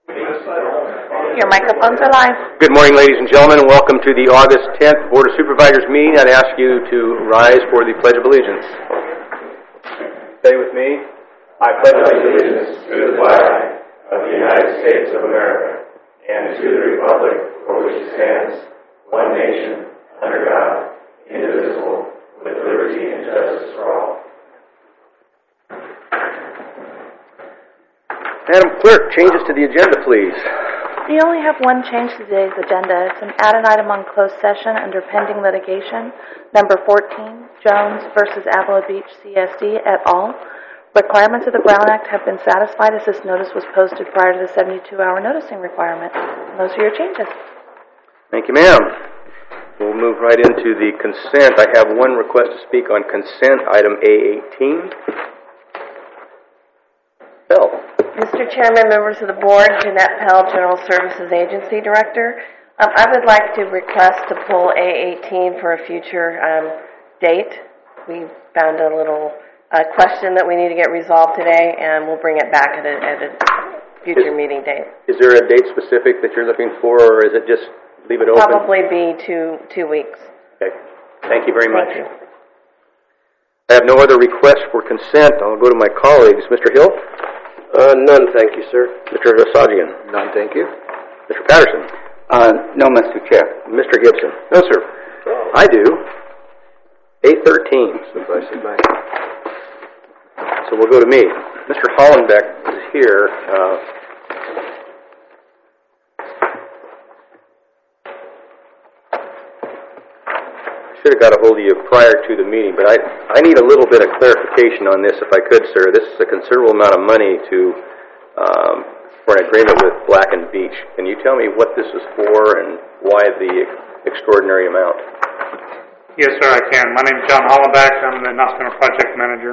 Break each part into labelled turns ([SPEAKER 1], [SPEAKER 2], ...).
[SPEAKER 1] Your microphones are live.
[SPEAKER 2] Good morning, ladies and gentlemen, and welcome to the August 10th Board of Supervisors meeting. I'd ask you to rise for the Pledge of Allegiance. Say with me. I pledge allegiance to the flag of the United States of America and to the republic for which it stands, one nation, under God, indivisible, with liberty and justice for all. Madam Clerk, changes to the agenda, please.
[SPEAKER 1] We only have one change to today's agenda. It's an add-an item on closed session under pending litigation, number 14, Jones versus Avila Beach CSD et al. Requirements of the Brown Act have been satisfied as this notice was posted prior to the 72-hour noticing requirement. Those are your changes.
[SPEAKER 2] Thank you, ma'am. We'll move right into the consent. I have one request to speak on consent, item A18. Bill.
[SPEAKER 3] Mr. Chairman, members of the board, Jeanette Pell, General Services Agency Director. I would like to request to pull A18 for a future date. We found a little question that we need to get resolved today, and we'll bring it back at a future meeting date.
[SPEAKER 2] Is there a date specific that you're looking for, or is it just leave it open?
[SPEAKER 3] Probably be two weeks.
[SPEAKER 2] Okay. Thank you very much.
[SPEAKER 3] Thank you.
[SPEAKER 2] I have no other requests for consent. I'll go to my colleagues. Mr. Hill?
[SPEAKER 4] None, thank you, sir.
[SPEAKER 2] Mr. Hasajian?
[SPEAKER 4] None, thank you.
[SPEAKER 2] Mr. Patterson?
[SPEAKER 4] No, Mr. Chair.
[SPEAKER 2] Mr. Gibson?
[SPEAKER 4] No, sir.
[SPEAKER 2] I do. A13. So we'll go to me. Mr. Hollenbeck is here. I should have got a hold of you prior to the meeting, but I need a little bit of clarification on this, if I could, sir. This is a considerable amount of money for an agreement with Black & Veatch. Can you tell me what this is for and why the extraordinary amount?
[SPEAKER 5] Yes, sir, I can. My name is John Hollenbeck. I'm the National Project Manager.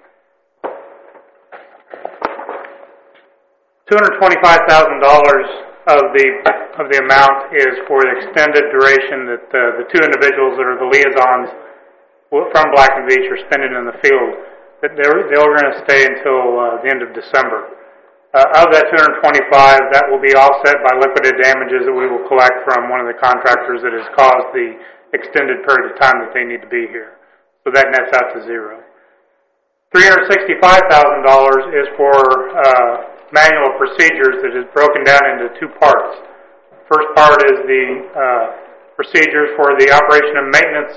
[SPEAKER 5] $225,000 of the amount is for the extended duration that the two individuals that are the liaisons from Black & Veatch are spending in the field. That they're going to stay until the end of December. Of that $225,000, that will be offset by liquidated damages that we will collect from one of the contractors that has caused the extended period of time that they need to be here. So that nets out to zero. $365,000 is for manual of procedures that is broken down into two parts. First part is the procedures for the operation and maintenance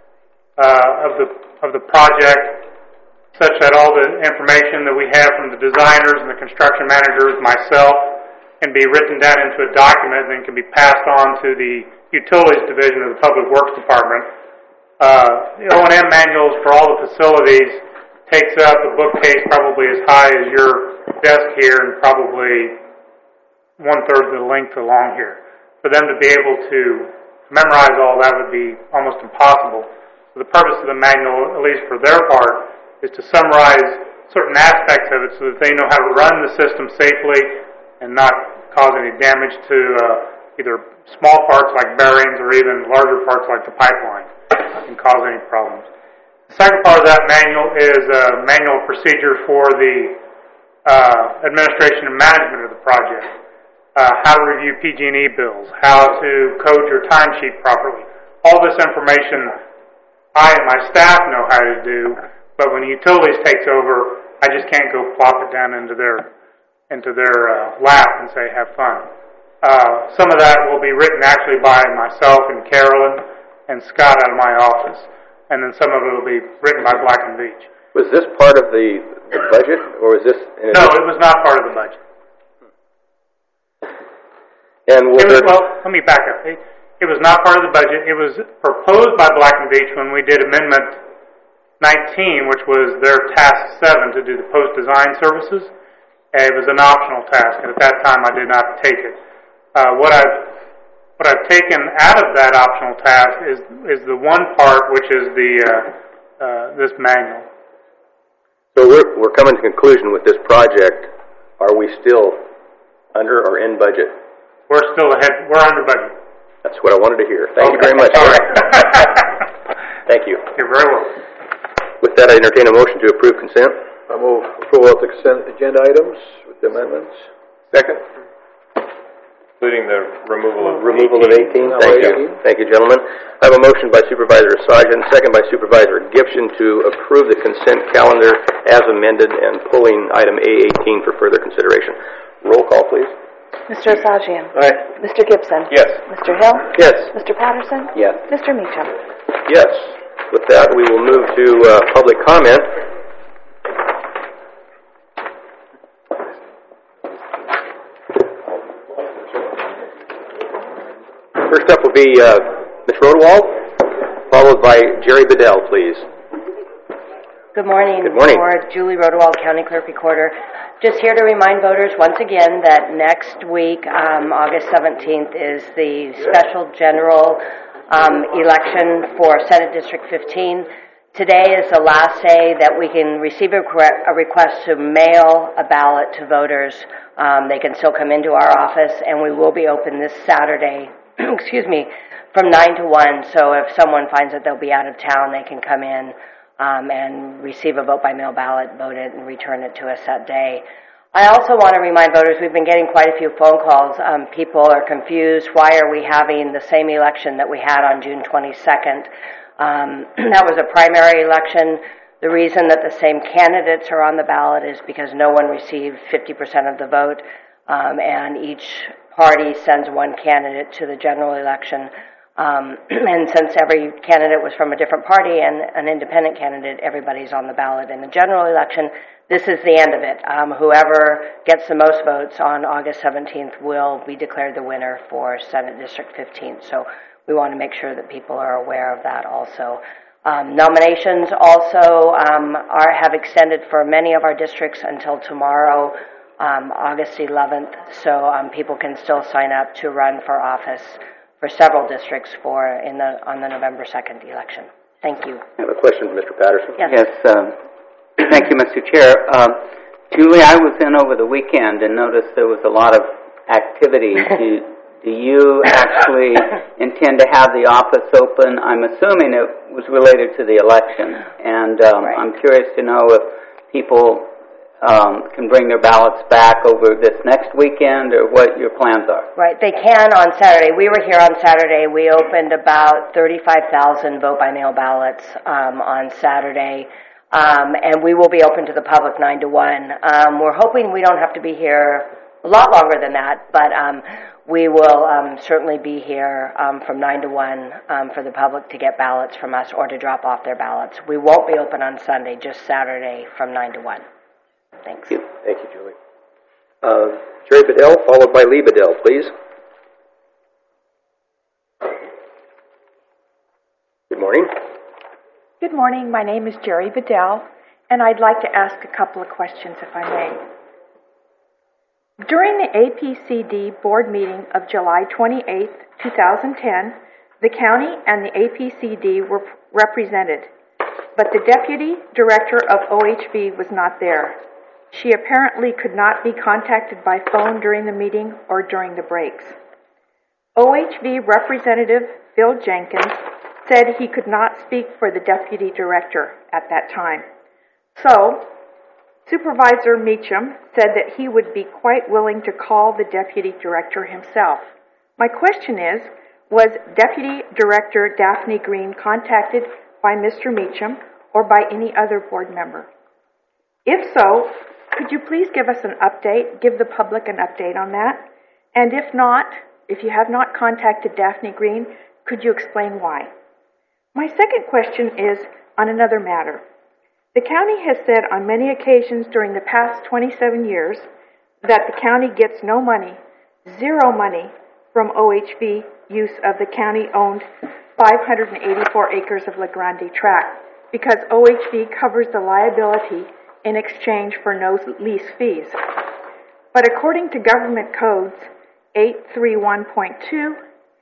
[SPEAKER 5] of the project, such that all the information that we have from the designers and the construction managers, myself, can be written down into a document and then can be passed on to the Utilities Division of the Public Works Department. The O&M manuals for all the facilities takes up a bookcase probably as high as your desk here and probably 1/3 of the length along here. For them to be able to memorize all that would be almost impossible. So the purpose of the manual, at least for their part, is to summarize certain aspects of it so that they know how to run the system safely and not cause any damage to either small parts like bearings or even larger parts like the pipeline and cause any problems. The second part of that manual is a manual procedure for the administration and management of the project. How to review PG&E bills, how to code your timesheet properly. All this information I and my staff know how to do, but when utilities takes over, I just can't go plop it down into their lap and say, have fun. Some of that will be written actually by myself and Carolyn and Scott out of my office, and then some of it will be written by Black & Veatch.
[SPEAKER 2] Was this part of the budget, or is this...
[SPEAKER 5] No, it was not part of the budget.
[SPEAKER 2] And
[SPEAKER 5] let me back up. It was not part of the budget. It was proposed by Black & Veatch when we did Amendment 19, which was their Task 7 to do the post-design services. It was an optional task, and at that time I did not take it. What I've taken out of that optional task is the one part, which is this manual.
[SPEAKER 2] So we're coming to conclusion with this project. Are we still under or in budget?
[SPEAKER 5] We're still ahead. We're under budget.
[SPEAKER 2] That's what I wanted to hear. Thank you very much.
[SPEAKER 5] All right.
[SPEAKER 2] Thank you.
[SPEAKER 5] You're very welcome.
[SPEAKER 2] With that, I entertain a motion to approve consent.
[SPEAKER 4] I move approval of the consent agenda items with the amendments.
[SPEAKER 2] Second. Including the removal of 18?
[SPEAKER 4] Thank you.
[SPEAKER 2] Thank you, gentlemen. I have a motion by Supervisor Sargent, second by Supervisor Gibson to approve the consent calendar as amended and pulling item A18 for further consideration. Roll call, please.
[SPEAKER 1] Mr. Asajian.
[SPEAKER 2] Aye.
[SPEAKER 1] Mr. Gibson.
[SPEAKER 2] Yes.
[SPEAKER 1] Mr. Hill.
[SPEAKER 2] Yes.
[SPEAKER 1] Mr. Patterson.
[SPEAKER 4] Yes.
[SPEAKER 1] Mr. Meacham.
[SPEAKER 2] Yes. With that, we will move to public comment. First up will be Ms. Rodewald, followed by Jerry Bedell, please.
[SPEAKER 3] Good morning.
[SPEAKER 2] Good morning.
[SPEAKER 3] Board. Julie Rodewald, County Clerk Recorder. Just here to remind voters once again that next week, August 17th, is the special general election for Senate District 15. Today is the last day that we can receive a request to mail a ballot to voters. They can still come into our office, and we will be open this Saturday, from 9 to 1. So if someone finds that they'll be out of town, they can come in and receive a vote-by-mail ballot, vote it, and return it to us that day. I also want to remind voters, we've been getting quite a few phone calls. People are confused. Why are we having the same election that we had on June 22nd? That was a primary election. The reason that the same candidates are on the ballot is because no one received 50% of the vote, and each party sends one candidate to the general election. And since every candidate was from a different party and an independent candidate, everybody's on the ballot in the general election. This is the end of it. Whoever gets the most votes on August 17th will be declared the winner for Senate District 15. So we want to make sure that people are aware of that also. Nominations also have extended for many of our districts until tomorrow, August 11th. So people can still sign up to run for office for several districts on the November 2nd election. Thank you.
[SPEAKER 2] I have a question for Mr. Patterson.
[SPEAKER 3] Yes.
[SPEAKER 4] Thank you, Mr. Chair. Julie, I was in over the weekend and noticed there was a lot of activity. Do you actually intend to have the office open? I'm assuming it was related to the election, and
[SPEAKER 3] Right.
[SPEAKER 4] I'm curious to know if people can bring their ballots back over this next weekend, or what your plans are.
[SPEAKER 3] Right, they can on Saturday. We were here on Saturday. We opened about 35,000 vote-by-mail ballots on Saturday, and we will be open to the public 9 to 1. We're hoping we don't have to be here a lot longer than that, but we will certainly be here from 9 to 1 for the public to get ballots from us or to drop off their ballots. We won't be open on Sunday, just Saturday from 9 to 1. Thanks.
[SPEAKER 2] Thank you, Julie. Jerry Bedell, followed by Lee Bedell, please. Good morning.
[SPEAKER 6] Good morning. My name is Jerry Bedell, and I'd like to ask a couple of questions, if I may. During the APCD board meeting of July 28, 2010, the county and the APCD were represented, but the deputy director of OHV was not there. She apparently could not be contacted by phone during the meeting or during the breaks. OHV Representative Phil Jenkins said he could not speak for the deputy director at that time. So, Supervisor Meacham said that he would be quite willing to call the deputy director himself. My question is, was Deputy Director Daphne Green contacted by Mr. Meacham or by any other board member? If so, could you please give us an update, give the public an update on that? And if not, if you have not contacted Daphne Green, could you explain why? My second question is on another matter. The county has said on many occasions during the past 27 years that the county gets no money, zero money, from OHV use of the county-owned 584 acres of La Grande Tract because OHV covers the liability in exchange for no lease fees. But according to government codes 831.2,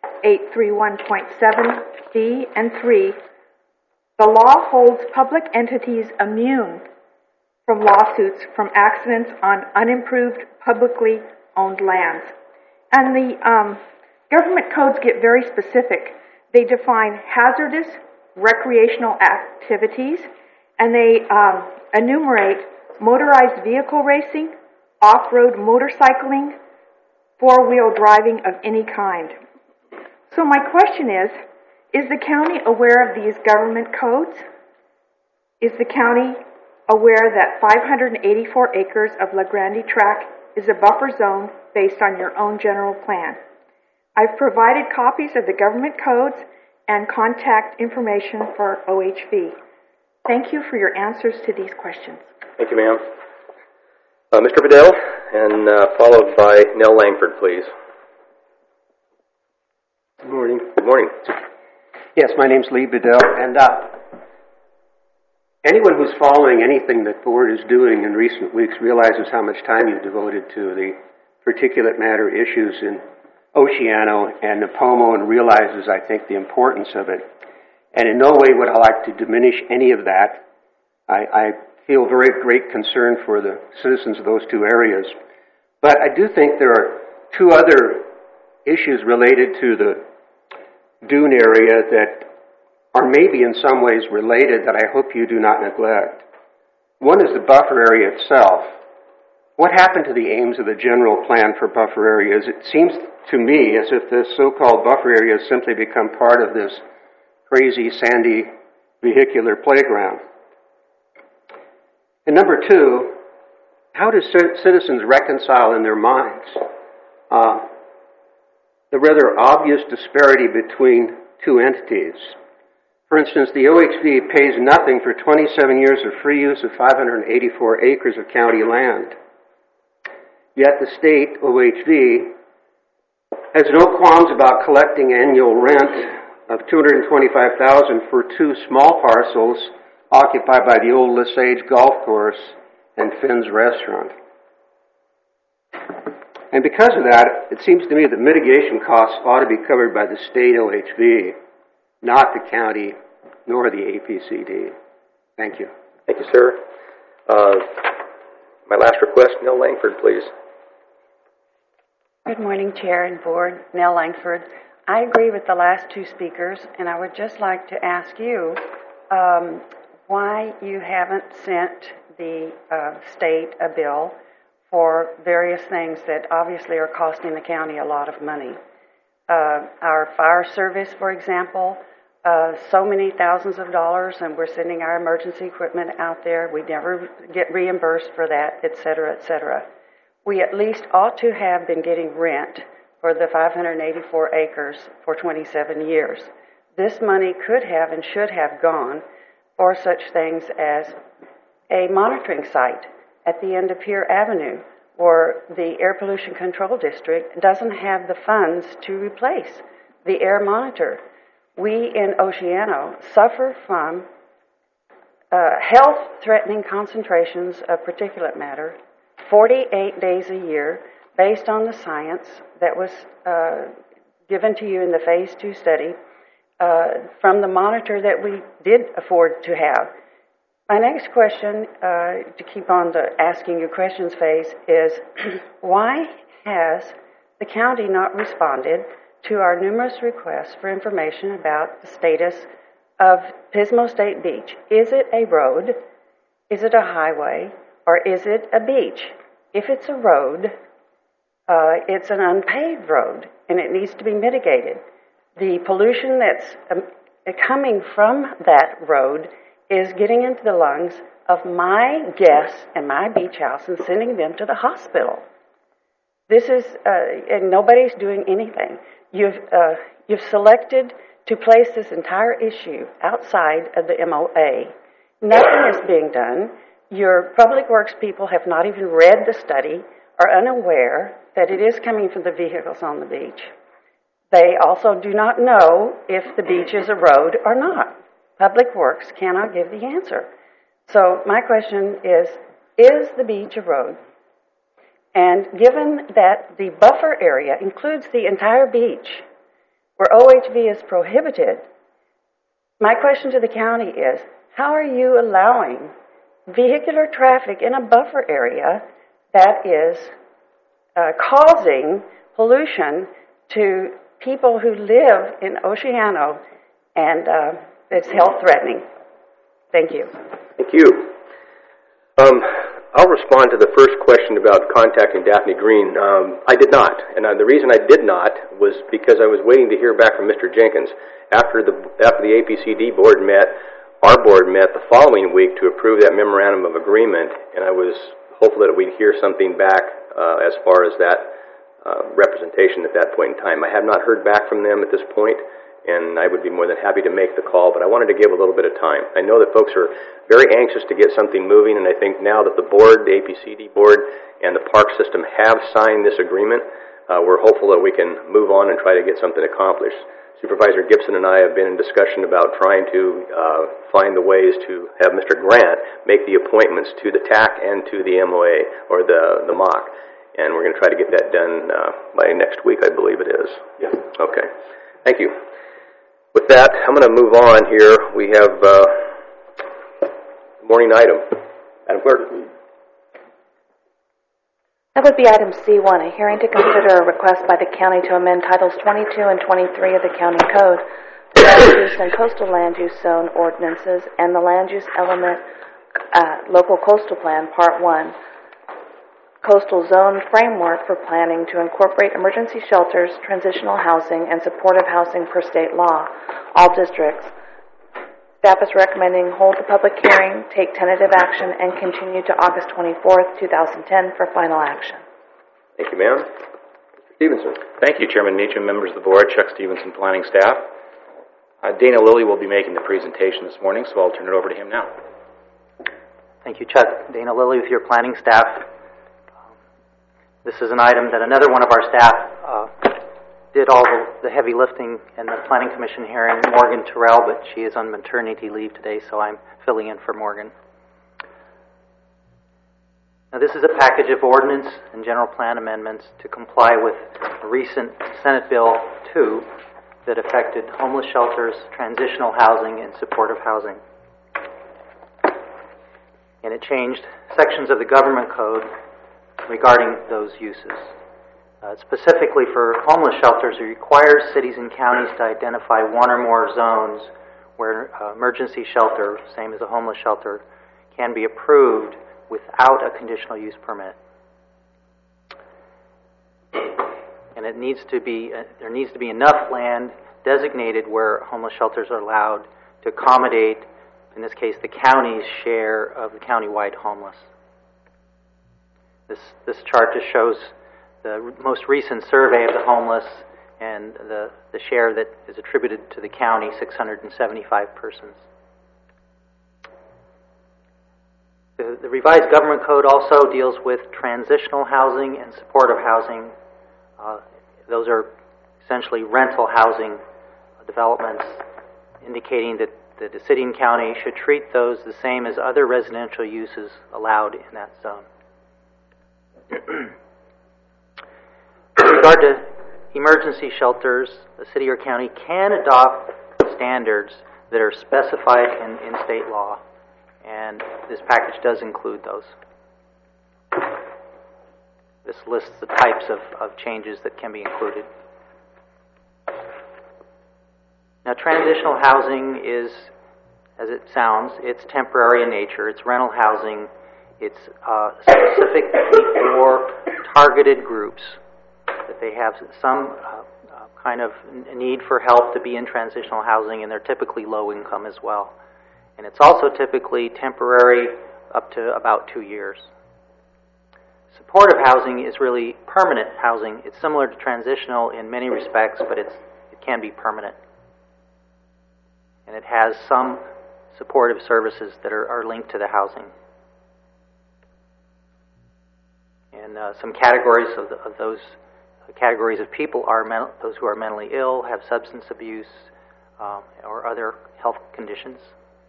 [SPEAKER 6] 831.7D, and 3, the law holds public entities immune from lawsuits from accidents on unimproved, publicly owned lands. And the government codes get very specific. They define hazardous recreational activities, and they enumerate motorized vehicle racing, off-road motorcycling, four-wheel driving of any kind. So my question is the county aware of these government codes? Is the county aware that 584 acres of La Grande Tract is a buffer zone based on your own general plan? I've provided copies of the government codes and contact information for OHV. Thank you for your answers to these questions.
[SPEAKER 2] Thank you, ma'am. Mr. Bedell, and followed by Nell Langford, please.
[SPEAKER 7] Good morning.
[SPEAKER 2] Good morning.
[SPEAKER 7] Yes, my name's Lee Bedell, and anyone who's following anything that Board is doing in recent weeks realizes how much time you've devoted to the particulate matter issues in Oceano and Nipomo, and realizes, I think, the importance of it. And in no way would I like to diminish any of that. I feel very great concern for the citizens of those two areas. But I do think there are two other issues related to the dune area that are maybe in some ways related that I hope you do not neglect. One is the buffer area itself. What happened to the aims of the general plan for buffer areas? It seems to me as if this so-called buffer area has simply become part of this crazy sandy vehicular playground. And number two, how do citizens reconcile in their minds the rather obvious disparity between two entities? For instance, the OHV pays nothing for 27 years of free use of 584 acres of county land. Yet the state, OHV, has no qualms about collecting annual rent of $225,000 for two small parcels occupied by the old Lesage Golf Course and Finn's Restaurant. And because of that, it seems to me that mitigation costs ought to be covered by the state OHV, not the county nor the APCD. Thank you.
[SPEAKER 2] Thank you, sir. My last request, Nell Langford, please.
[SPEAKER 8] Good morning, Chair and Board. Nell Langford. I agree with the last two speakers, and I would just like to ask you why you haven't sent the state a bill for various things that obviously are costing the county a lot of money. Our fire service, for example, so many thousands of dollars, and we're sending our emergency equipment out there. We never get reimbursed for that, et cetera, et cetera. We at least ought to have been getting rent for the 584 acres for 27 years. This money could have and should have gone for such things as a monitoring site at the end of Pier Avenue, or the Air Pollution Control District doesn't have the funds to replace the air monitor. We in Oceano suffer from health-threatening concentrations of particulate matter 48 days a year based on the science that was given to you in the Phase 2 study from the monitor that we did afford to have. My next question, to keep on the asking you questions phase, is why has the county not responded to our numerous requests for information about the status of Pismo State Beach? Is it a road? Is it a highway? Or is it a beach? If it's a road, it's an unpaved road, and it needs to be mitigated. The pollution that's coming from that road is getting into the lungs of my guests and my beach house and sending them to the hospital. This is, and nobody's doing anything. You've selected to place this entire issue outside of the MOA. Nothing is being done. Your public works people have not even read the study, are unaware that it is coming from the vehicles on the beach. They also do not know if the beach is a road or not. Public Works cannot give the answer. So my question is the beach a road? And given that the buffer area includes the entire beach, where OHV is prohibited, my question to the county is, how are you allowing vehicular traffic in a buffer area that is causing pollution to people who live in Oceano, and it's health-threatening? Thank you.
[SPEAKER 2] Thank you. I'll respond to the first question about contacting Daphne Green. I did not, and the reason I did not was because I was waiting to hear back from Mr. Jenkins. After the APCD board met, our board met the following week to approve that memorandum of agreement, and I was hopeful that we'd hear something back as far as that representation at that point in time. I have not heard back from them at this point, and I would be more than happy to make the call, but I wanted to give a little bit of time. I know that folks are very anxious to get something moving, and I think now that the board, the APCD board, and the park system have signed this agreement, we're hopeful that we can move on and try to get something accomplished. Supervisor Gibson and I have been in discussion about trying to find the ways to have Mr. Grant make the appointments to the TAC and to the MOA, or the MOC, and we're going to try to get that done by next week, I believe it is.
[SPEAKER 7] Yes.
[SPEAKER 2] Okay. Thank you. With that, I'm going to move on here. We have the morning item. Madam Clerk.
[SPEAKER 1] That would be item C1, a hearing to consider a request by the county to amend Titles 22 and 23 of the County Code, the Land Use and Coastal Land Use Zone Ordinances, and the Land Use Element Local Coastal Plan, Part 1, Coastal Zone Framework for Planning to incorporate emergency shelters, transitional housing, and supportive housing per state law, all districts. Staff is recommending hold the public hearing, take tentative action, and continue to August 24th, 2010 for final action.
[SPEAKER 2] Thank you, ma'am. Mr. Stevenson.
[SPEAKER 9] Thank you, Chairman Meacham, members of the board, Chuck Stevenson, planning staff. Dana Lilly will be making the presentation this morning, so I'll turn it over to him now.
[SPEAKER 10] Thank you, Chuck. Dana Lilly with your planning staff. This is an item that another one of our staff did all the heavy lifting in the Planning Commission hearing, Morgan Terrell, but she is on maternity leave today, so I'm filling in for Morgan. Now, this is a package of ordinance and general plan amendments to comply with a recent Senate Bill 2 that affected homeless shelters, transitional housing, and supportive housing. And it changed sections of the government code regarding those uses. Specifically for homeless shelters, it requires cities and counties to identify one or more zones where emergency shelter, same as a homeless shelter, can be approved without a conditional use permit. And there needs to be enough land designated where homeless shelters are allowed to accommodate, in this case, the county's share of the countywide homeless. This chart just shows the most recent survey of the homeless and the share that is attributed to the county, 675 persons. The revised government code also deals with transitional housing and supportive housing. Those are essentially rental housing developments, indicating that the city and county should treat those the same as other residential uses allowed in that zone. With regard to emergency shelters, the city or county can adopt standards that are specified in state law, and this package does include those. This lists the types of changes that can be included. Now, transitional housing is, as it sounds, it's temporary in nature. It's rental housing. It's specifically for targeted groups, that they have some kind of need for help to be in transitional housing, and they're typically low income as well. And it's also typically temporary up to about 2 years. Supportive housing is really permanent housing. It's similar to transitional in many respects, but it can be permanent. And it has some supportive services that are linked to the housing. And some categories of those categories of people are those who are mentally ill, have substance abuse, or other health conditions.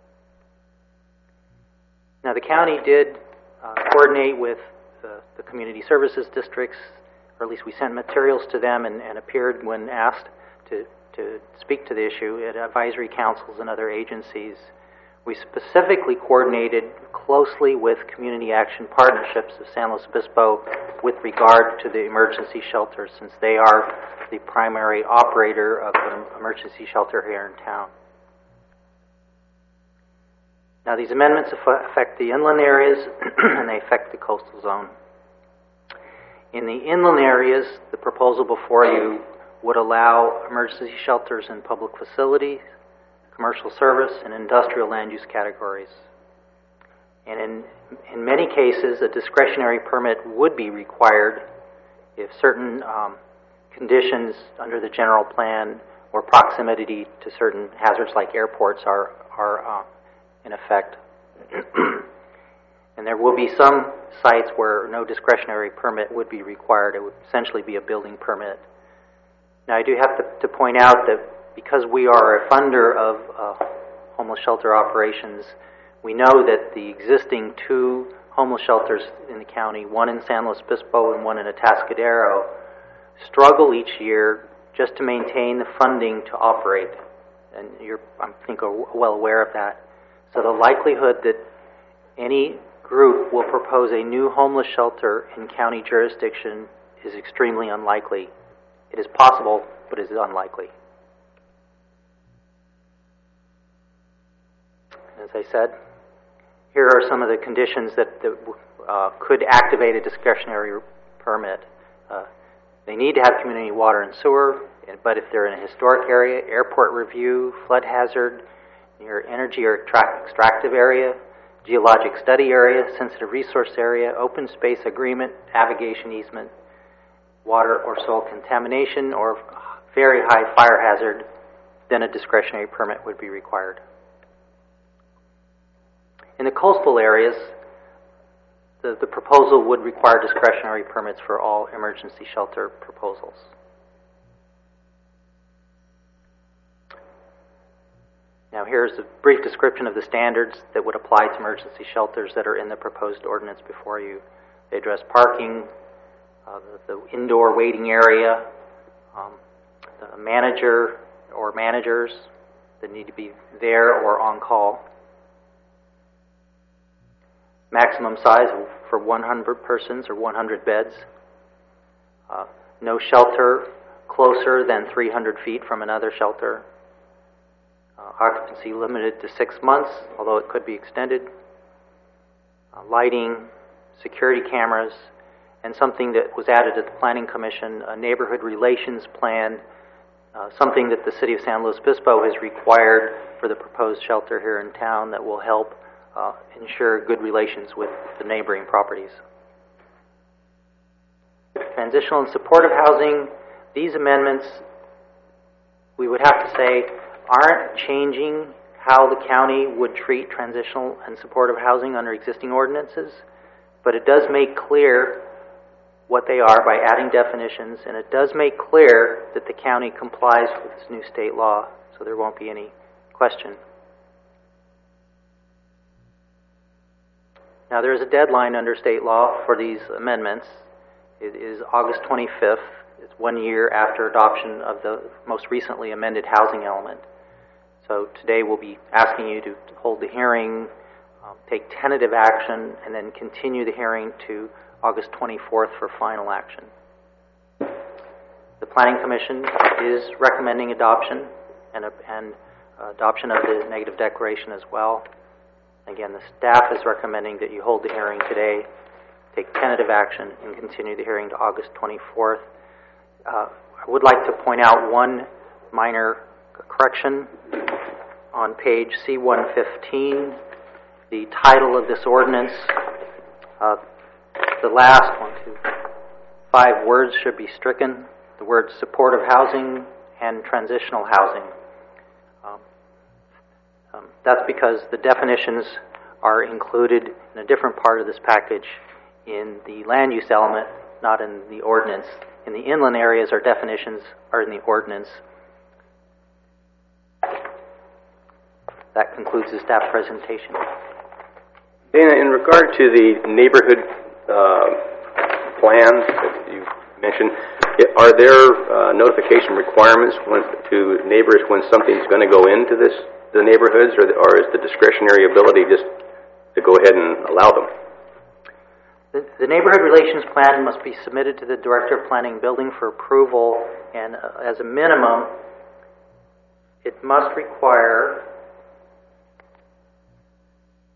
[SPEAKER 10] Now, the county did coordinate with the community services districts, or at least we sent materials to them and appeared when asked to speak to the issue at advisory councils and other agencies. We specifically coordinated closely with Community Action Partnerships of San Luis Obispo with regard to the emergency shelters, since they are the primary operator of an emergency shelter here in town. Now, these amendments affect the inland areas and they affect the coastal zone. In the inland areas, the proposal before you would allow emergency shelters in public facilities, commercial service, and industrial land use categories. And in many cases, a discretionary permit would be required if certain conditions under the general plan or proximity to certain hazards like airports are in effect. And there will be some sites where no discretionary permit would be required. It would essentially be a building permit. Now, I do have to point out that because we are a funder of homeless shelter operations, we know that the existing 2 homeless shelters in the county, one in San Luis Obispo and one in Atascadero, struggle each year just to maintain the funding to operate. And I think, are well aware of that. So the likelihood that any group will propose a new homeless shelter in county jurisdiction is extremely unlikely. It is possible, but it is unlikely. As I said, here are some of the conditions that could activate a discretionary permit. They need to have community water and sewer, but if they're in a historic area, airport review, flood hazard, near energy or extractive area, geologic study area, sensitive resource area, open space agreement, navigation easement, water or soil contamination, or very high fire hazard, then a discretionary permit would be required. In the coastal areas, the proposal would require discretionary permits for all emergency shelter proposals. Now here's a brief description of the standards that would apply to emergency shelters that are in the proposed ordinance before you. They address parking, the indoor waiting area, the manager or managers that need to be there or on call, maximum size for 100 persons or 100 beds, no shelter closer than 300 feet from another shelter, occupancy limited to 6 months, although it could be extended, lighting, security cameras, and something that was added at the Planning Commission, a neighborhood relations plan, something that the City of San Luis Obispo has required for the proposed shelter here in town that will help ensure good relations with the neighboring properties. Transitional and supportive housing, these amendments, we would have to say, aren't changing how the county would treat transitional and supportive housing under existing ordinances, but it does make clear what they are by adding definitions, and it does make clear that the county complies with this new state law, so there won't be any question. Now, there is a deadline under state law for these amendments. It is August 25th. It's 1 year after adoption of the most recently amended housing element. So today we'll be asking you to hold the hearing, take tentative action, and then continue the hearing to August 24th for final action. The Planning Commission is recommending adoption and adoption of the negative declaration as well. Again, the staff is recommending that you hold the hearing today, take tentative action, and continue the hearing to August 24th. I would like to point out one minor correction. On page C115, the title of this ordinance, the last 5 words should be stricken. The words supportive housing and transitional housing. That's because the definitions are included in a different part of this package in the land use element, not in the ordinance. In the inland areas, our definitions are in the ordinance. That concludes the staff presentation.
[SPEAKER 2] Dana, in regard to the neighborhood plans that you mentioned, are there notification requirements to neighbors when something's going to go into the neighborhoods, or is the discretionary ability just to go ahead and allow them?
[SPEAKER 10] The neighborhood relations plan must be submitted to the Director of Planning and Building for approval, and as a minimum, it must require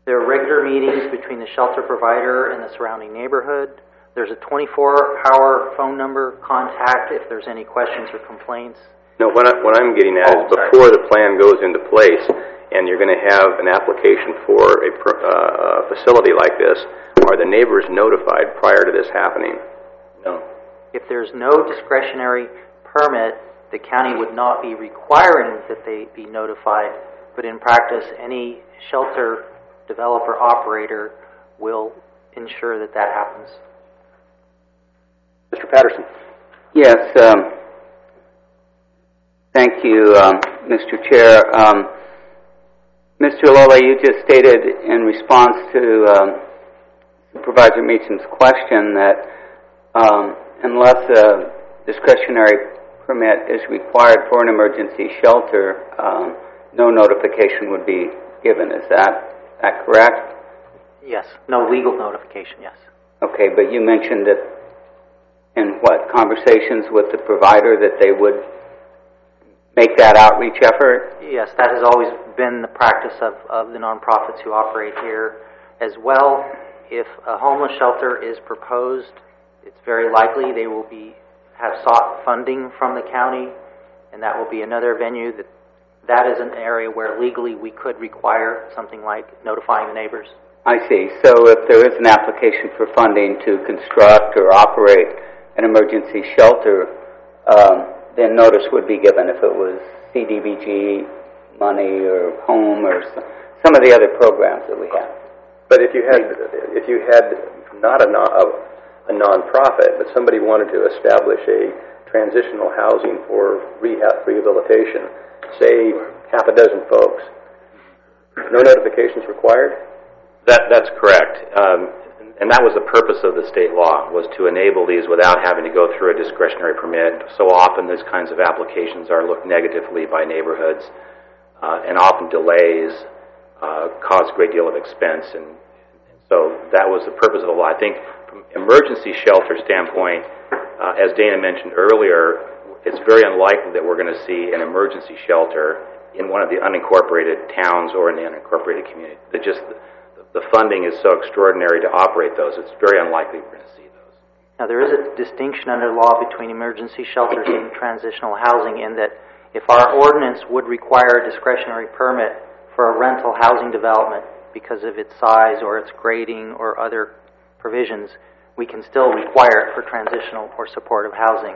[SPEAKER 10] There are regular meetings between the shelter provider and the surrounding neighborhood. There's a 24-hour phone number contact if there's any questions or complaints.
[SPEAKER 2] No, what I'm getting at is before the plan goes into place and you're going to have an application for a facility like this, are the neighbors notified prior to this happening?
[SPEAKER 9] No.
[SPEAKER 10] If there's no discretionary permit, the county would not be requiring that they be notified, but in practice, any shelter developer operator will ensure that that happens.
[SPEAKER 2] Mr. Patterson.
[SPEAKER 4] Yes, thank you, Mr. Chair. Mr. Lola, you just stated in response to Supervisor Meacham's question that unless a discretionary permit is required for an emergency shelter, no notification would be given. Is that correct?
[SPEAKER 10] Yes, no legal notification, yes.
[SPEAKER 4] Okay, but you mentioned that in conversations with the provider that they would make that outreach effort?
[SPEAKER 10] Yes, that has always been the practice of the nonprofits who operate here as well. If a homeless shelter is proposed, it's very likely they will have sought funding from the county, and that will be another venue that is an area where legally we could require something like notifying the neighbors.
[SPEAKER 4] I see. So if there is an application for funding to construct or operate an emergency shelter, then notice would be given if it was CDBG money or home or some of the other programs that we have.
[SPEAKER 2] But if you had not a nonprofit, but somebody wanted to establish a transitional housing for rehabilitation, say half a dozen folks, no notifications required?
[SPEAKER 9] That's correct. And that was the purpose of the state law, was to enable these without having to go through a discretionary permit. So often these kinds of applications are looked negatively by neighborhoods, and often delays cause a great deal of expense. And so that was the purpose of the law. I think from emergency shelter standpoint, as Dana mentioned earlier, it's very unlikely that we're going to see an emergency shelter in one of the unincorporated towns or in the unincorporated community. The funding is so extraordinary to operate those, it's very unlikely we're going to see those.
[SPEAKER 10] Now, there is a distinction under law between emergency shelters and transitional housing in that if our ordinance would require a discretionary permit for a rental housing development because of its size or its grading or other provisions, we can still require it for transitional or supportive housing.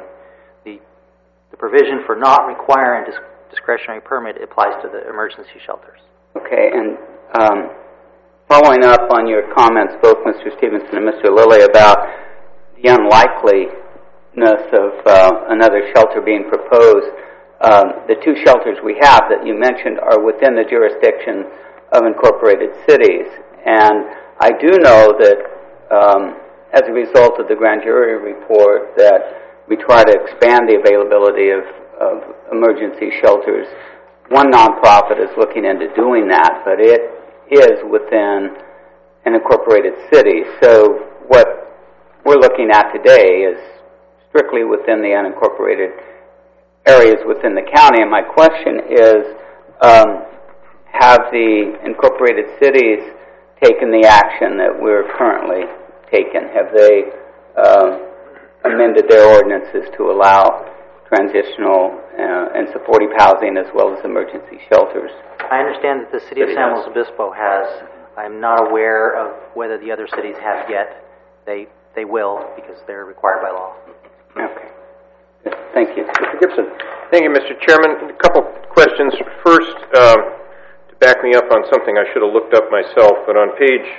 [SPEAKER 10] The provision for not requiring discretionary permit applies to the emergency shelters.
[SPEAKER 4] Okay, and following up on your comments, both Mr. Stevenson and Mr. Lilly, about the unlikeliness of another shelter being proposed, the two shelters we have that you mentioned are within the jurisdiction of incorporated cities. And I do know that as a result of the grand jury report that we try to expand the availability of emergency shelters. One nonprofit is looking into doing that, but it is within an incorporated city. So what we're looking at today is strictly within the unincorporated areas within the county. And my question is, have the incorporated cities taken the action that we're currently taking? Have they amended their ordinances to allow transitional and supportive housing as well as emergency shelters?
[SPEAKER 10] I understand that the city of San Luis Obispo has. I'm not aware of whether the other cities have yet. They will, because they're required by law.
[SPEAKER 4] Okay. Thank you.
[SPEAKER 2] Mr. Gibson. Thank you, Mr. Chairman. A couple questions. First, to back me up on something I should have looked up myself, but on page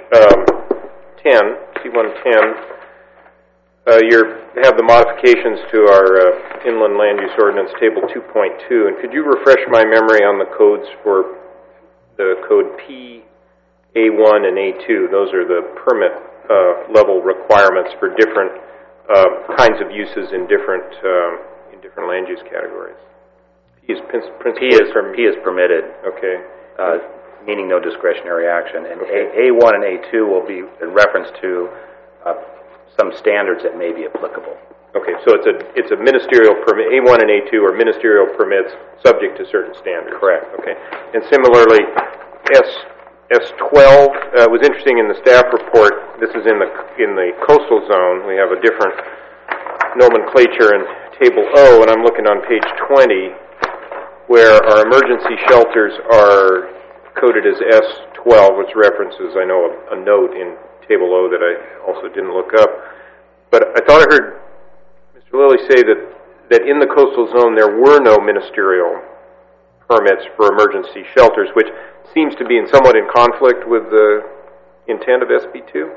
[SPEAKER 2] 10, C110, you have the modifications to our Inland Land Use Ordinance Table 2.2, and could you refresh my memory on the codes for the code P, A1, and A2? Those are the permit level requirements for different kinds of uses in different land use categories. P is permitted. Okay. Meaning no discretionary action, and okay. A1 and A2 will be in reference to some standards that may be applicable. Okay, so it's a ministerial permit. A1 and A2 are ministerial permits subject to certain standards. Correct. Okay, and similarly, S12 was interesting in the staff report. This is in the coastal zone. We have a different nomenclature in Table O, and I'm looking on page 20, where our emergency shelters are coded as S12, which references, I know, a note in Table O that I also didn't look up. But I thought I heard Mr. Lilly say that in the coastal zone there were no ministerial permits for emergency shelters, which seems to be somewhat in conflict with the intent of SB2.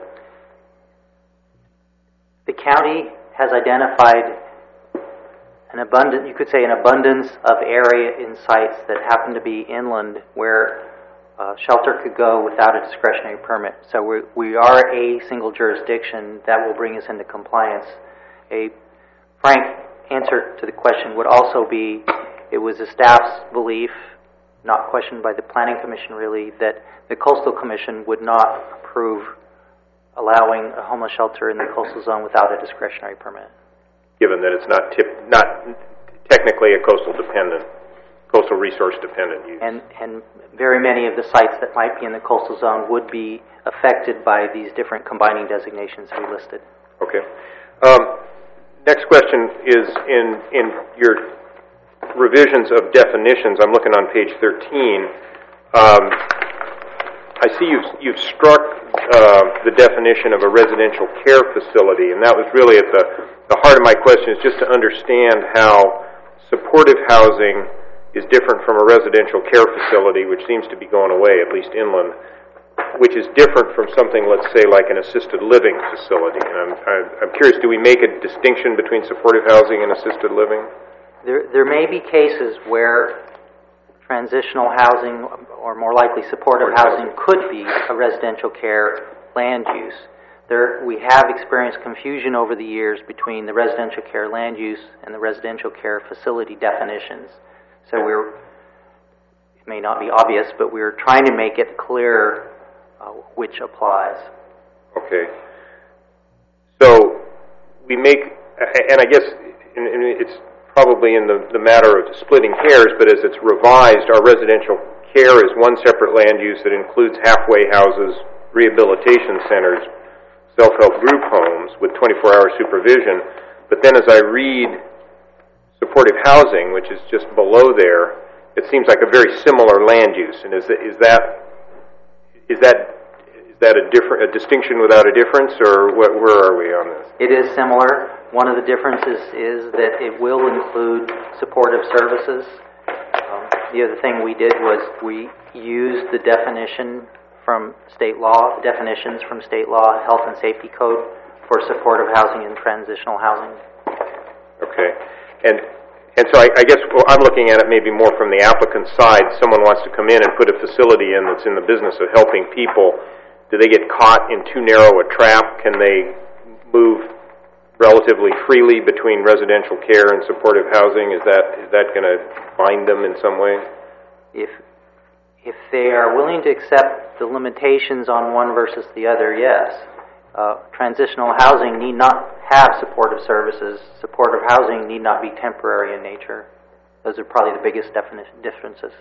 [SPEAKER 10] The county has identified an abundance of area in sites that happen to be inland where shelter could go without a discretionary permit. So we are a single jurisdiction that will bring us into compliance. A frank answer to the question would also be it was the staff's belief, not questioned by the Planning Commission really, that the Coastal Commission would not approve allowing a homeless shelter in the coastal zone without a discretionary permit.
[SPEAKER 2] Given that it's not technically a coastal resource dependent use.
[SPEAKER 10] And very many of the sites that might be in the coastal zone would be affected by these different combining designations we listed.
[SPEAKER 2] Okay. Next question is in your revisions of definitions. I'm looking on page 13. I see you've struck the definition of a residential care facility, and that was really at the heart of my question, is just to understand how supportive housing is different from a residential care facility, which seems to be going away, at least inland, which is different from something, let's say, like an assisted living facility. And I'm curious, do we make a distinction between supportive housing and assisted living?
[SPEAKER 10] There may be cases where transitional housing, or more likely supportive housing, could be a residential care land use. We have experienced confusion over the years between the residential care land use and the residential care facility definitions. So it may not be obvious, but we're trying to make it clear which applies.
[SPEAKER 2] Okay. So we make, and I guess it's probably in the matter of splitting hairs, but as it's revised, our residential care is one separate land use that includes halfway houses, rehabilitation centers, self-help group homes with 24-hour supervision. But then as I read supportive housing, which is just below there, it seems like a very similar land use. And is that a distinction without a difference, or where are we on this?
[SPEAKER 10] It is similar. One of the differences is that it will include supportive services. The other thing we did was we used the definition from state law, definitions from state law, health and safety code for supportive housing and transitional housing.
[SPEAKER 2] Okay. And so I guess I'm looking at it maybe more from the applicant's side. Someone wants to come in and put a facility in that's in the business of helping people. Do they get caught in too narrow a trap? Can they move relatively freely between residential care and supportive housing? Is that going to bind them in some way?
[SPEAKER 10] If they are willing to accept the limitations on one versus the other, yes. Transitional housing need not have supportive services. Supportive housing need not be temporary in nature. Those are probably the biggest differences.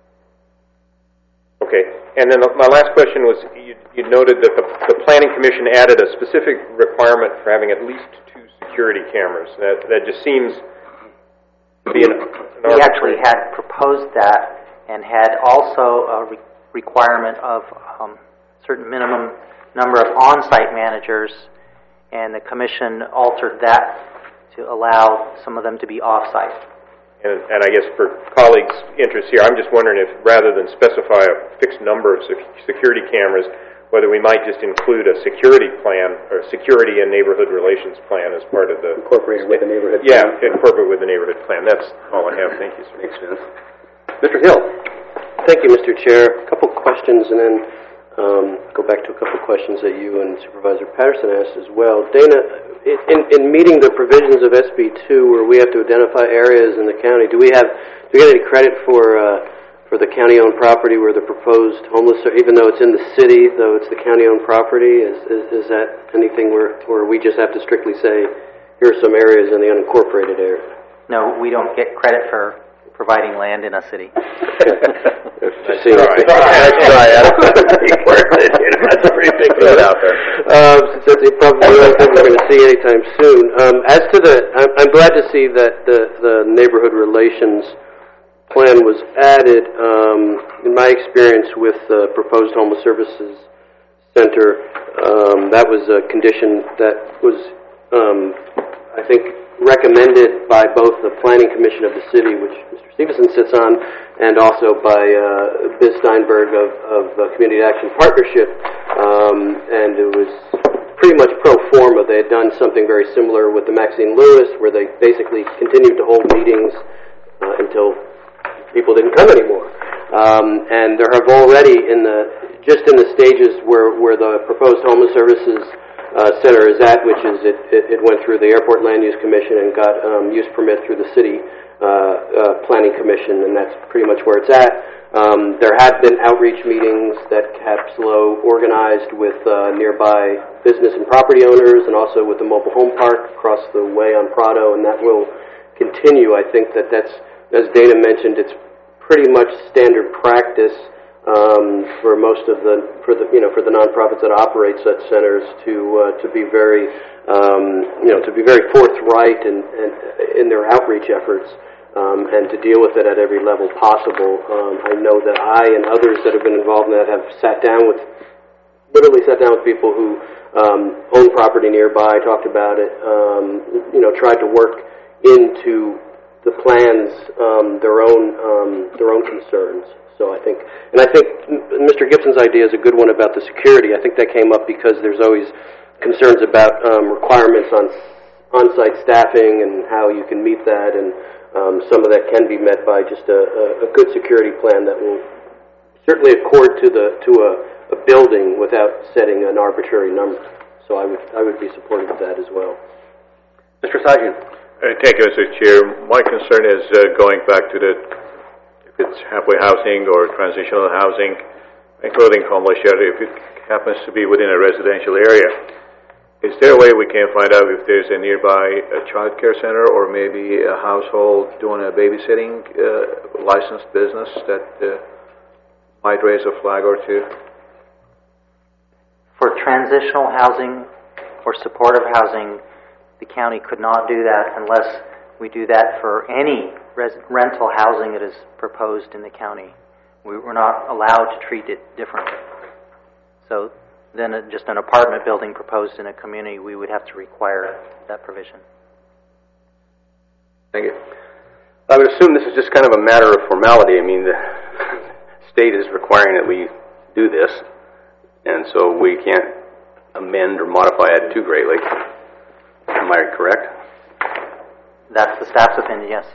[SPEAKER 10] Okay.
[SPEAKER 2] And then my last question was, you noted that the Planning Commission added a specific requirement for having at least 2 security cameras. That just seems to be an
[SPEAKER 10] We actually had proposed that and had also a requirement of certain minimum number of on-site managers, and the Commission altered that to allow some of them to be off-site.
[SPEAKER 2] And I guess for colleagues' interest here, I'm just wondering if rather than specify a fixed number of security cameras, whether we might just include a security plan or security and neighborhood relations plan as part of the...
[SPEAKER 7] Incorporated with the neighborhood
[SPEAKER 2] plan.
[SPEAKER 7] Yeah,
[SPEAKER 2] incorporate with the neighborhood plan. That's all I have. Thank you, sir.
[SPEAKER 7] Makes sense. Mr. Hill.
[SPEAKER 11] Thank you, Mr. Chair. A couple questions, and then go back to a couple questions that you and Supervisor Patterson asked as well. Dana, in meeting the provisions of SB2, where we have to identify areas in the county, do we get any credit for the county-owned property where the proposed homeless, even though it's in the city, though it's the county-owned property? Is that anything where we just have to strictly say, here are some areas in the unincorporated area?
[SPEAKER 10] No, we don't get credit for providing land in a city.
[SPEAKER 11] Nice try, Adam. That's a pretty big deal out there. Since that's probably the only thing we're going to see anytime soon. As to I'm glad to see that the neighborhood relations plan was added. In my experience with the proposed homeless services center, that was a condition that was, I think, recommended by both the Planning Commission of the city, which Mr. Stevenson sits on, and also by Biz Steinberg of Community Action Partnership, and it was pretty much pro forma. They had done something very similar with the Maxine Lewis, where they basically continued to hold meetings until people didn't come anymore. And there have already, just in the stages where the proposed homeless services center is at, which is it went through the Airport Land Use Commission and got use permit through the City Planning Commission, and that's pretty much where it's at. There have been outreach meetings that CAPSLO organized with nearby business and property owners, and also with the mobile home park across the way on Prado, and that will continue. I think that's, as Dana mentioned, it's pretty much standard practice for most of the nonprofits that operate such centers to be very forthright in their outreach efforts and to deal with it at every level possible. I know that I and others that have been involved in that have literally sat down with people who own property nearby, talked about it, tried to work into the plans their own concerns. So I think Mr. Gibson's idea is a good one about the security. I think that came up because there's always concerns about requirements on on-site staffing and how you can meet that, and some of that can be met by just a good security plan that will certainly accord to a building without setting an arbitrary number. So I would be supportive of that as well.
[SPEAKER 2] Mr. Sajian.
[SPEAKER 12] Thank you, Mr. Chair. My concern is going back to if it's halfway housing or transitional housing, including homeless shelter, if it happens to be within a residential area. Is there a way we can find out if there's a nearby child care center or maybe a household doing a babysitting licensed business that might raise a flag or two?
[SPEAKER 10] For transitional housing or supportive housing, the county could not do that unless we do that for any rental housing that is proposed in the county. We're not allowed to treat it differently. So then just an apartment building proposed in a community, we would have to require that provision.
[SPEAKER 2] Thank you. I would assume this is just kind of a matter of formality. I mean, the state is requiring that we do this, and so we can't amend or modify it too greatly. Am I correct?
[SPEAKER 10] That's the staff's opinion, yes.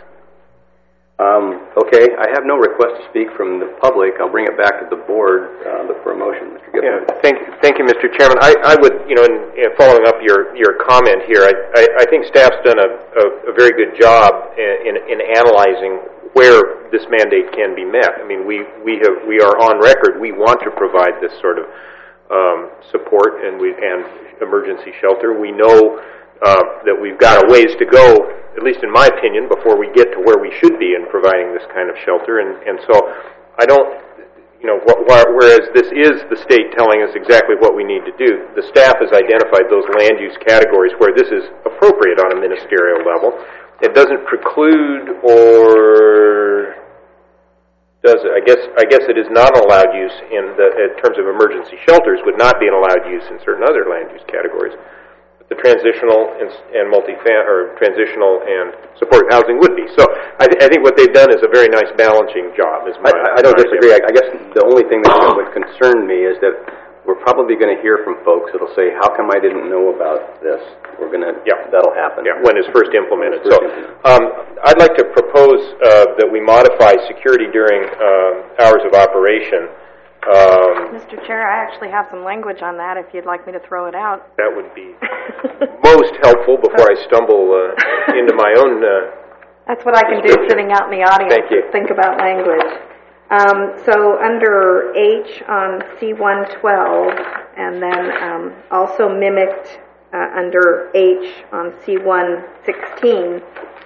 [SPEAKER 2] Okay, I have no request to speak from the public. I'll bring it back to the board. Look for a motion, Mr. Gibson.
[SPEAKER 13] Yeah, thank you, Mr. Chairman. I would, in following up your comment here, I think staff's done a very good job in analyzing where this mandate can be met. I mean, we are on record. We want to provide this sort of support and emergency shelter. We know that we've got a ways to go, at least in my opinion, before we get to where we should be in providing this kind of shelter. And so I don't, whereas this is the state telling us exactly what we need to do, the staff has identified those land use categories where this is appropriate on a ministerial level. It doesn't preclude, or does it? I guess it is not allowed use in terms of emergency shelters, would not be an allowed use in certain other land use categories. The transitional and transitional and supportive housing would be. So I think what they've done is a very nice balancing job.
[SPEAKER 2] I don't disagree. I guess the only thing that would concern me is that we're probably going to hear from folks that'll say, "How come I didn't know about this?" That'll happen.
[SPEAKER 13] Yeah, when it's first implemented. I'd like to propose that we modify security during hours of operation.
[SPEAKER 6] Mr. Chair, I actually have some language on that if you'd like me to throw it out.
[SPEAKER 13] That would be most helpful before I stumble into my own
[SPEAKER 6] That's what I can do sitting out in the audience.
[SPEAKER 13] Thank you.
[SPEAKER 6] Think about language. So under H on C112, and then also mimicked under H on C116,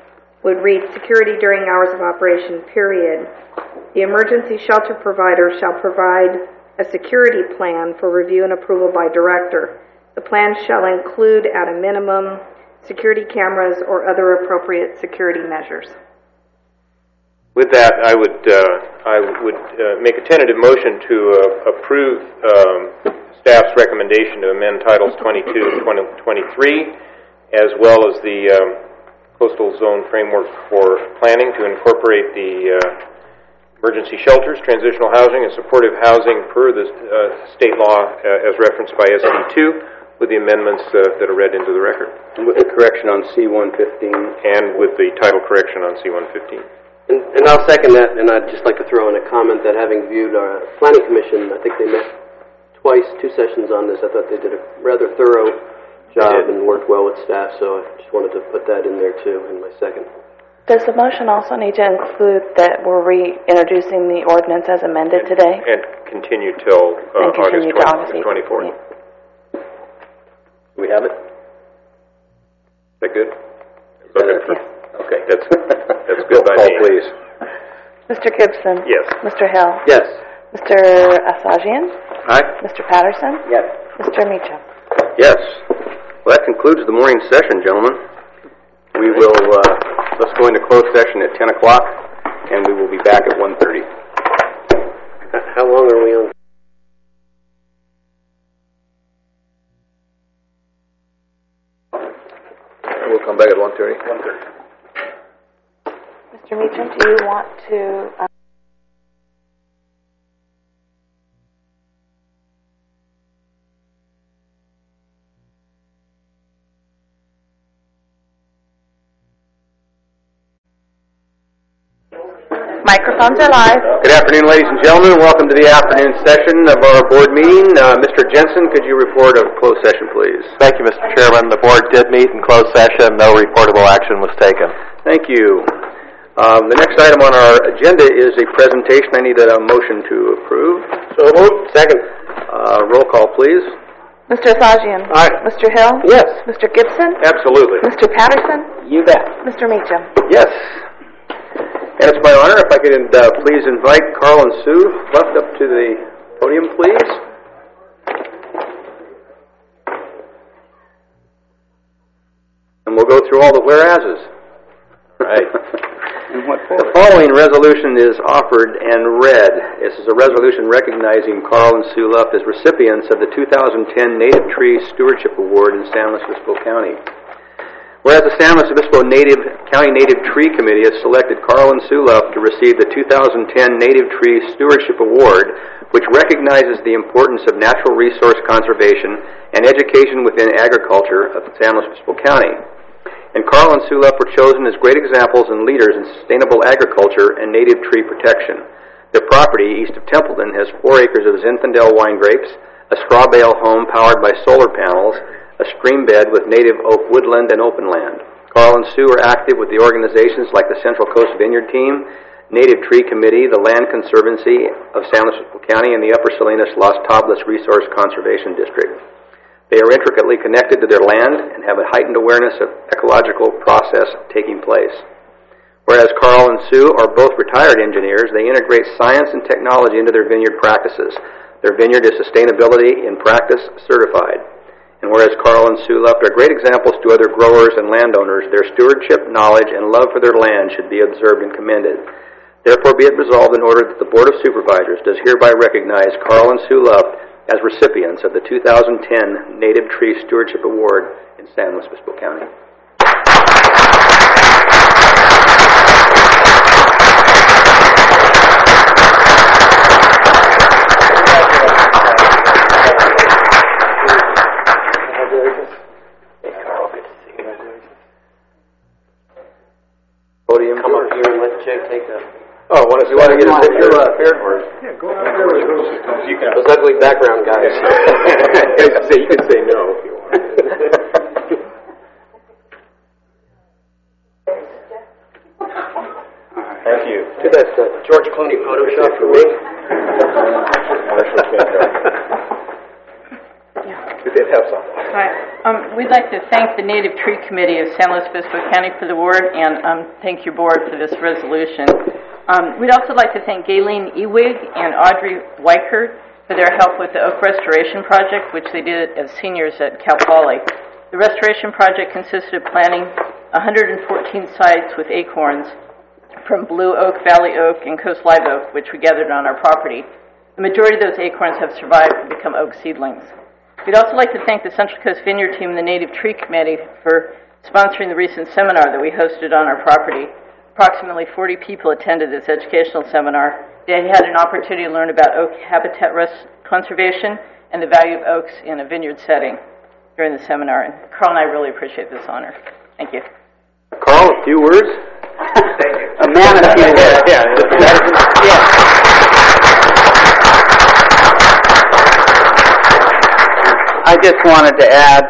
[SPEAKER 14] would read security during hours of operation, period. The emergency shelter provider shall provide a security plan for review and approval by director. The plan shall include, at a minimum, security cameras or other appropriate security measures.
[SPEAKER 13] With that, I would make a tentative motion to approve staff's recommendation to amend Titles 22 and 23, as well as the Coastal Zone Framework for Planning to incorporate the emergency shelters, transitional housing, and supportive housing per the state law as referenced by SB 2, with the amendments that are read into the record.
[SPEAKER 2] With the correction on C-115.
[SPEAKER 13] And with the title correction on C-115.
[SPEAKER 11] And I'll second that, and I'd just like to throw in a comment that having viewed our Planning Commission, I think they met twice, 2 sessions on this. I thought they did a rather thorough job and worked well with staff, so I just wanted to put that in there too in my second.
[SPEAKER 1] Does the motion also need to include that we're reintroducing the ordinance as amended today?
[SPEAKER 13] And continue till August 24th.
[SPEAKER 1] Yeah.
[SPEAKER 2] Do we have it?
[SPEAKER 13] Is that good?
[SPEAKER 2] Okay.
[SPEAKER 13] That's good by
[SPEAKER 2] Roll call,
[SPEAKER 13] me.
[SPEAKER 2] please.
[SPEAKER 1] Mr. Gibson?
[SPEAKER 13] Yes.
[SPEAKER 1] Mr. Hill?
[SPEAKER 2] Yes.
[SPEAKER 1] Mr. Asajian?
[SPEAKER 2] Aye.
[SPEAKER 1] Mr. Patterson?
[SPEAKER 2] Yes.
[SPEAKER 1] Mr. Meacham?
[SPEAKER 2] Yes. Well, that concludes the morning session, gentlemen. We will, let's go into closed session at 10 o'clock, and we will be back at 1:30.
[SPEAKER 11] How long are we on?
[SPEAKER 2] We'll come back at 1:30. 1:30.
[SPEAKER 1] Mr. Meacham, do you want to... Microphones are live.
[SPEAKER 2] Good afternoon, ladies and gentlemen. Welcome to the afternoon session of our board meeting. Mr. Jensen, could you report of closed session, please?
[SPEAKER 15] Thank you, Mr. Chairman. The board did meet in closed session. No reportable action was taken.
[SPEAKER 2] Thank you. The next item on our agenda is a presentation. I need a motion to approve.
[SPEAKER 11] So moved. Second.
[SPEAKER 2] Roll call, please.
[SPEAKER 1] Mr. Asajian?
[SPEAKER 2] Aye.
[SPEAKER 1] Mr. Hill?
[SPEAKER 2] Yes.
[SPEAKER 1] Mr. Gibson?
[SPEAKER 2] Absolutely.
[SPEAKER 1] Mr. Patterson?
[SPEAKER 2] You bet.
[SPEAKER 1] Mr. Meacham?
[SPEAKER 2] Yes. And it's my honor if I could please invite Carl and Sue left up to the podium, please. And we'll go through all the whereases. Right.
[SPEAKER 4] And what for?
[SPEAKER 2] The following resolution is offered and read. This is a resolution recognizing Carl and Sue Luft as recipients of the 2010 Native Tree Stewardship Award in San Luis Obispo County. Whereas the San Luis Obispo County Native Tree Committee has selected Carl and Sue Luft to receive the 2010 Native Tree Stewardship Award, which recognizes the importance of natural resource conservation and education within agriculture of San Luis Obispo County. And Carl and Sue Luft were chosen as great examples and leaders in sustainable agriculture and native tree protection. Their property, east of Templeton, has 4 acres of Zinfandel wine grapes, a straw bale home powered by solar panels, a stream bed with native oak woodland and open land. Carl and Sue are active with the organizations like the Central Coast Vineyard Team, Native Tree Committee, the Land Conservancy of San Luis Obispo County, and the Upper Salinas Las Tablas Resource Conservation District. They are intricately connected to their land and have a heightened awareness of ecological process taking place. Whereas Carl and Sue are both retired engineers, they integrate science and technology into their vineyard practices. Their vineyard is Sustainability in Practice certified. And whereas Carl and Sue Luft are great examples to other growers and landowners, their stewardship, knowledge, and love for their land should be observed and commended. Therefore be it resolved in order that the Board of Supervisors does hereby recognize Carl and Sue Luft as recipients of the 2010 Native Tree Stewardship Award in San Luis Obispo County. Podium.
[SPEAKER 11] Come up here and let Jake take that.
[SPEAKER 2] Oh, you want to get a picture up here?
[SPEAKER 12] Yeah, go out there with those.
[SPEAKER 2] You can.
[SPEAKER 11] Those ugly background guys.
[SPEAKER 2] You can say no if you want. Thank you.
[SPEAKER 11] Do that George Clooney Photoshop for me.
[SPEAKER 2] You did have some.
[SPEAKER 6] Hi.
[SPEAKER 16] We'd like to thank the Native Tree Committee of San Luis Obispo County for the award, and thank your board for this resolution. We'd also like to thank Gayleen Ewig and Audrey Weichert for their help with the Oak Restoration Project, which they did as seniors at Cal Poly. The restoration project consisted of planting 114 sites with acorns from blue oak, valley oak, and coast live oak, which we gathered on our property. The majority of those acorns have survived and become oak seedlings. We'd also like to thank the Central Coast Vineyard team and the Native Tree Committee for sponsoring the recent seminar that we hosted on our property. Approximately 40 people attended this educational seminar. They had an opportunity to learn about oak habitat conservation and the value of oaks in a vineyard setting during the seminar. And Carl and I really appreciate this honor. Thank you.
[SPEAKER 2] Carl, a few words? Thank you.
[SPEAKER 4] A man of few words.
[SPEAKER 2] Yeah.
[SPEAKER 4] I just wanted to add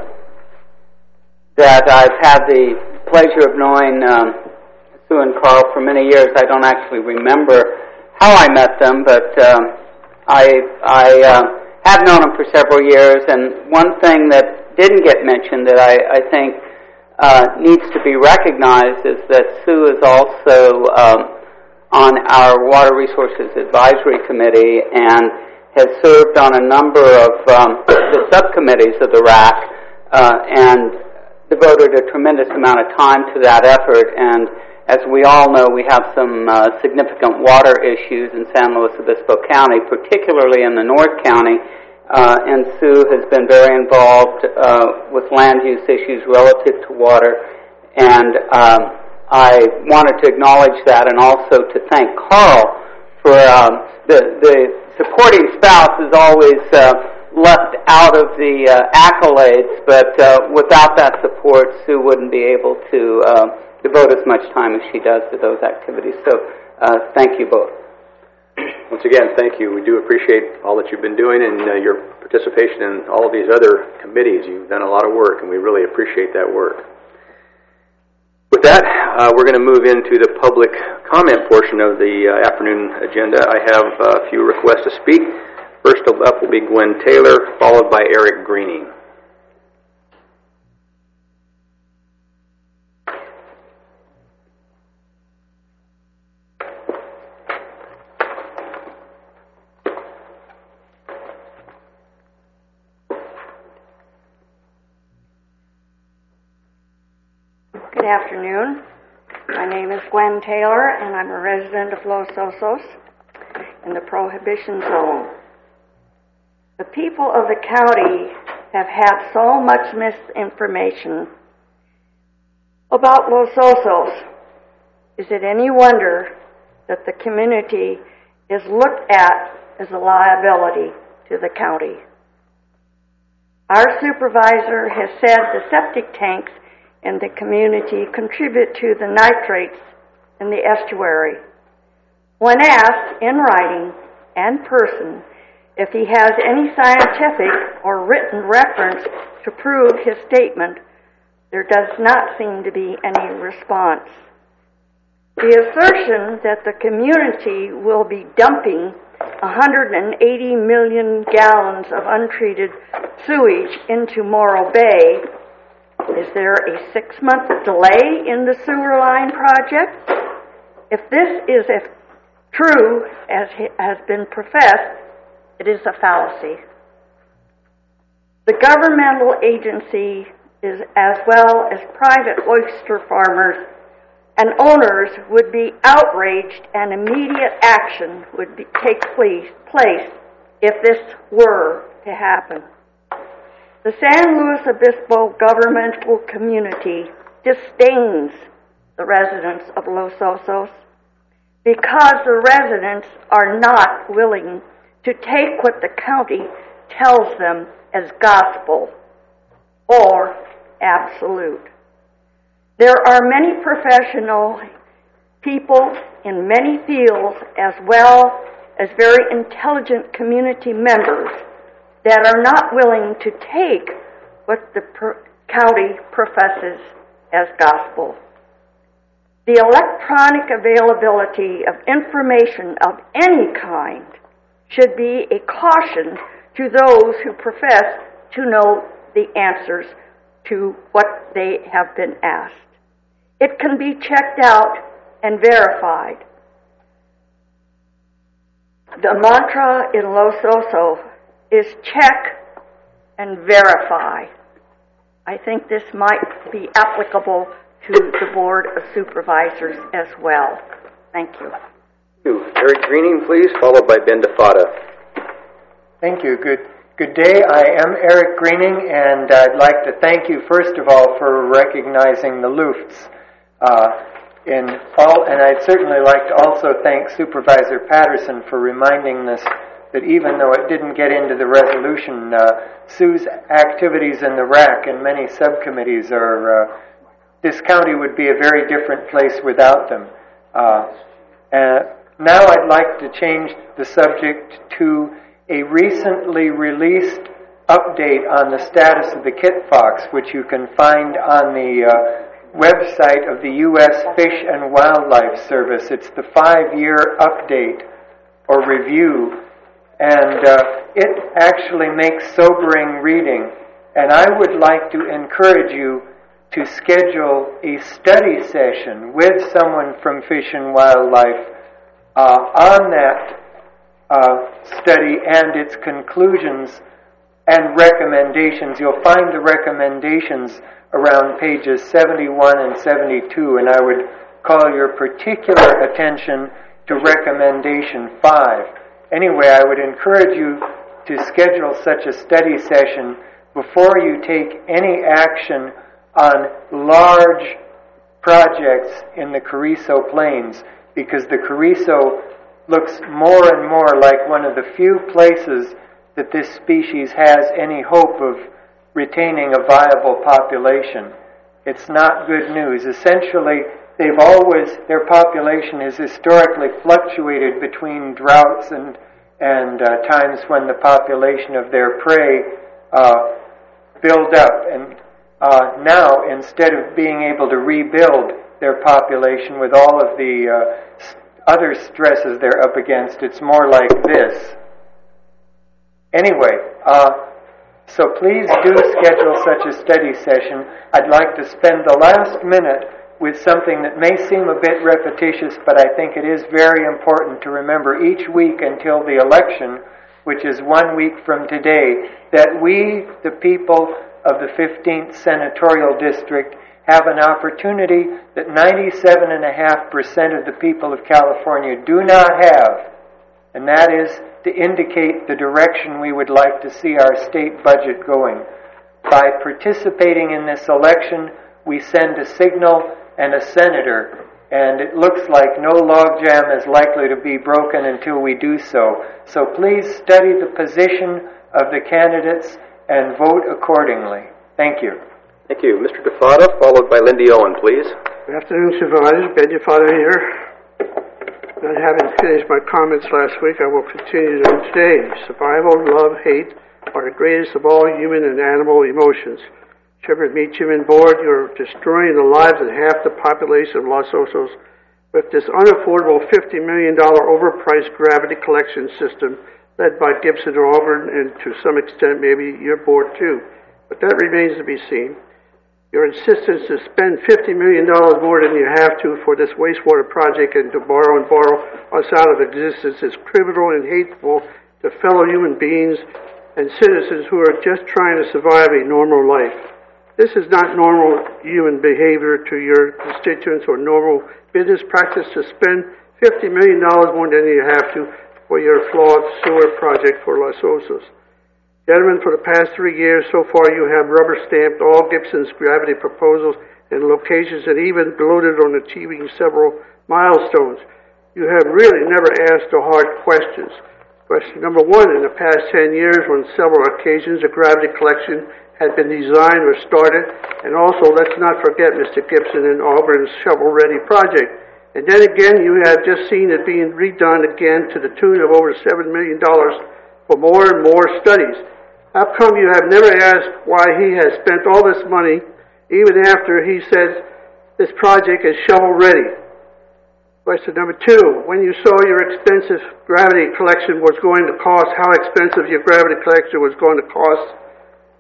[SPEAKER 4] that I've had the pleasure of knowing Sue and Carl for many years. I don't actually remember how I met them, but I have known them for several years. And one thing that didn't get mentioned that I think needs to be recognized is that Sue is also on our Water Resources Advisory Committee and has served on a number of the subcommittees of the RAC and devoted a tremendous amount of time to that effort. And as we all know, we have some significant water issues in San Luis Obispo County, particularly in the North County, and Sue has been very involved with land use issues relative to water. And I wanted to acknowledge that and also to thank Carl for the supporting spouse is always left out of the accolades, but without that support, Sue wouldn't be able to devote as much time as she does to those activities. So thank you both.
[SPEAKER 2] Once again, thank you. We do appreciate all that you've been doing and your participation in all of these other committees. You've done a lot of work, and we really appreciate that work. With that, we're going to move into the public comment portion of the afternoon agenda. I have a few requests to speak. First up will be Gwen Taylor, followed by Eric Greening.
[SPEAKER 17] Good afternoon. My name is Gwen Taylor, and I'm a resident of Los Osos in the Prohibition Zone. The people of the county have had so much misinformation about Los Osos. Is it any wonder that the community is looked at as a liability to the county? Our supervisor has said the septic tanks in the community contribute to the nitrates in the estuary. When asked in writing and person if he has any scientific or written reference to prove his statement, there does not seem to be any response. The assertion that the community will be dumping 180 million gallons of untreated sewage into Morro Bay. Is there a 6-month delay in the sewer line project? If this is as true as has been professed, it is a fallacy. The governmental agency is, as well as private oyster farmers and owners, would be outraged and immediate action would take place if this were to happen. The San Luis Obispo governmental community disdains the residents of Los Osos because the residents are not willing to take what the county tells them as gospel or absolute. There are many professional people in many fields as well as very intelligent community members that are not willing to take what the county professes as gospel. The electronic availability of information of any kind should be a caution to those who profess to know the answers to what they have been asked. It can be checked out and verified. The mantra in Los Osos is check and verify. I think this might be applicable to the Board of Supervisors as well. Thank you.
[SPEAKER 2] Thank you. Eric Greening, please, followed by Ben DeFada.
[SPEAKER 18] Thank you. Good day. I am Eric Greening, and I'd like to thank you, first of all, for recognizing the Lufts. And I'd certainly like to also thank Supervisor Patterson for reminding us that even though it didn't get into the resolution, Sue's activities in the RAC and many subcommittees are, this county would be a very different place without them. Now I'd like to change the subject to a recently released update on the status of the kit fox, which you can find on the website of the U.S. Fish and Wildlife Service. It's the 5-year update or review, and it actually makes sobering reading. And I would like to encourage you to schedule a study session with someone from Fish and Wildlife on that study and its conclusions and recommendations. You'll find the recommendations around pages 71 and 72, and I would call your particular attention to recommendation 5. Anyway, I would encourage you to schedule such a study session before you take any action on large projects in the Carrizo Plains, because the Carrizo looks more and more like one of the few places that this species has any hope of retaining a viable population. It's not good news. Essentially, their population has historically fluctuated between droughts and times when the population of their prey build up. And now, instead of being able to rebuild their population with all of the other stresses they're up against, it's more like this. Anyway, so please do schedule such a study session. I'd like to spend the last minute with something that may seem a bit repetitious, but I think it is very important to remember each week until the election, which is 1 week from today, that we, the people of the 15th Senatorial District, have an opportunity that 97.5% of the people of California do not have, and that is to indicate the direction we would like to see our state budget going. By participating in this election, we send a signal and a senator, and it looks like no logjam is likely to be broken until we do so. So please study the position of the candidates and vote accordingly. Thank you.
[SPEAKER 2] Thank you. Mr. DeFada, followed by Lindy Owen, please.
[SPEAKER 19] Good afternoon, Supervisors. Ben DeFada here. Not having finished my comments last week, I will continue them today. Survival, love, hate are the greatest of all human and animal emotions. Shepherd Meacham and Board, you're destroying the lives of half the population of Los Osos with this unaffordable $50 million overpriced gravity collection system led by Gibson or Auburn, and to some extent maybe your board too. But that remains to be seen. Your insistence to spend $50 million more than you have to for this wastewater project and to borrow us out of existence is criminal and hateful to fellow human beings and citizens who are just trying to survive a normal life. This is not normal human behavior to your constituents or normal business practice to spend $50 million more than you have to for your flawed sewer project for Los Osos. Gentlemen, for the past 3 years so far, you have rubber-stamped all Gibson's gravity proposals and locations and even gloated on achieving several milestones. You have really never asked the hard questions. Question number 1, in the past 10 years, on several occasions, a gravity collection had been designed or started, and also, let's not forget Mr. Gibson and Auburn's shovel-ready project. And then again, you have just seen it being redone again to the tune of over $7 million for more and more studies. How come you have never asked why he has spent all this money, even after he says this project is shovel-ready? Question number 2, when you saw your expensive gravity collection was going to cost, how expensive your gravity collection was going to cost,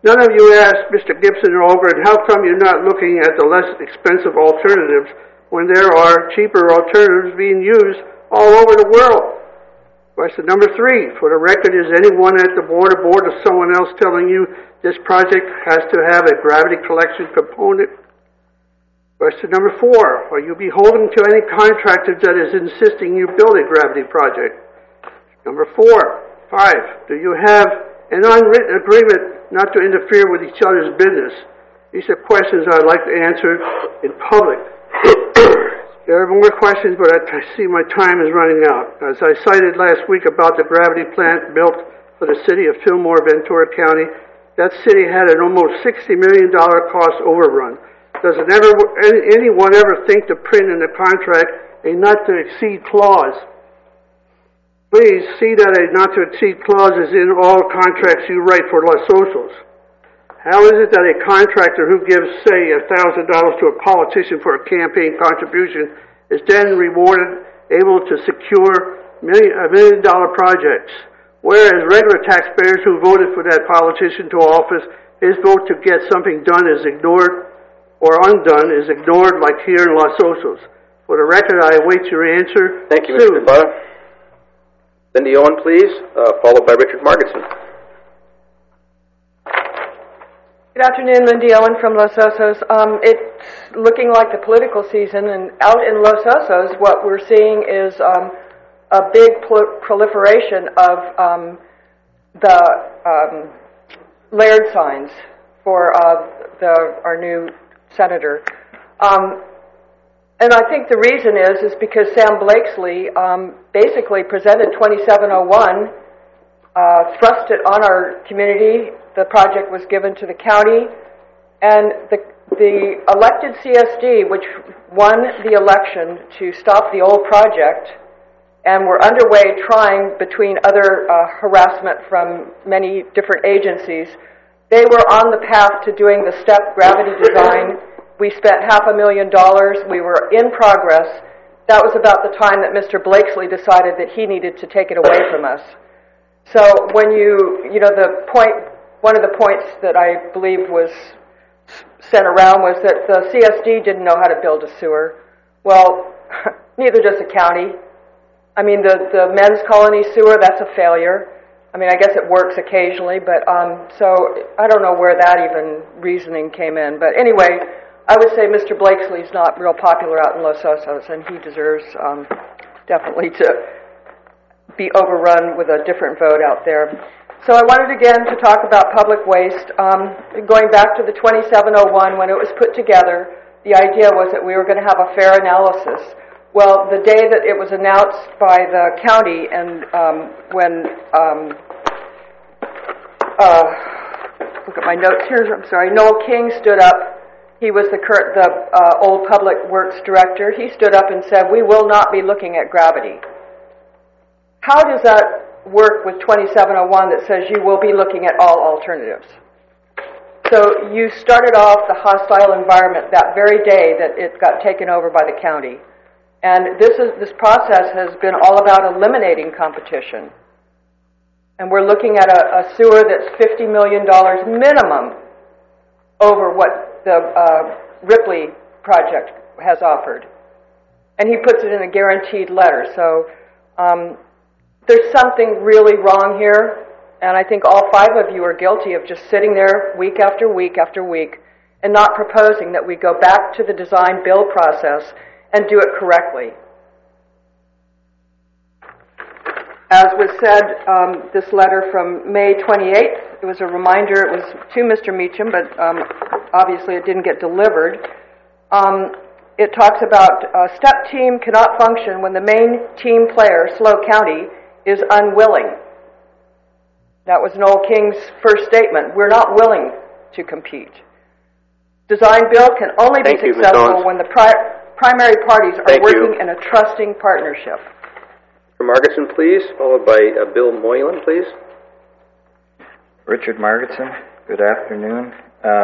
[SPEAKER 19] None of you asked Mr. Gibson or Ogren, how come you're not looking at the less expensive alternatives when there are cheaper alternatives being used all over the world? Question number 3. For the record, is anyone at the board or board of someone else telling you this project has to have a gravity collection component? Question number 4. Are you beholden to any contractor that is insisting you build a gravity project? Number 5. Do you have an unwritten agreement not to interfere with each other's business? These are questions I'd like to answer in public. There are more questions, but I see my time is running out. As I cited last week about the gravity plant built for the city of Fillmore, Ventura County, that city had an almost $60 million cost overrun. Does anyone ever think to print in the contract a not-to-exceed clause? Please see that a not-to-exceed clause is in all contracts you write for Los Osos. How is it that a contractor who gives, say, $1,000 to a politician for a campaign contribution is then rewarded, able to secure $1 million projects, whereas regular taxpayers who voted for that politician to office, his vote to get something done is ignored or undone is ignored, like here in Los Osos? For the record, I await your answer.
[SPEAKER 2] Thank you, Mr. Butta. Cindy Owen, please, followed by Richard Margetson.
[SPEAKER 20] Good afternoon, Lindy Owen from Los Osos. It's looking like the political season, and out in Los Osos, what we're seeing is a big proliferation of the layered signs for our new senator. And I think the reason is because Sam Blakesley basically presented 2701, thrust it on our community. The project was given to the county, and the elected CSD, which won the election to stop the old project, and were underway trying, between other harassment from many different agencies, they were on the path to doing the step gravity design. We spent $500,000. We were in progress. That was about the time that Mr. Blakesley decided that he needed to take it away from us. So when one of the points that I believe was sent around was that the CSD didn't know how to build a sewer. Well, neither does the county. I mean, the men's colony sewer, that's a failure. I mean, I guess it works occasionally, but so I don't know where that even reasoning came in. But anyway, I would say Mr. Blakesley's not real popular out in Los Osos, and he deserves definitely to be overrun with a different vote out there. So I wanted again to talk about public waste. Going back to the 2701, when it was put together, the idea was that we were going to have a fair analysis. Well, the day that it was announced by the county, and look at my notes here, I'm sorry, Noel King stood up. He was the old public works director. He stood up and said, we will not be looking at gravity. How does that work with 2701 that says you will be looking at all alternatives? So you started off the hostile environment that very day that it got taken over by the county. And this process has been all about eliminating competition. And we're looking at a sewer that's $50 million minimum over what the Ripley project has offered. And he puts it in a guaranteed letter. So there's something really wrong here. And I think all 5 of you are guilty of just sitting there week after week after week and not proposing that we go back to the design build process and do it correctly. As was said, this letter from May 28th, it was a reminder, it was to Mr. Meacham, but obviously it didn't get delivered. It talks about a step team cannot function when the main team player, SLO County, is unwilling. That was Noel King's first statement. We're not willing to compete. Design build can only be successful when the primary parties are working in a trusting partnership.
[SPEAKER 2] Margetson, please, followed by Bill Moylan, please.
[SPEAKER 21] Richard Margetson, good afternoon.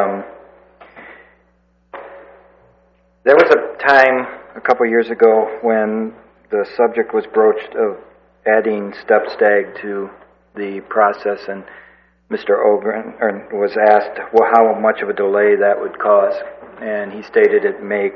[SPEAKER 21] There was a time a couple years ago when the subject was broached of adding step stag to the process, and Mr. Ogren was asked how much of a delay that would cause, and he stated it may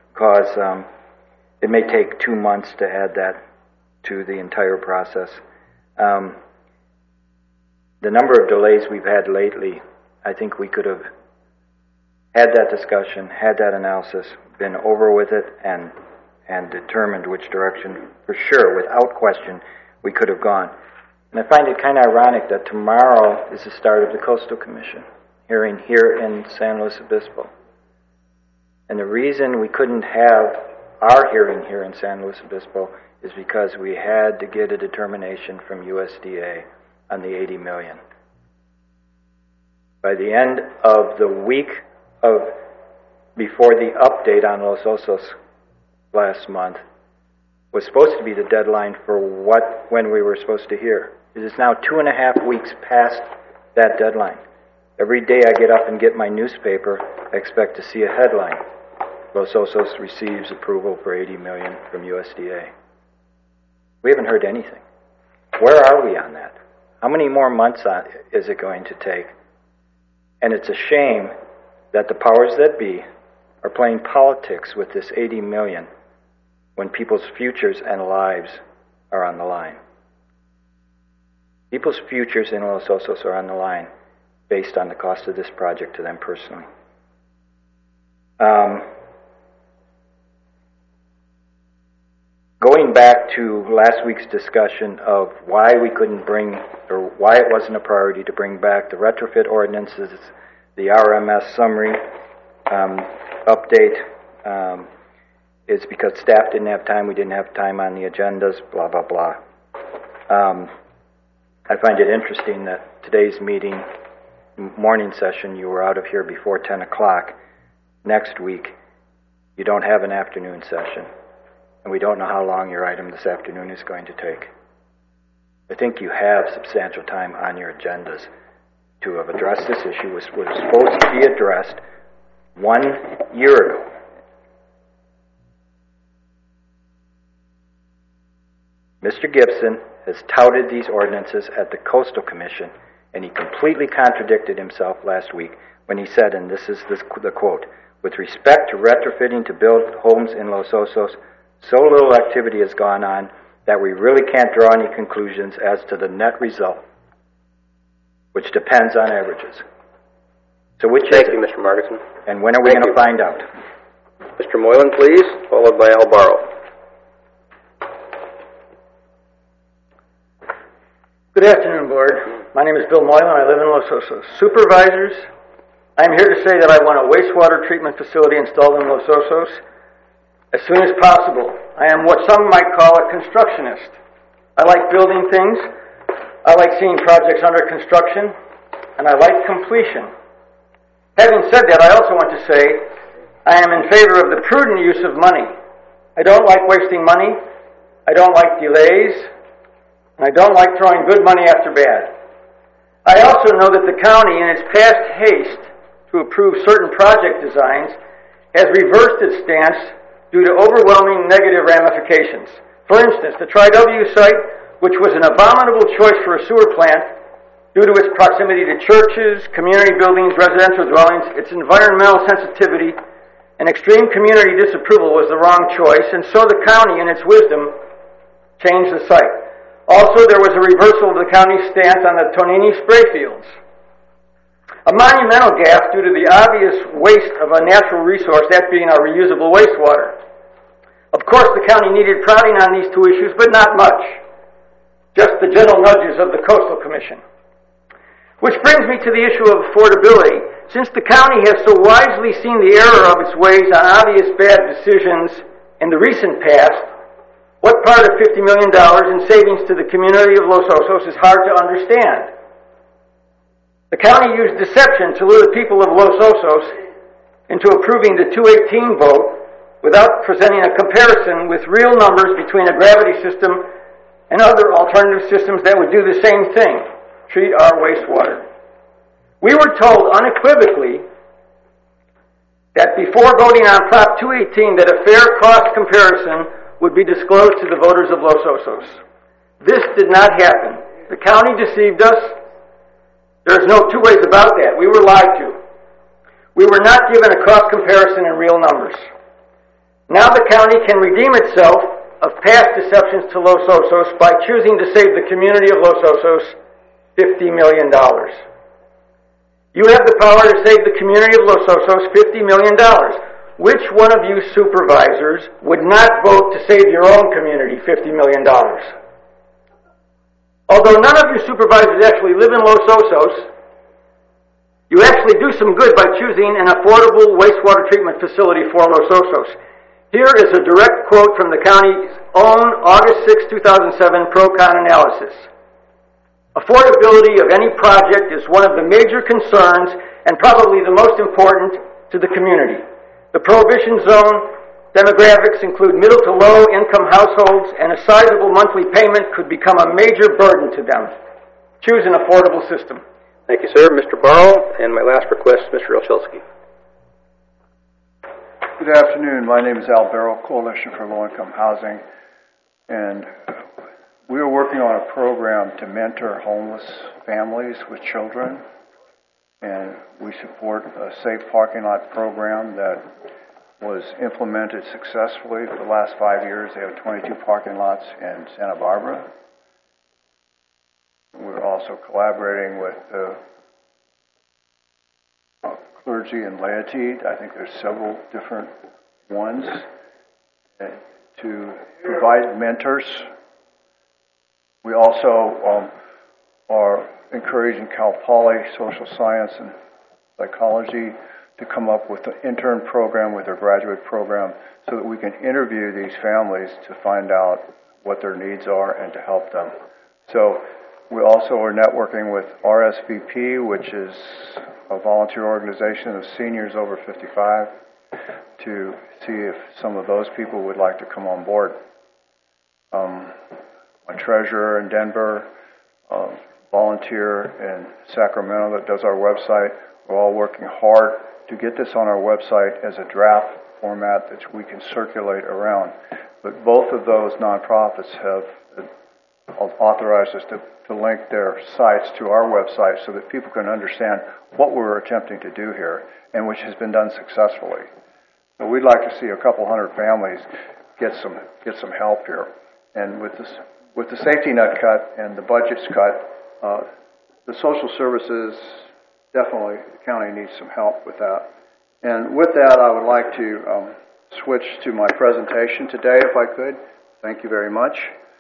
[SPEAKER 21] take 2 months to add that to the entire process. The number of delays we've had lately, I think we could have had that discussion, had that analysis, been over with it, and determined which direction, for sure, without question, we could have gone. And I find it kind of ironic that tomorrow is the start of the Coastal Commission hearing here in San Luis Obispo. And the reason we couldn't have our hearing here in San Luis Obispo is because we had to get a determination from USDA on the $80 million. By the end of the week before the update on Los Osos last month was supposed to be the deadline for when we were supposed to hear. It is now 2.5 weeks past that deadline. Every day I get up and get my newspaper, I expect to see a headline. Los Osos receives approval for $80 million from USDA. We haven't heard anything. Where are we on that? How many more months is it going to take? And it's a shame that the powers that be are playing politics with this $80 million when people's futures and lives are on the line. People's futures in Los Osos are on the line based on the cost of this project to them personally. Going back to last week's discussion of why we couldn't why it wasn't a priority to bring back the retrofit ordinances, the RMS summary update, is because staff didn't have time, we didn't have time on the agendas, blah, blah, blah. I find it interesting that today's meeting, morning session, you were out of here before 10 o'clock. Next week, you don't have an afternoon session, and we don't know how long your item this afternoon is going to take. I think you have substantial time on your agendas to have addressed this issue, which was supposed to be addressed 1 year ago. Mr. Gibson has touted these ordinances at the Coastal Commission, and he completely contradicted himself last week when he said, and this is the quote, "With respect to retrofitting to build homes in Los Osos, so little activity has gone on that we really can't draw any conclusions as to the net result, which depends on averages." So which
[SPEAKER 2] Thank
[SPEAKER 21] is
[SPEAKER 2] you,
[SPEAKER 21] it?
[SPEAKER 2] Mr. Margetson.
[SPEAKER 21] And when are we going to find out?
[SPEAKER 2] Mr. Moylan, please, followed by Al Barrow.
[SPEAKER 5] Good afternoon, Board. My name is Bill Moylan. I live in Los Osos. Supervisors, I am here to say that I want a wastewater treatment facility installed in Los Osos as soon as possible. I am what some might call a constructionist. I like building things. I like seeing projects under construction. And I like completion. Having said that, I also want to say I am in favor of the prudent use of money. I don't like wasting money. I don't like delays. And I don't like throwing good money after bad. I also know that the county, in its past haste to approve certain project designs, has reversed its stance due to overwhelming negative ramifications. For instance, the Tri-W site, which was an abominable choice for a sewer plant due to its proximity to churches, community buildings, residential dwellings, its environmental sensitivity, and extreme community disapproval was the wrong choice, and so the county, in its wisdom, changed the site. Also, there was a reversal of the county's stance on the Tonini spray fields. A monumental gaffe due to the obvious waste of a natural resource, that being our reusable wastewater. Of course, the county needed prodding on these two issues, but not much. Just the gentle nudges of the Coastal Commission. Which brings me to the issue of affordability. Since the county has so wisely seen the error of its ways on obvious bad decisions in the recent past, what part of $50 million in savings to the community of Los Osos is hard to understand? The county used deception to lure the people of Los Osos into approving the 218 vote without presenting a comparison with real numbers between a gravity system and other alternative systems that would do the same thing, treat our wastewater. We were told unequivocally that before voting on Prop 218 that a fair cost comparison would be disclosed to the voters of Los Osos. This did not happen. The county deceived us. There's no two ways about that. We were lied to. We were not given a cost comparison in real numbers. Now the county can redeem itself of past deceptions to Los Osos by choosing to save the community of Los Osos $50 million. You have the power to save the community of Los Osos $50 million. Which one of you supervisors would not vote to save your own community $50 million? Although none of you supervisors actually live in Los Osos, you actually do some good by choosing an affordable wastewater treatment facility for Los Osos. Here is a direct quote from the county's own August 6, 2007 pro-con analysis. Affordability of any project is one of the major concerns and probably the most important to the community. The prohibition zone demographics include middle to low income households, and a sizable monthly payment could become a major burden to them. Choose an affordable system.
[SPEAKER 2] Thank you, sir. Mr. Barrow, and my last request, Mr. Olszewski.
[SPEAKER 3] Good afternoon. My name is Al Barrow, Coalition for Low-Income Housing, and we are working on a program to mentor homeless families with children, and we support a safe parking lot program that was implemented successfully for the last 5 years. They have 22 parking lots in Santa Barbara. We're also collaborating with clergy and laity. I think there's several different ones to provide mentors. We also are encouraging Cal Poly Social Science and Psychology to come up with an intern program with their graduate program so that we can interview these families to find out what their needs are and to help them. So we also are networking with RSVP, which is a volunteer organization of seniors over 55, to see if some of those people would like to come on board. My treasurer in Denver, volunteer in Sacramento that does our website. We're all working hard to get this on our website as a draft format that we can circulate around. But both of those nonprofits have authorized us to link their sites to our website so that people can understand what we're attempting to do here, and which has been done successfully. So we'd like to see a couple hundred families get some help here. And with the safety net cut and the budgets cut, the social services, definitely the county needs some help with that. And with that, I would like to switch to my presentation today, if I could. Thank you very much.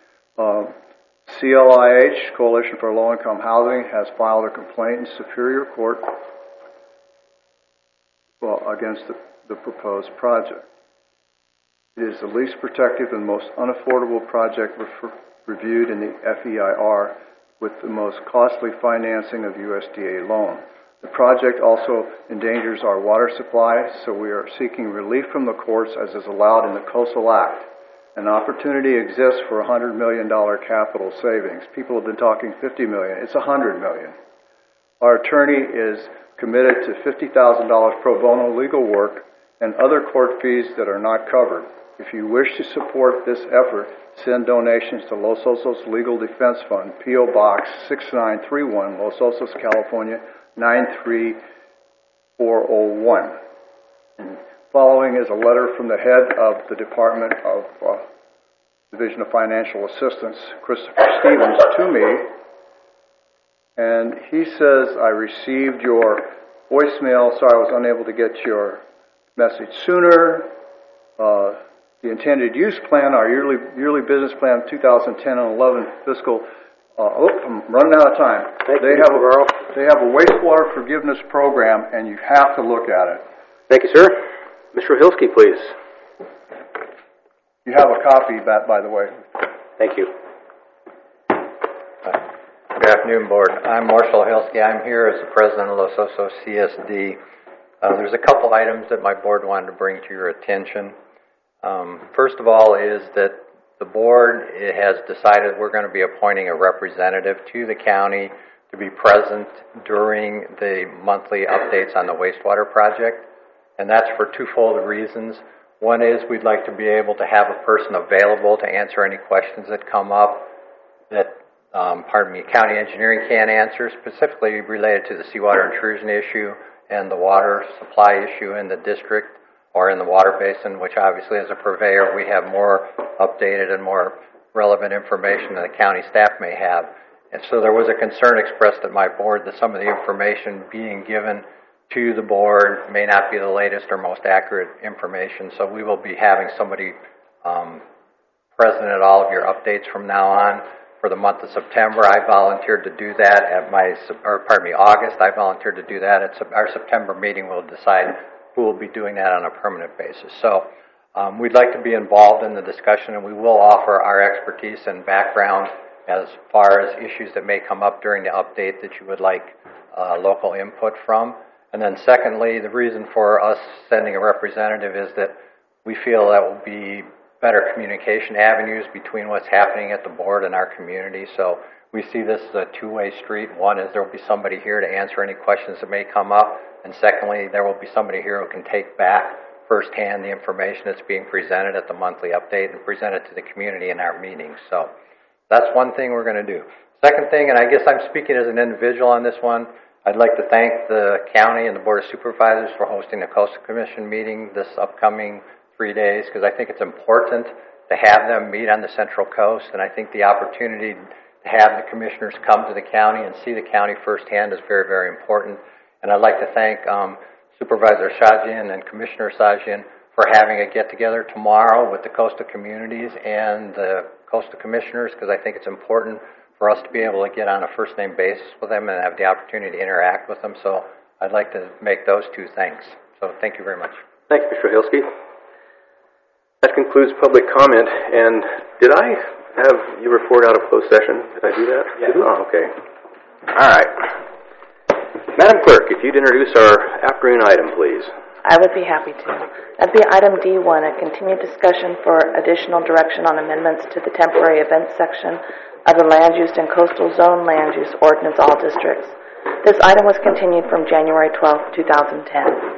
[SPEAKER 3] CLIH, Coalition for Low-Income Housing, has filed a complaint in Superior Court against the proposed project. It is the least protective and most unaffordable project reviewed in the FEIR, with the most costly financing of USDA loan. The project also endangers our water supply, so we are seeking relief from the courts as is allowed in the Coastal Act. An opportunity exists for $100 million capital savings. People have been talking $50 million. It's $100 million. Our attorney is committed to $50,000 pro bono legal work and other court fees that are not covered. If you wish to support this effort, send donations to Los Osos Legal Defense Fund, P.O. Box 6931, Los Osos, California, 93401. And following is a letter from the head of the Department of Division of Financial Assistance, Christopher Stevens, to me. And he says, I received your voicemail, sorry I was unable to get your message sooner. The intended use plan, our yearly business plan, 2010 and 11 fiscal. I'm running out of time. They have a wastewater forgiveness program, and you have to look at it.
[SPEAKER 2] Thank you, sir. Mr. Hilsky, please.
[SPEAKER 3] You have a copy of that, by the way.
[SPEAKER 2] Thank you.
[SPEAKER 22] Good afternoon, Board. I'm Marshall Hilsky. I'm here as the president of Los Osos CSD. There's a couple items that my board wanted to bring to your attention. First of all is that the board has decided we're going to be appointing a representative to the county to be present during the monthly updates on the wastewater project. And that's for twofold reasons. One is we'd like to be able to have a person available to answer any questions that come up that county engineering can't answer, specifically related to the seawater intrusion issue and the water supply issue in the district or in the water basin, which obviously as a purveyor we have more updated and more relevant information than the county staff may have. And so there was a concern expressed at my board that some of the information being given to the board may not be the latest or most accurate information. So we will be having somebody present at all of your updates from now on. For the month of September, I volunteered to do that at August. I volunteered to do that at our September meeting. We'll decide who will be doing that on a permanent basis. So we'd like to be involved in the discussion, and we will offer our expertise and background as far as issues that may come up during the update that you would like local input from. And then secondly, the reason for us sending a representative is that we feel that will be better communication avenues between what's happening at the board and our community. So we see this as a two-way street. One is there will be somebody here to answer any questions that may come up. And secondly, there will be somebody here who can take back firsthand the information that's being presented at the monthly update and present it to the community in our meetings. So that's one thing we're going to do. Second thing, and I guess I'm speaking as an individual on this one, I'd like to thank the county and the Board of Supervisors for hosting the Coastal Commission meeting this upcoming 3 days, because I think it's important to have them meet on the Central Coast, and I think the opportunity to have the commissioners come to the county and see the county firsthand is very, very important. And I'd like to thank Supervisor Shajian and Commissioner Shajian for having a get-together tomorrow with the coastal communities and the coastal commissioners, because I think it's important for us to be able to get on a first-name basis with them and have the opportunity to interact with them. So I'd like to make those two thanks. So thank you very much.
[SPEAKER 2] Thank you, Mr. Hilsky. That concludes public comment. And did I have you report out of closed session? Did I do that?
[SPEAKER 11] Yes.
[SPEAKER 2] Oh, okay. All right. Madam Clerk, if you'd introduce our afternoon item, please.
[SPEAKER 1] I would be happy to. That'd be item D1, a continued discussion for additional direction on amendments to the temporary events section of the Land Use and Coastal Zone Land Use Ordinance, all districts. This item was continued from January 12, 2010.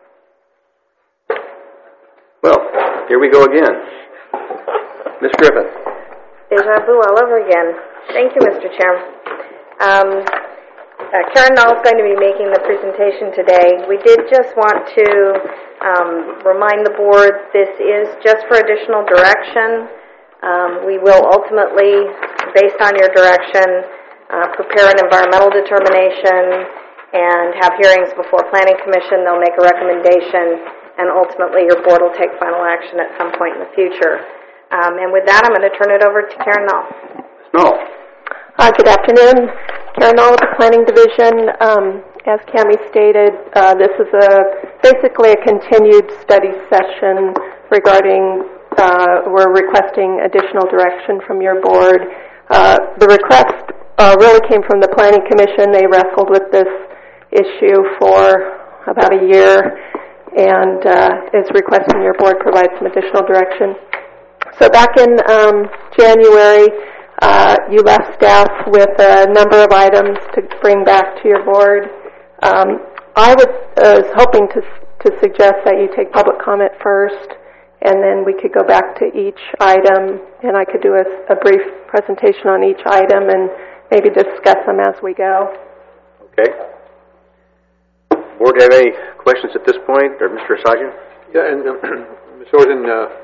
[SPEAKER 2] Well, here we go again. Ms. Griffin.
[SPEAKER 14] Deja vu all over again. Thank you, Mr. Chairman. Karen Knoll is going to be making the presentation today. We did just want to remind the board this is just for additional direction. We will ultimately, based on your direction, prepare an environmental determination and have hearings before Planning Commission. They'll make a recommendation, and ultimately your board will take final action at some point in the future. And with that, I'm going to turn it over to Karen Knoll.
[SPEAKER 2] Ms. Knoll.
[SPEAKER 8] Good afternoon. Karen Knoll with the Planning Division. As Cammie stated, this is basically a continued study session regarding, we're requesting additional direction from your board. The request really came from the Planning Commission. They wrestled with this issue for about a year and is requesting your board provide some additional direction. So back in January, you left staff with a number of items to bring back to your board. I was hoping to suggest that you take public comment first, and then we could go back to each item, and I could do a brief presentation on each item and maybe discuss them as we go.
[SPEAKER 2] Okay. Board have any questions at this point, or Mr. Sajan?
[SPEAKER 9] Yeah, and Ms. Orden,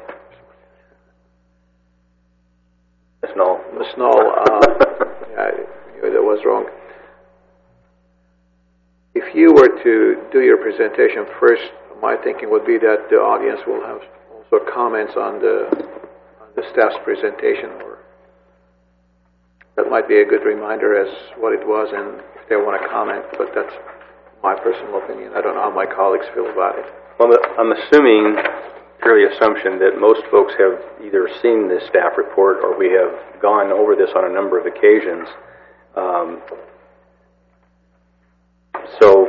[SPEAKER 2] Ms. Knoll.
[SPEAKER 9] Ms. Knoll, that was wrong. If you were to do your presentation first, my thinking would be that the audience will have also comments on the staff's presentation, or that might be a good reminder as what it was, and if they want to comment, but that's my personal opinion. I don't know how my colleagues feel about it.
[SPEAKER 2] Well, I'm assuming, purely assumption, that most folks have either seen this staff report or we have gone over this on a number of occasions. So,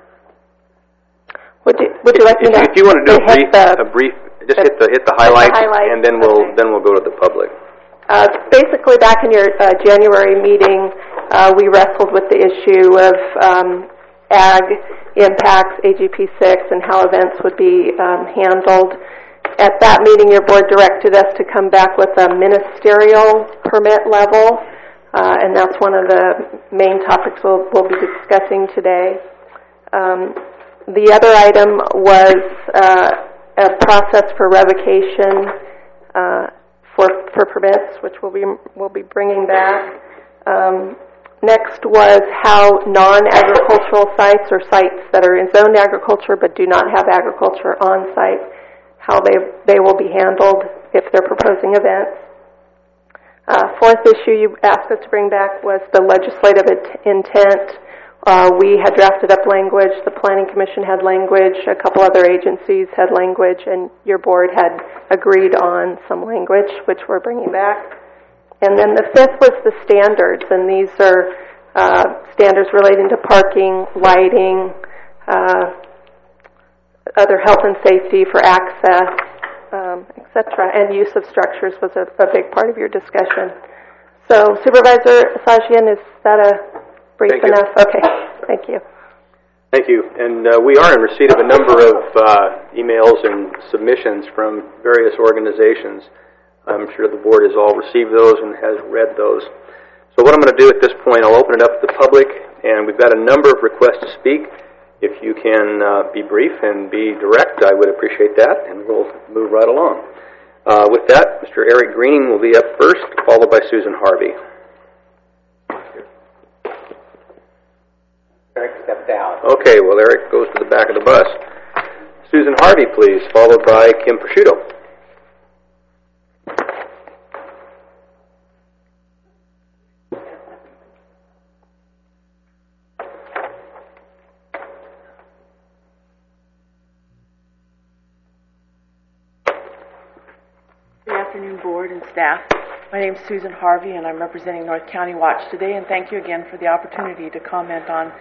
[SPEAKER 8] would you like me to?
[SPEAKER 2] If you want to do a brief, just hit the highlights, and then we'll go to the public.
[SPEAKER 8] Basically, back in your January meeting, we wrestled with the issue of ag impacts, AGP 6, and how events would be handled. At that meeting, your board directed us to come back with a ministerial permit level. and that's one of the main topics we'll be discussing today. The other item was a process for revocation for permits, which we'll be bringing back. Next was how non-agricultural sites or sites that are in zoned agriculture but do not have agriculture on site, how they will be handled if they're proposing events. Fourth issue you asked us to bring back was the legislative intent. We had drafted up language, the Planning Commission had language, a couple other agencies had language, and your board had agreed on some language, which we're bringing back. And then the fifth was the standards, and these are standards relating to parking, lighting, other health and safety for access, etc. And use of structures was a big part of your discussion. So, Supervisor Sajian, is that a brief enough? Okay, thank you.
[SPEAKER 2] Thank you. And we are in receipt of a number of emails and submissions from various organizations. I'm sure the board has all received those and has read those. So what I'm going to do at this point, I'll open it up to the public, and we've got a number of requests to speak. If you can be brief and be direct, I would appreciate that, and we'll move right along. With that, Mr. Eric Green will be up first, followed by Susan Harvey.
[SPEAKER 4] Eric stepped out.
[SPEAKER 2] Okay, well, Eric goes to the back of the bus. Susan Harvey, please, followed by Kim Prosciutto.
[SPEAKER 7] Good afternoon, board and staff. My name is Susan Harvey, and I'm representing North County Watch today, and thank you again for the opportunity to comment on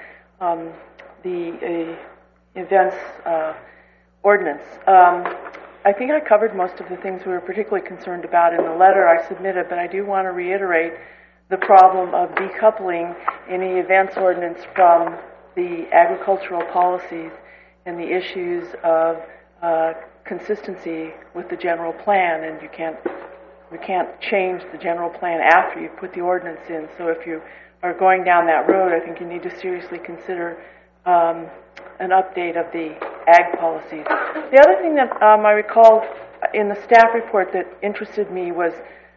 [SPEAKER 7] the events ordinance. I think I covered most of the things we were particularly concerned about in the letter I submitted, but I do want to reiterate the problem of decoupling any events ordinance from the agricultural policies and the issues of consistency with the general plan, and you can't change the general plan after you put the ordinance in. So if you are going down that road, I think you need to seriously consider an update of the ag policies. The other thing that I recalled in the staff report that interested me was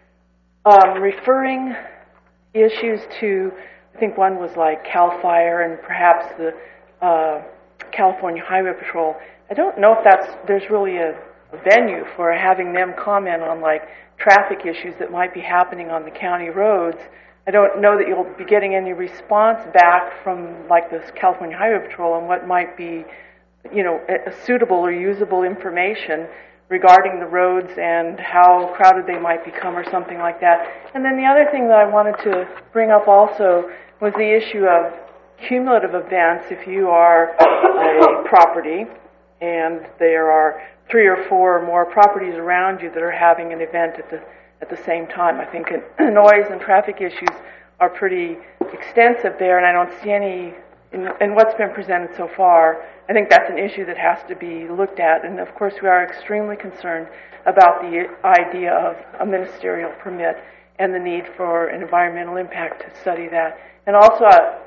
[SPEAKER 7] referring issues to, I think one was like CAL FIRE and perhaps the California Highway Patrol. I don't know if there's really a venue for having them comment on like traffic issues that might be happening on the county roads. I don't know that you'll be getting any response back from like this California Highway Patrol on what might be, a suitable or usable information regarding the roads and how crowded they might become or something like that. And then the other thing that I wanted to bring up also was the issue of cumulative events. If you are a property and there are 3 or 4 or more properties around you that are having an event at the same time, I think noise and traffic issues are pretty extensive there, and I don't see any in what's been presented so far. I think that's an issue that has to be looked at, and of course we are extremely concerned about the idea of a ministerial permit and the need for an environmental impact to study that. And also,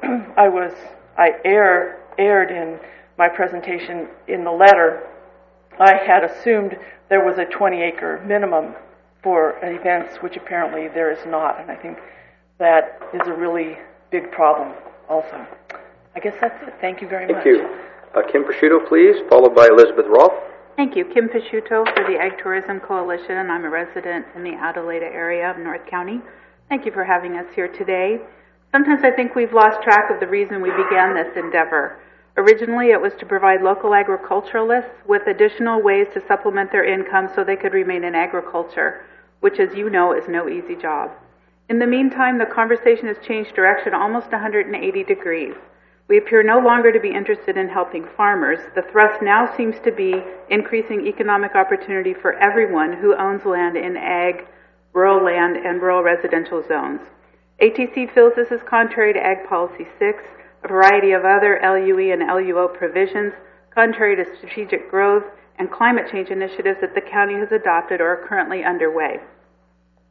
[SPEAKER 7] I erred in my presentation in the letter. I had assumed there was a 20-acre minimum for events, which apparently there is not, and I think that is a really big problem also. I guess that's it. Thank you very much.
[SPEAKER 2] Thank you. Kim Prosciutto, please, followed by Elizabeth Rolfe.
[SPEAKER 10] Thank you. Kim Prosciutto for the Ag Tourism Coalition, and I'm a resident in the Adelaida area of North County. Thank you for having us here today. Sometimes I think we've lost track of the reason we began this endeavor. Originally, it was to provide local agriculturalists with additional ways to supplement their income so they could remain in agriculture, which, as you know, is no easy job. In the meantime, the conversation has changed direction almost 180 degrees. We appear no longer to be interested in helping farmers. The thrust now seems to be increasing economic opportunity for everyone who owns land in ag, rural land, and rural residential zones. ATC feels this is contrary to Ag Policy 6, a variety of other LUE and LUO provisions, contrary to strategic growth and climate change initiatives that the county has adopted or are currently underway.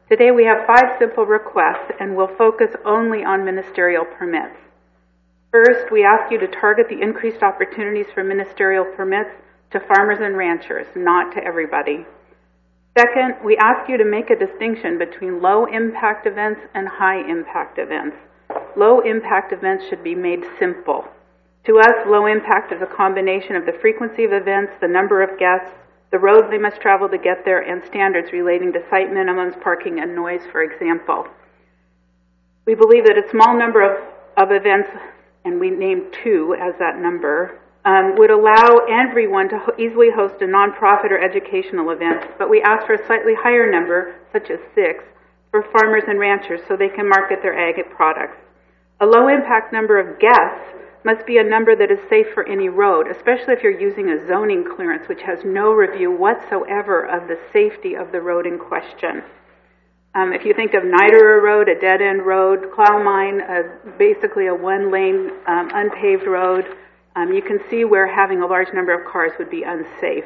[SPEAKER 10] Today we have 5 simple requests and will focus only on ministerial permits. First, we ask you to target the increased opportunities for ministerial permits to farmers and ranchers, not to everybody. Second, we ask you to make a distinction between low-impact events and high-impact events. Low-impact events should be made simple. To us, low impact is a combination of the frequency of events, the number of guests, the roads they must travel to get there, and standards relating to site minimums, parking, and noise, for example. We believe that a small number of events, and we named 2 as that number, would allow everyone to easily host a nonprofit or educational event, but we ask for a slightly higher number, such as 6, for farmers and ranchers so they can market their ag products. A low-impact number of guests must be a number that is safe for any road, especially if you're using a zoning clearance which has no review whatsoever of the safety of the road in question. If you think of Nidera Road, a dead-end road, Clow Mine, basically a one-lane unpaved road, you can see where having a large number of cars would be unsafe.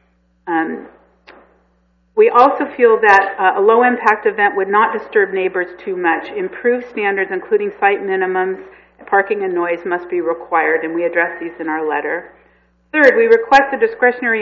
[SPEAKER 10] We also feel that a low-impact event would not disturb neighbors too much. Improved standards, including site minimums, parking and noise, must be required, and we address these in our letter. Third, we request a discretionary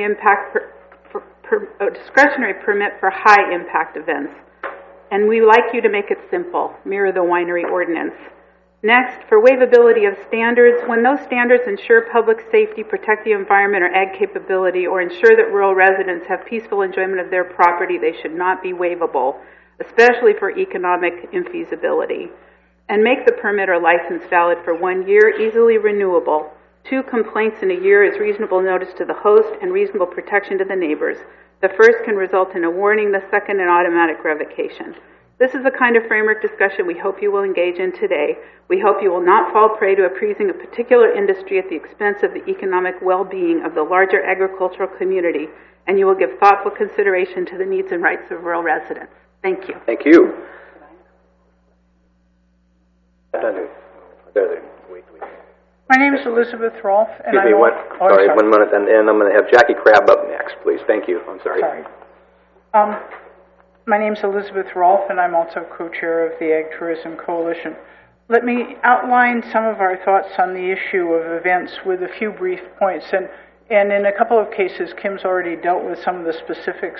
[SPEAKER 10] permit for high-impact events, and we like you to make it simple, mirror the winery ordinance. Next, for waivability of standards, when those standards ensure public safety, protect the environment or ag capability, or ensure that rural residents have peaceful enjoyment of their property, they should not be waivable, especially for economic infeasibility. And make the permit or license valid for 1 year, easily renewable. 2 complaints in a year is reasonable notice to the host and reasonable protection to the neighbors. The first can result in a warning, the second an automatic revocation. This is the kind of framework discussion we hope you will engage in today. We hope you will not fall prey to appeasing a particular industry at the expense of the economic well-being of the larger agricultural community, and you will give thoughtful consideration to the needs and rights of rural residents. Thank you.
[SPEAKER 2] Thank you.
[SPEAKER 13] My name is Elizabeth Rolfe, and
[SPEAKER 2] Excuse me, sorry, 1 minute, and I'm going to have Jackie Crabb up next, please. Thank you. I'm sorry.
[SPEAKER 13] My name is Elizabeth Rolfe, and I'm also co-chair of the Ag Tourism Coalition. Let me outline some of our thoughts on the issue of events with a few brief points, and in a couple of cases, Kim's already dealt with some of the specifics,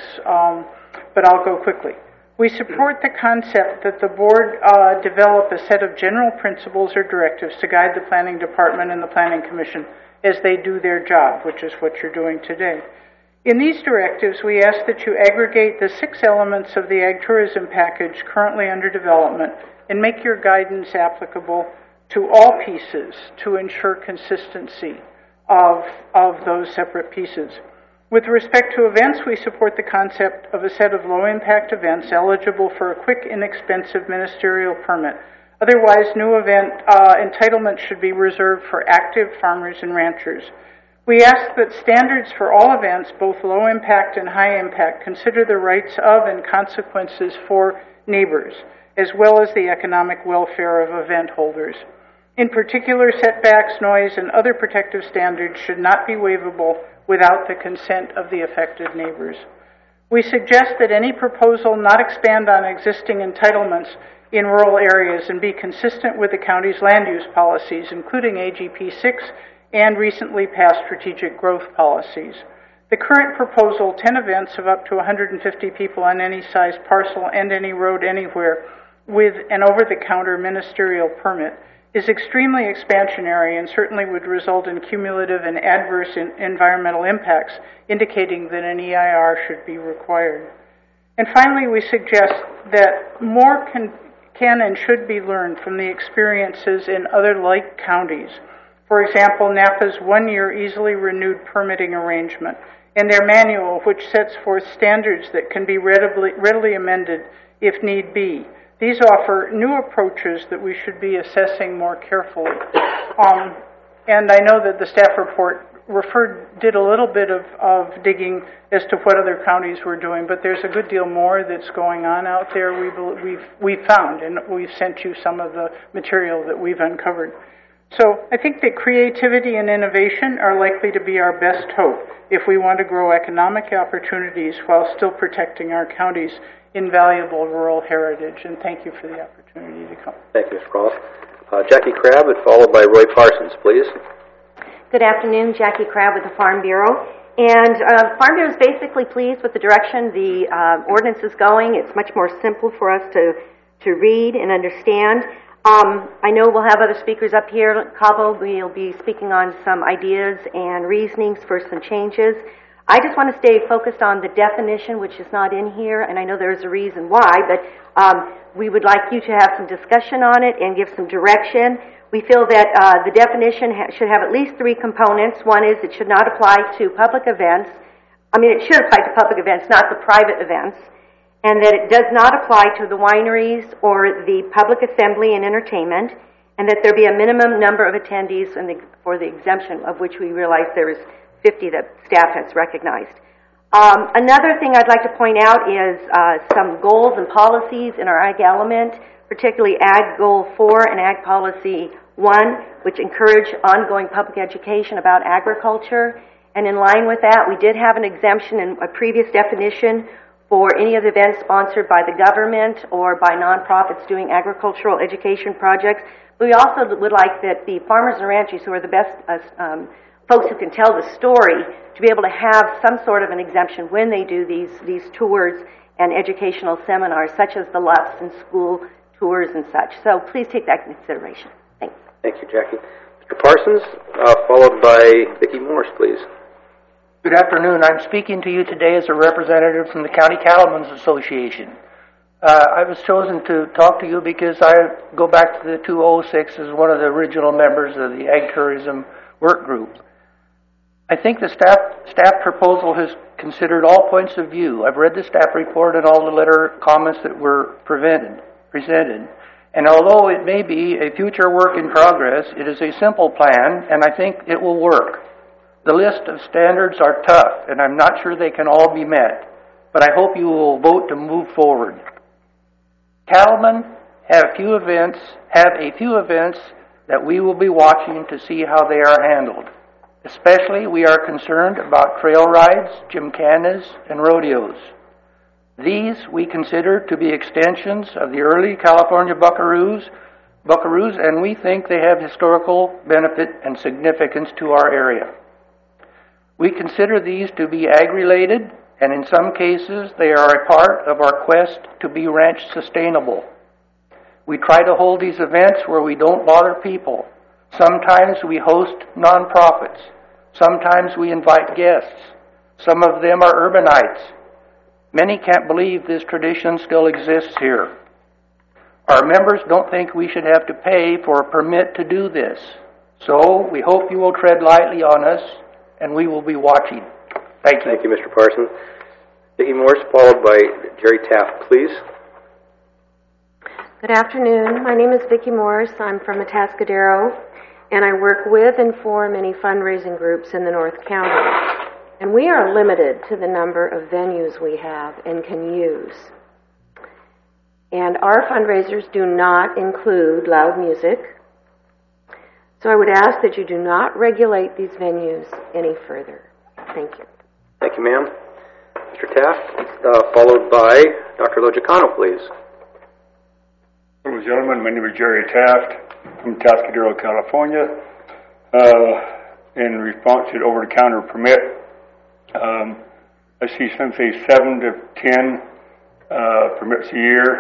[SPEAKER 13] but I'll go quickly. We support the concept that the board develop a set of general principles or directives to guide the Planning Department and the Planning Commission as they do their job, which is what you're doing today. In these directives, we ask that you aggregate the 6 elements of the ag tourism package currently under development and make your guidance applicable to all pieces to ensure consistency of those separate pieces. With respect to events, we support the concept of a set of low-impact events eligible for a quick, inexpensive ministerial permit. Otherwise, new event entitlements should be reserved for active farmers and ranchers. We ask that standards for all events, both low-impact and high-impact, consider the rights of and consequences for neighbors, as well as the economic welfare of event holders. In particular, setbacks, noise, and other protective standards should not be waivable without the consent of the affected neighbors. We suggest that any proposal not expand on existing entitlements in rural areas and be consistent with the county's land use policies, including AGP 6 and recently passed strategic growth policies. The current proposal, 10 events of up to 150 people on any size parcel and any road anywhere with an over-the-counter ministerial permit, is extremely expansionary and certainly would result in cumulative and adverse environmental impacts, indicating that an EIR should be required. And finally, we suggest that more can and should be learned from the experiences in other like counties. For example, Napa's 1-year easily renewed permitting arrangement and their manual, which sets forth standards that can be readily amended if need be. These offer new approaches that we should be assessing more carefully. And I know that the staff report did a little bit of digging as to what other counties were doing, but there's a good deal more that's going on out there we've found, and we've sent you some of the material that we've uncovered. So I think that creativity and innovation are likely to be our best hope if we want to grow economic opportunities while still protecting our county's invaluable rural heritage. And thank you for the opportunity to come.
[SPEAKER 11] Thank you, Ms. Cross. Jackie Crabb, followed by Roy Parsons, please.
[SPEAKER 12] Good afternoon, Jackie Crabb with the Farm Bureau. And Farm Bureau is basically pleased with the direction the ordinance is going. It's much more simple for us to read and understand. I know we'll have other speakers up here. Cabo, we'll be speaking on some ideas and reasonings for some changes. I just want to stay focused on the definition, which is not in here, and I know there's a reason why, but we would like you to have some discussion on it and give some direction. We feel that the definition should have at least 3 components. One is it should not apply to public events. It should apply to public events, not the private events. And that it does not apply to the wineries or the public assembly and entertainment, and that there be a minimum number of attendees for the exemption, of which we realize there is 50 that staff has recognized. Another thing I'd like to point out is some goals and policies in our Ag element, particularly Ag Goal 4 and Ag Policy 1, which encourage ongoing public education about agriculture. And in line with that, we did have an exemption in a previous definition for any of the events sponsored by the government or by nonprofits doing agricultural education projects. But we also would like that the farmers and ranchers, who are the best folks who can tell the story, to be able to have some sort of an exemption when they do these tours and educational seminars, such as the LUFs and school tours and such. So please take that into consideration. Thanks.
[SPEAKER 11] Thank you, Jackie. Mr. Parsons, followed by Vicki Morse, please.
[SPEAKER 15] Good afternoon. I'm speaking to you today as a representative from the County Cattlemen's Association. I was chosen to talk to you because I go back to the 2006 as one of the original members of the Ag Tourism Work Group. I think the staff proposal has considered all points of view. I've read the staff report and all the letter comments that were presented. And although it may be a future work in progress, it is a simple plan, and I think it will work. The list of standards are tough, and I'm not sure they can all be met, but I hope you will vote to move forward. Cattlemen have a few events that we will be watching to see how they are handled. Especially, we are concerned about trail rides, gymkhanas, and rodeos. These we consider to be extensions of the early California buckaroos, and we think they have historical benefit and significance to our area. We consider these to be ag-related, and in some cases they are a part of our quest to be ranch sustainable. We try to hold these events where we don't bother people. Sometimes we host nonprofits. Sometimes we invite guests. Some of them are urbanites. Many can't believe this tradition still exists here. Our members don't think we should have to pay for a permit to do this. So we hope you will tread lightly on us, and we will be watching. Thank you.
[SPEAKER 11] Thank you, Mr. Parsons. Vicki Morse, followed by Jerry Taft, please.
[SPEAKER 23] Good afternoon. My name is Vicki Morse. I'm from Atascadero, and I work with and for many fundraising groups in the North County. And we are limited to the number of venues we have and can use. And our fundraisers do not include loud music. So I would ask that you do not regulate these venues any further. Thank you.
[SPEAKER 11] Thank you, ma'am. Mr. Taft, followed by Dr. Logicano, please.
[SPEAKER 3] Hello, gentlemen. My name is Jerry Taft from Atascadero, California. In response to the over-the-counter permit, I see some say 7 to 10 permits a year.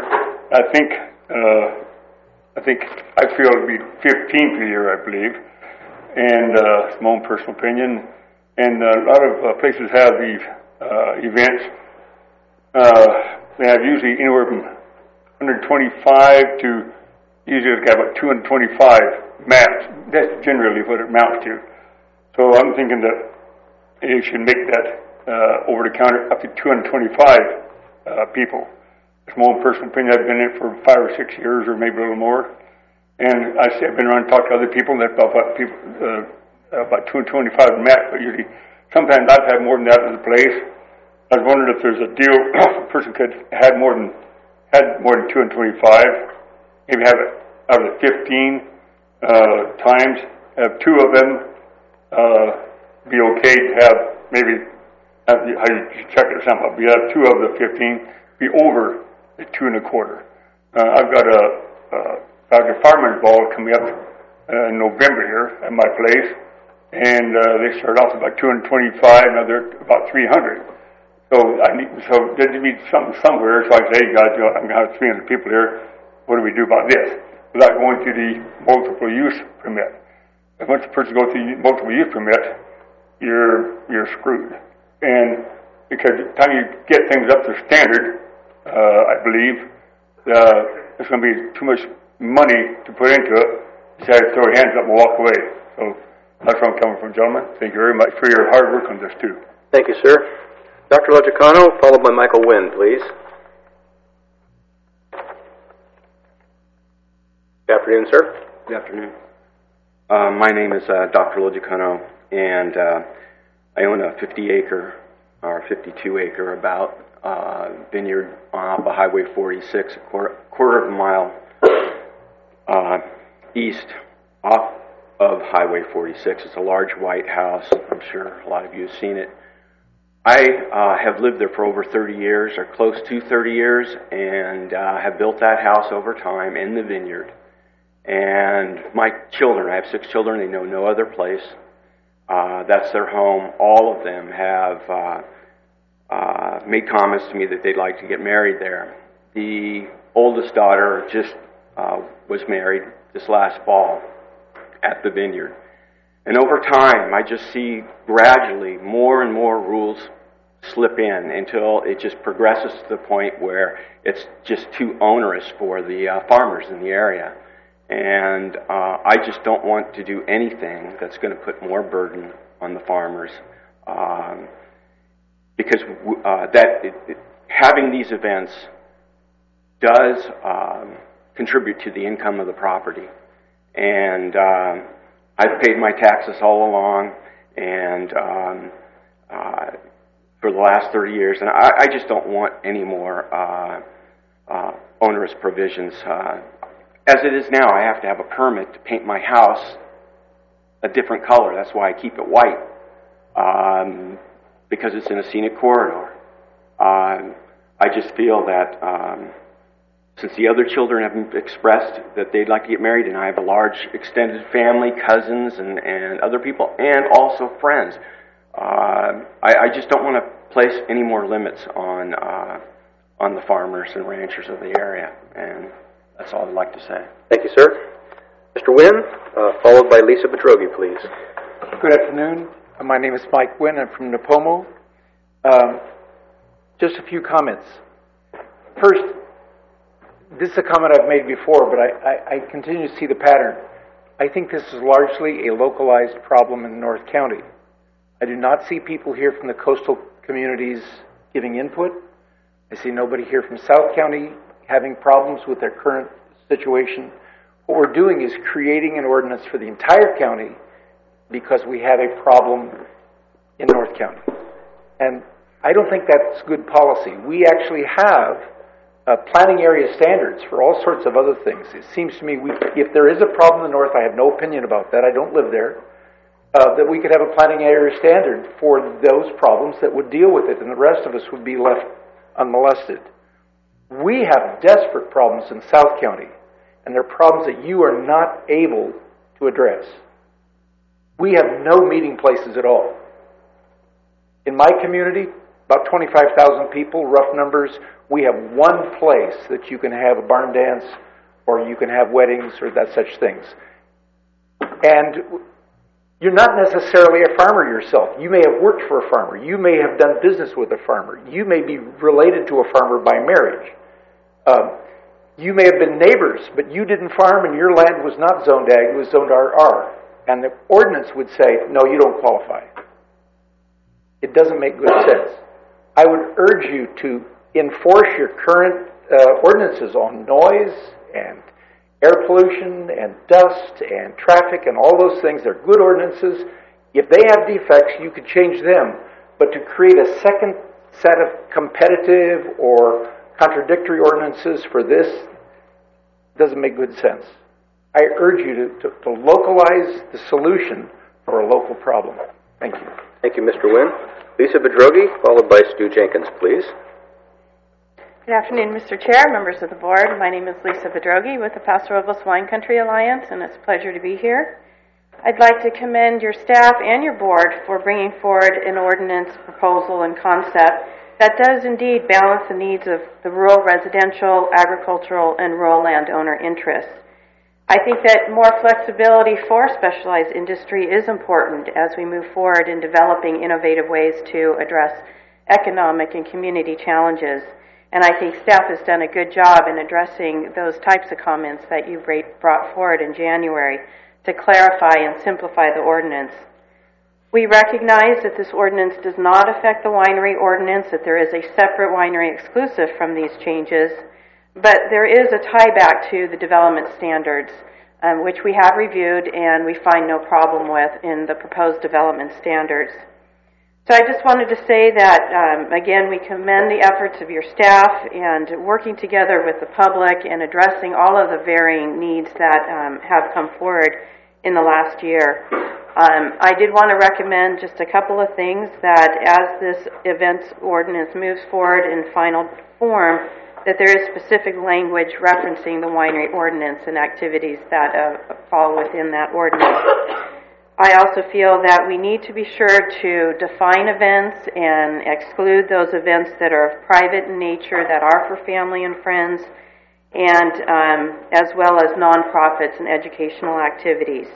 [SPEAKER 3] I feel it would be 15 per year, I believe, and it's my own personal opinion. And a lot of places have these events. They have usually anywhere from 125 to usually they've got about 225 maps. That's generally what it amounts to. So I'm thinking that you should make that over the counter up to 225 people. It's my own personal opinion. I've been in it for 5 or 6 years, or maybe a little more. And I've been around and talked to other people, and that's about 225 max. But usually, sometimes I've had more than that in the place. I was wondering if there's a deal a person could had more than 225, maybe have it out of the 15
[SPEAKER 6] times, have 2 of them be okay to have maybe, how you check it or something, but we have 2 of the 15 be over at 2 1/4. I've got a farmer's ball coming up in November here at my place, and they start off about 225, now they're about 300. So there needs to be something somewhere, so I say, hey guys, I'm going to have 300 people here, what do we do about this? Without going through the multiple use permit. And once the person goes through the multiple use permit, you're screwed. And because by the time you get things up to standard, I believe, there's going to be too much money to put into it. You just have to throw your hands up and walk away. So that's where I'm coming from, gentlemen. Thank you very much for your hard work on this, too.
[SPEAKER 2] Thank you, sir. Dr. Logicano, followed by Michael Wynn, please. Good afternoon, sir.
[SPEAKER 16] Good afternoon. My name is Dr. Logicano, and I own a 50-acre or 52-acre about vineyard off of Highway 46, a quarter of a mile east off of Highway 46. It's a large white house. I'm sure a lot of you have seen it. I have lived there for over 30 years, or close to 30 years, and have built that house over time in the vineyard. And my children, I have 6 children, they know no other place. That's their home. All of them have made comments to me that they'd like to get married there. The oldest daughter just was married this last fall at the vineyard. And over time, I just see gradually more and more rules slip in until it just progresses to the point where it's just too onerous for the farmers in the area. And I just don't want to do anything that's going to put more burden on the farmers, because having these events does contribute to the income of the property. And I've paid my taxes all along, and for the last 30 years, and I just don't want any more onerous provisions. As it is now, I have to have a permit to paint my house a different color. That's why I keep it white, because it's in a scenic corridor. I just feel that since the other children have expressed that they'd like to get married, and I have a large extended family, cousins and other people, and also friends, I just don't want to place any more limits on the farmers and ranchers of the area. And that's all I'd like to say.
[SPEAKER 2] Thank you, sir. Mr. Wynn, followed by Lisa Petrogi, please.
[SPEAKER 15] Good afternoon. My name is Mike Wynn. I'm from Napomo. Just a few comments. First, this is a comment I've made before, but I continue to see the pattern. I think this is largely a localized problem in North County. I do not see people here from the coastal communities giving input. I see nobody here from South County having problems with their current situation. What we're doing is creating an ordinance for the entire county because we have a problem in North County. And I don't think that's good policy. We actually have planning area standards for all sorts of other things. It seems to me if there is a problem in the north, I have no opinion about that, I don't live there, that we could have a planning area standard for those problems that would deal with it, and the rest of us would be left unmolested. We have desperate problems in South County, and they're problems that you are not able to address. We have no meeting places at all. In my community, about 25,000 people, rough numbers, we have one place that you can have a barn dance or you can have weddings or that such things. And you're not necessarily a farmer yourself. You may have worked for a farmer. You may have done business with a farmer. You may be related to a farmer by marriage. You may have been neighbors, but you didn't farm and your land was not zoned ag, it was zoned RR. And the ordinance would say, no, you don't qualify. It doesn't make good sense. I would urge you to enforce your current ordinances on noise and air pollution and dust and traffic and all those things. They're good ordinances. If they have defects, you could change them. But to create a second set of competitive or contradictory ordinances for this doesn't make good sense.
[SPEAKER 17] I urge you to localize the solution for a local problem. Thank you.
[SPEAKER 2] Thank you, Mr. Wynn. Lisa Bedrogi, followed by Stu Jenkins, please.
[SPEAKER 18] Good afternoon, Mr. Chair, members of the board. My name is Lisa Bedrogi with the Paso Robles Wine Country Alliance, and it's a pleasure to be here. I'd like to commend your staff and your board for bringing forward an ordinance proposal and concept that does indeed balance the needs of the rural residential, agricultural, and rural landowner interests. I think that more flexibility for specialized industry is important as we move forward in developing innovative ways to address economic and community challenges. And I think staff has done a good job in addressing those types of comments that you brought forward in January to clarify and simplify the ordinance. We recognize that this ordinance does not affect the winery ordinance, that there is a separate winery exclusive from these changes, but there is a tie back to the development standards, which we have reviewed and we find no problem with in the proposed development standards. So I just wanted to say that, again, we commend the efforts of your staff and working together with the public and addressing all of the varying needs that have come forward in the last year. I did want to recommend just a couple of things that as this events ordinance moves forward in final form, that there is specific language referencing the winery ordinance and activities that fall within that ordinance. I also feel that we need to be sure to define events and exclude those events that are of private in nature, that are for family and friends, and as well as nonprofits and educational activities.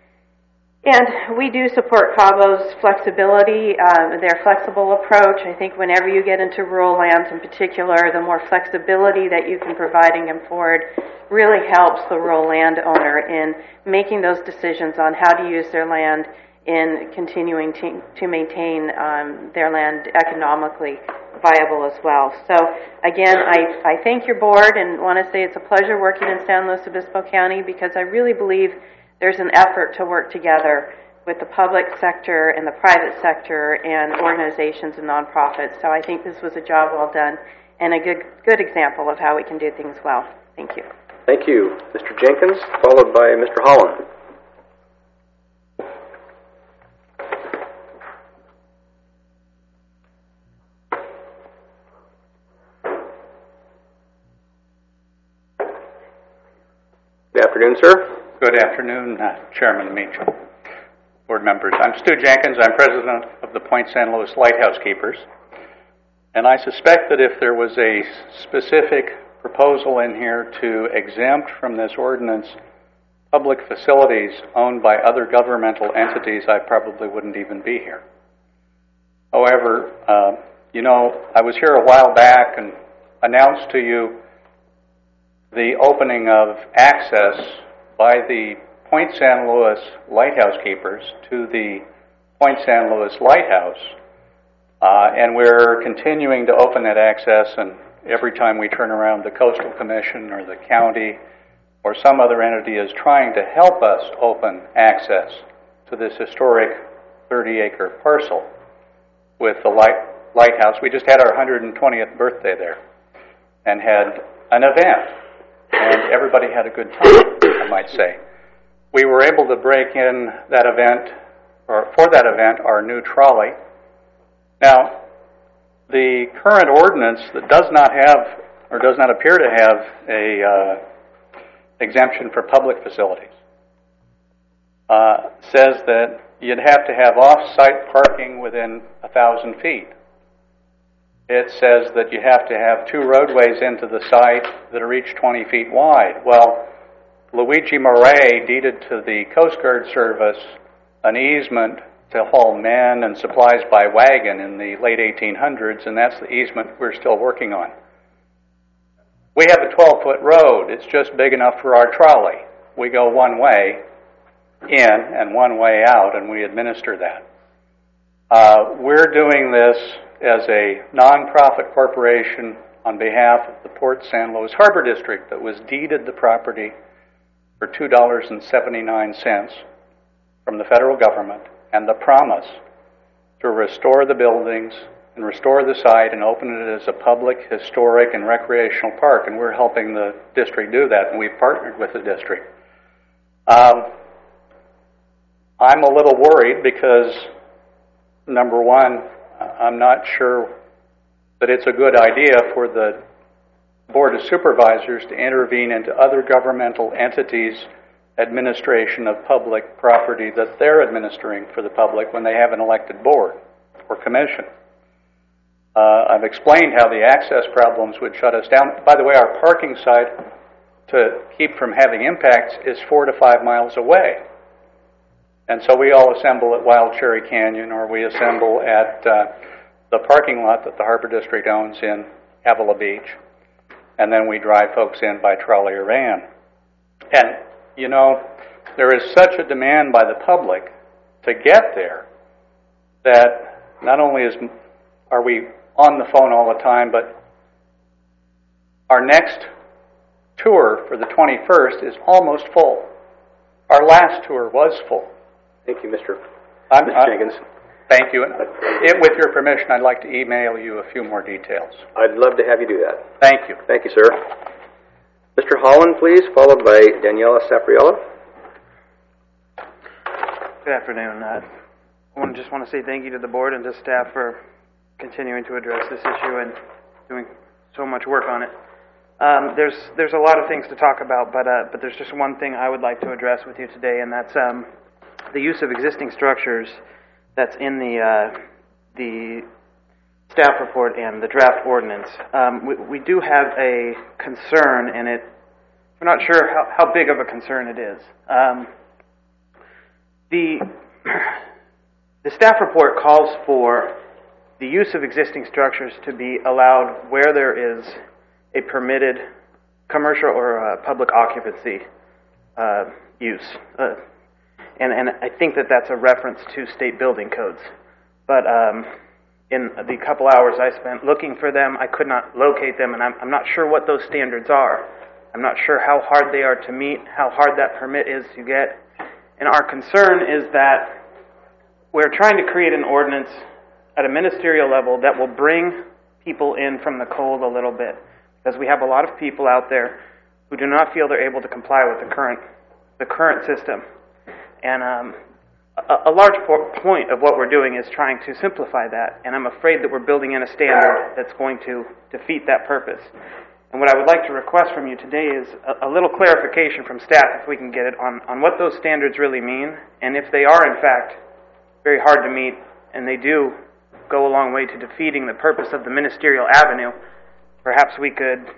[SPEAKER 18] And we do support Cabo's flexibility, their flexible approach. I think whenever you get into rural lands in particular, the more flexibility that you can providing them forward really helps the rural landowner in making those decisions on how to use their land in continuing to maintain their land economically viable as well. So again, I thank your board and want to say it's a pleasure working in San Luis Obispo County because I really believe there's an effort to work together with the public sector and the private sector and organizations and nonprofits. So I think this was a job well done and a good example of how we can do things well. Thank you.
[SPEAKER 2] Thank you, Mr. Jenkins, followed by Mr. Holland. Good afternoon, sir.
[SPEAKER 19] Good afternoon, Chairman Meacham, board members. I'm Stu Jenkins. I'm president of the Point San Luis Lighthouse Keepers. And I suspect that if there was a specific proposal in here to exempt from this ordinance public facilities owned by other governmental entities, I probably wouldn't even be here. However, I was here a while back and announced to you the opening of access by the Point San Luis Lighthouse Keepers to the Point San Luis Lighthouse, and we're continuing to open that access, and every time we turn around, the Coastal Commission or the county or some other entity is trying to help us open access to this historic 30-acre parcel with the lighthouse. We just had our 120th birthday there and had an event, and everybody had a good time, I might say. We were able to break in that event, or for that event, our new trolley. Now, the current ordinance that does not have, or does not appear to have, a exemption for public facilities says that you'd have to have off-site parking within 1,000 feet. It says that you have to have 2 roadways into the site that are each 20 feet wide. Well, Luigi Moret deeded to the Coast Guard Service an easement to haul men and supplies by wagon in the late 1800s, and that's the easement we're still working on. We have a 12-foot road. It's just big enough for our trolley. We go one way in and one way out, and we administer that. We're doing this as a nonprofit corporation on behalf of the Port San Luis Harbor District that was deeded the property for $2.79 from the federal government, and the promise to restore the buildings and restore the site and open it as a public, historic, and recreational park. And we're helping the district do that, and we've partnered with the district. I'm a little worried because, number one, I'm not sure that it's a good idea for the Board of Supervisors to intervene into other governmental entities' administration of public property that they're administering for the public when they have an elected board or commission. I've explained how the access problems would shut us down. By the way, our parking site, to keep from having impacts, is 4 to 5 miles away. And so we all assemble at Wild Cherry Canyon, or we assemble at the parking lot that the Harbor District owns in Avila Beach. And then we drive folks in by trolley or van. And, you know, there is such a demand by the public to get there that not only are we on the phone all the time, but our next tour for the 21st is almost full. Our last tour was full.
[SPEAKER 2] Thank you, Mr.
[SPEAKER 19] Jenkins. Thank you. With your permission, I'd like to email you a few more details.
[SPEAKER 2] I'd love to have you do that.
[SPEAKER 19] Thank you.
[SPEAKER 2] Thank you, sir. Mr. Holland, please, followed by Daniela Sapriella.
[SPEAKER 5] Good afternoon. I just want to say thank you to the board and to staff for continuing to address this issue and doing so much work on it. There's a lot of things to talk about, but there's just one thing I would like to address with you today, and that's the use of existing structures that's in the staff report and the draft ordinance. We do have a concern, and we're not sure how big of a concern it is. The staff report calls for the use of existing structures to be allowed where there is a permitted commercial or public occupancy use. And I think that's a reference to state building codes. But in the couple hours I spent looking for them, I could not locate them, and I'm not sure what those standards are. I'm not sure how hard they are to meet, how hard that permit is to get. And our concern is that we're trying to create an ordinance at a ministerial level that will bring people in from the cold a little bit. Because we have a lot of people out there who do not feel they're able to comply with the current system. And a large point of what we're doing is trying to simplify that. And I'm afraid that we're building in a standard that's going to defeat that purpose. And what I would like to request from you today is a little clarification from staff, if we can get it, on what those standards really mean. And if they are, in fact, very hard to meet, and they do go a long way to defeating the purpose of the ministerial avenue, perhaps we could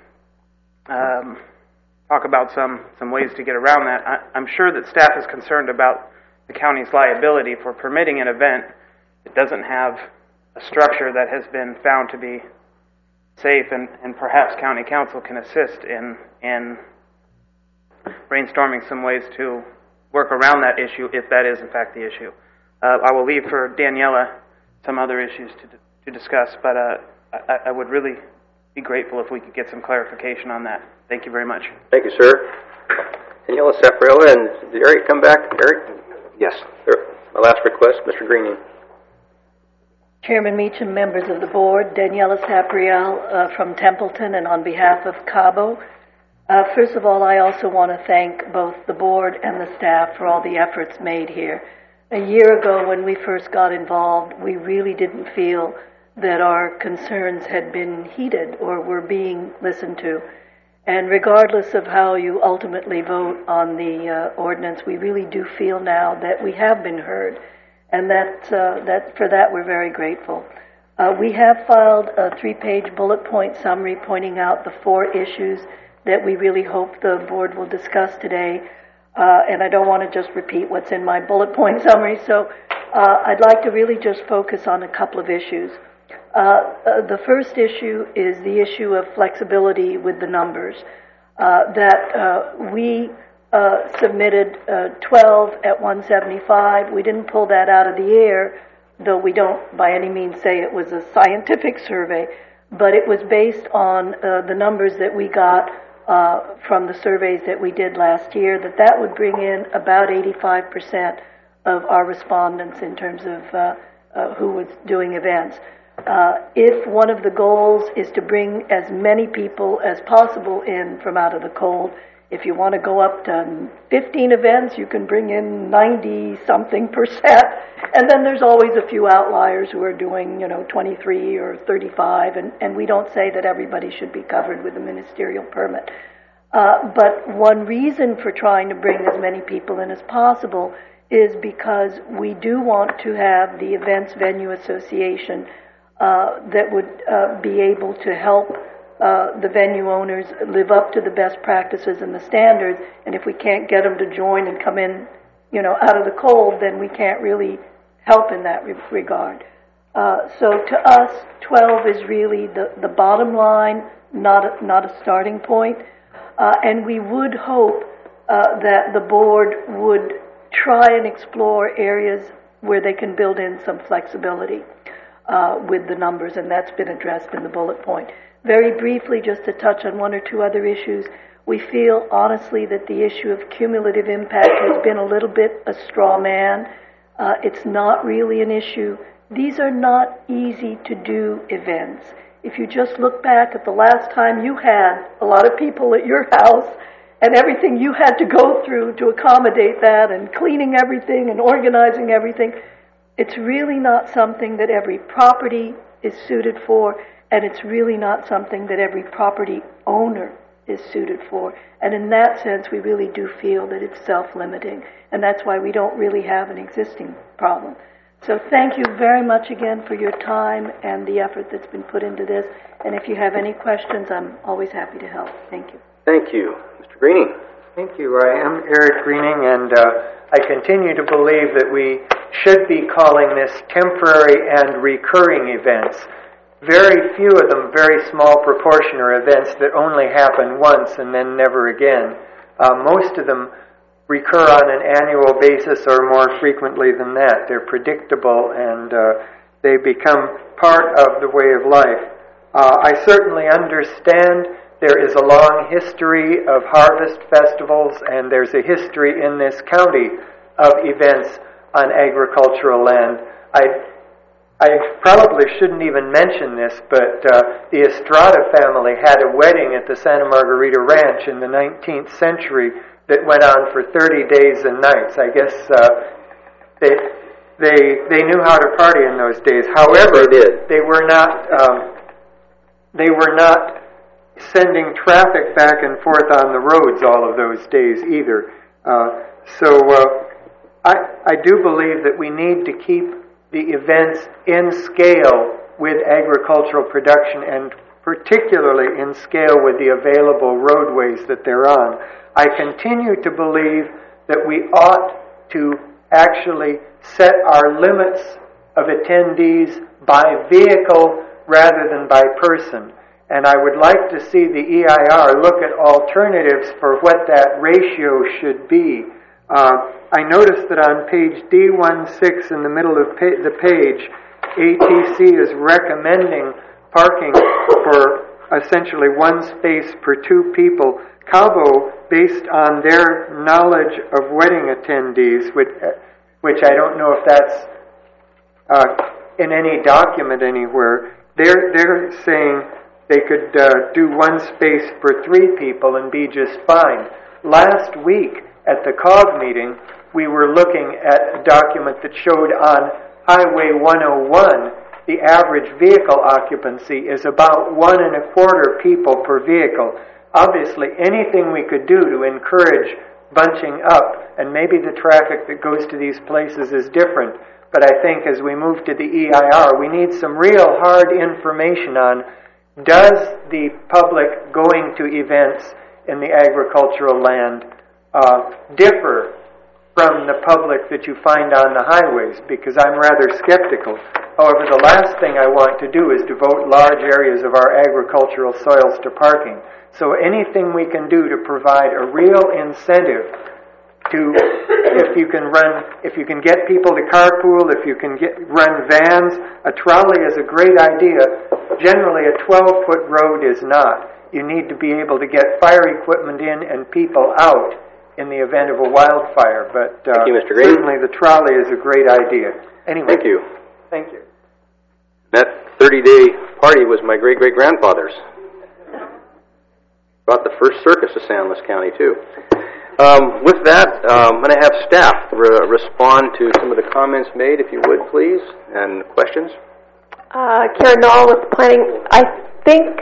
[SPEAKER 5] talk about some ways to get around that. I'm sure that staff is concerned about the county's liability for permitting an event that doesn't have a structure that has been found to be safe, and perhaps county council can assist in brainstorming some ways to work around that issue if that is in fact the issue. I will leave for Daniela some other issues to discuss, but I would really be grateful if we could get some clarification on that. Thank you very much.
[SPEAKER 2] Thank you, sir. Daniela Sapriella, and did Eric come back? Eric? Yes. My last request, Mr. Greening.
[SPEAKER 20] Chairman Meacham, members of the board, Daniela Sapriel from Templeton, and on behalf of Cabo. First of all, I also want to thank both the board and the staff for all the efforts made here. A year ago, when we first got involved, we really didn't feel that our concerns had been heeded or were being listened to. And regardless of how you ultimately vote on the ordinance, we really do feel now that we have been heard, and that for that we're very grateful. We have filed a 3-page bullet point summary pointing out the 4 issues that we really hope the board will discuss today. And I don't want to just repeat what's in my bullet point summary, so I'd like to really just focus on a couple of issues. The first issue is the issue of flexibility with the numbers. We submitted 12 at 175. We didn't pull that out of the air, though we don't by any means say it was a scientific survey, but it was based on the numbers that we got from the surveys that we did last year, that would bring in about 85% of our respondents in terms of who was doing events. If one of the goals is to bring as many people as possible in from out of the cold, If you want to go up to 15 events, you can bring in 90-something%. And then there's always a few outliers who are doing, 23 or 35, and we don't say that everybody should be covered with a ministerial permit. But one reason for trying to bring as many people in as possible is because we do want to have the Events Venue Association that would be able to help the venue owners live up to the best practices and the standards. And if we can't get them to join and come in, out of the cold, then we can't really help in that regard. So to us, 12 is really the bottom line, not a starting point. And we would hope that the board would try and explore areas where they can build in some flexibility with the numbers, and that's been addressed in the bullet point. Very briefly, just to touch on one or two other issues, we feel honestly that the issue of cumulative impact has been a little bit a straw man. It's not really an issue. These are not easy to do events. If you just look back at the last time you had a lot of people at your house and everything you had to go through to accommodate that and cleaning everything and organizing everything, it's really not something that every property is suited for, and it's really not something that every property owner is suited for. And in that sense, we really do feel that it's self-limiting, and that's why we don't really have an existing problem. So thank you very much again for your time and the effort that's been put into this. And if you have any questions, I'm always happy to help. Thank you.
[SPEAKER 2] Thank you. Mr. Greening.
[SPEAKER 1] Thank you. I am Eric Greening, and I continue to believe that we should be calling this temporary and recurring events. Very few of them, very small proportion, are events that only happen once and then never again. Most of them recur on an annual basis or more frequently than that. They're predictable and they become part of the way of life. I certainly understand there is a long history of harvest festivals, and there's a history in this county of events on agricultural land. I probably shouldn't even mention this, but the Estrada family had a wedding at the Santa Margarita Ranch in the 19th century that went on for 30 days and nights. I guess they knew how to party in those days. However, they were not sending traffic back and forth on the roads all of those days either. I do believe that we need to keep the events in scale with agricultural production, and particularly in scale with the available roadways that they're on. I continue to believe that we ought to actually set our limits of attendees by vehicle rather than by person. And I would like to see the EIR look at alternatives for what that ratio should be. I noticed that on page D16 in the middle of the page, ATC is recommending parking for essentially one space per two people. Cabo, based on their knowledge of wedding attendees, which I don't know if that's in any document anywhere, they're saying they could do one space for three people and be just fine. Last week at the COG meeting, we were looking at a document that showed on Highway 101 the average vehicle occupancy is about 1.25 people per vehicle. Obviously, anything we could do to encourage bunching up, and maybe the traffic that goes to these places is different, but I think as we move to the EIR, we need some real hard information on, does the public going to events in the agricultural land differ from the public that you find on the highways? Because I'm rather skeptical. However, the last thing I want to do is devote large areas of our agricultural soils to parking. So anything we can do to provide a real incentive to, if you can get people to carpool, if you can run vans, a trolley is a great idea. Generally, a 12-foot road is not. You need to be able to get fire equipment in and people out in the event of a wildfire. But
[SPEAKER 2] Thank you, Mr. Green.
[SPEAKER 1] Certainly the trolley is a great idea. Anyway.
[SPEAKER 2] Thank you.
[SPEAKER 1] Thank you.
[SPEAKER 2] That 30-day party was my great-great-grandfather's. brought the first circus to San Luis County, too. With that, I'm going to have staff respond to some of the comments made, if you would, please, and questions.
[SPEAKER 8] Karen Knoll with planning. I think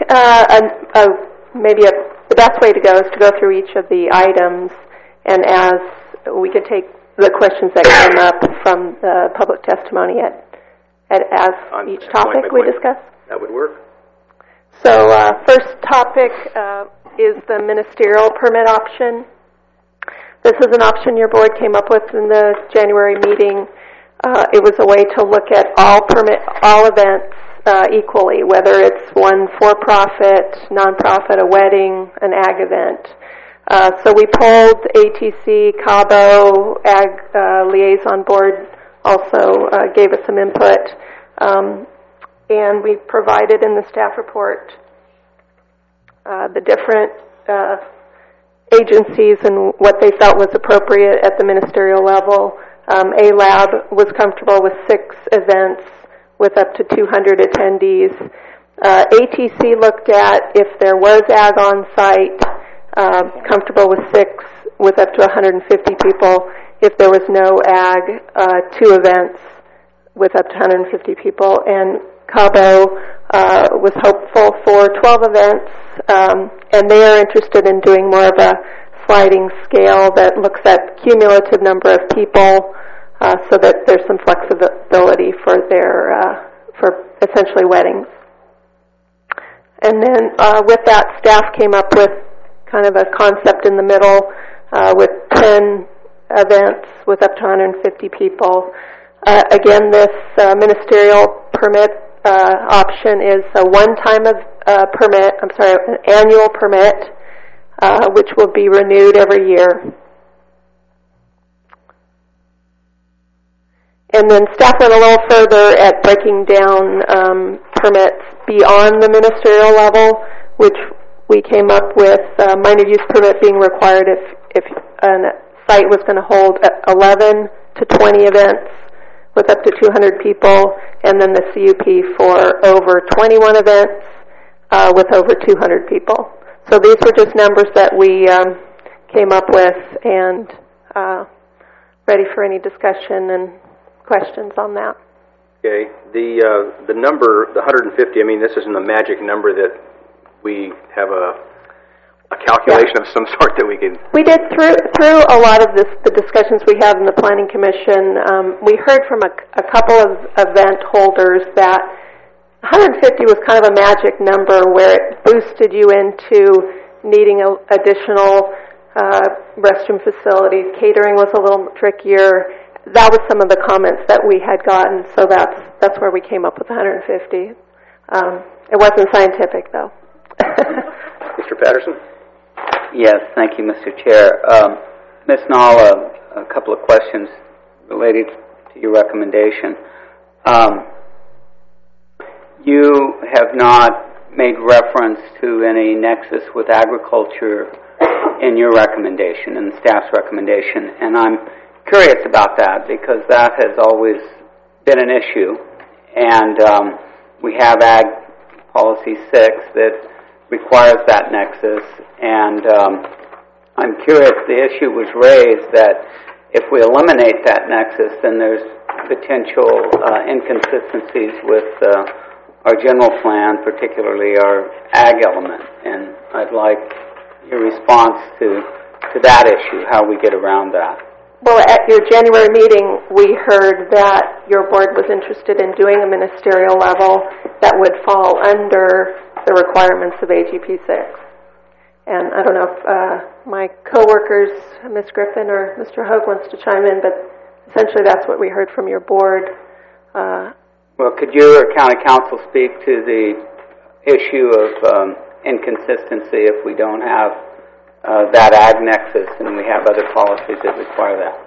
[SPEAKER 8] the best way to go is to go through each of the items, and as we could take the questions that came up from the public testimony as each topic we discuss.
[SPEAKER 2] That would work.
[SPEAKER 8] So first topic is the ministerial permit option. This is an option your board came up with in the January meeting. It was a way to look at all events equally, whether it's one for-profit, nonprofit, a wedding, an ag event. So we polled ATC, Cabo, Ag Liaison Board also gave us some input. And we provided in the staff report the different agencies and what they felt was appropriate at the ministerial level. A-Lab was comfortable with 6 events with up to 200 attendees. ATC looked at if there was ag on site, comfortable with 6 with up to 150 people. If there was no ag, 2 events with up to 150 people. And Cabo was hopeful for 12 events, and they are interested in doing more of a sliding scale that looks at cumulative number of people, so that there's some flexibility for for essentially weddings. And then with that, staff came up with kind of a concept in the middle with 10 events with up to 150 people. Again, this ministerial permit option is a one-time permit, an annual permit, which will be renewed every year. And then staff went a little further at breaking down permits beyond the ministerial level, which we came up with minor use permit being required if a site was going to hold 11 to 20 events with up to 200 people, and then the CUP for over 21 events with over 200 people. So these were just numbers that we came up with, and ready for any discussion and questions on that.
[SPEAKER 2] Okay. The number, the 150, I mean, this isn't a magic number that we have a calculation of some sort that we can... We did through a lot of the discussions we had in the Planning Commission. We heard from a couple of event holders that 150 was kind of a magic number where it boosted you into needing additional restroom facilities. Catering was a little trickier. That was some of the comments that we had gotten, so that's where we came up with 150. It wasn't scientific, though. Mr. Patterson?
[SPEAKER 4] Yes, thank you, Mr. Chair. Ms. Knoll, a couple of questions related to your recommendation. You have not made reference to any nexus with agriculture in your recommendation, in the staff's recommendation, and I'm curious about that because that has always been an issue, and we have Ag Policy 6 that requires that nexus, and I'm curious, the issue was raised that if we eliminate that nexus, then there's potential inconsistencies with our general plan, particularly our ag element, and I'd like your response to that issue, how we get around that.
[SPEAKER 8] Well, at your January meeting, we heard that your board was interested in doing a ministerial level that would fall under the requirements of AGP 6. And I don't know if my co-workers, Ms. Griffin or Mr. Hogue, wants to chime in, but essentially that's what we heard from your board.
[SPEAKER 4] Well, could you or County Council speak to the issue of inconsistency if we don't have that ag nexus and we have other policies that require that?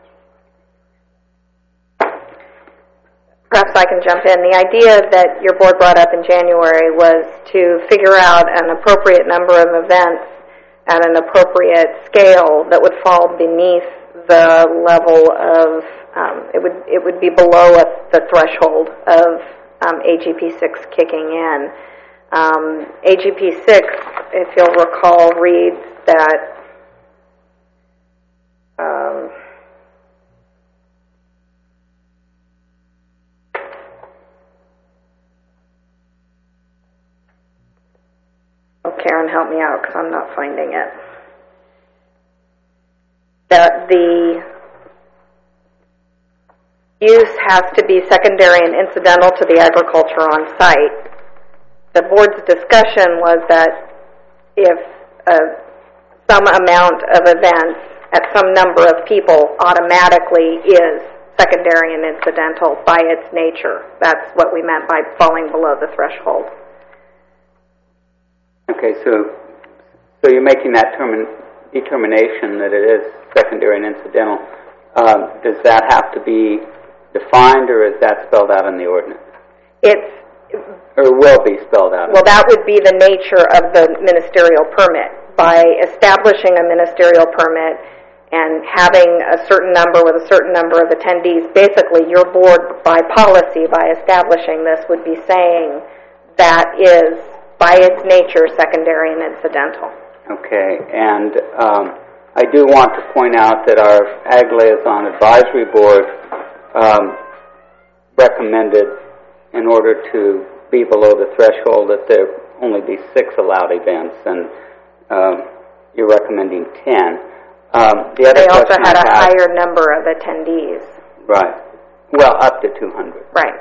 [SPEAKER 12] Perhaps I can jump in. The idea that your board brought up in January was to figure out an appropriate number of events at an appropriate scale that would fall beneath the level of, it would be below the threshold of AGP 6 kicking in. AGP 6
[SPEAKER 8] if you'll recall, reads that Karen, help me out because I'm not finding it. That the use has to be secondary and incidental to the agriculture on site. The board's discussion was that if some amount of events at some number of people automatically is secondary and incidental by its nature. That's what we meant by falling below the threshold.
[SPEAKER 4] Okay, so you're making that determination that it is secondary and incidental. Does that have to be defined, or is that spelled out in the ordinance? Or will be spelled out?
[SPEAKER 8] Well, that would be the nature of the ministerial permit. By establishing a ministerial permit and having a certain number with a certain number of attendees, basically your board, by policy, by establishing this, would be saying that is, by its nature, secondary and incidental.
[SPEAKER 4] Okay, and I do want to point out that our Ag Liaison Advisory Board recommended, in order to be below the threshold, that there only be 6 allowed events, and you're recommending 10.
[SPEAKER 8] They also had a higher number of attendees.
[SPEAKER 4] Right. Well, up to 200.
[SPEAKER 8] Right.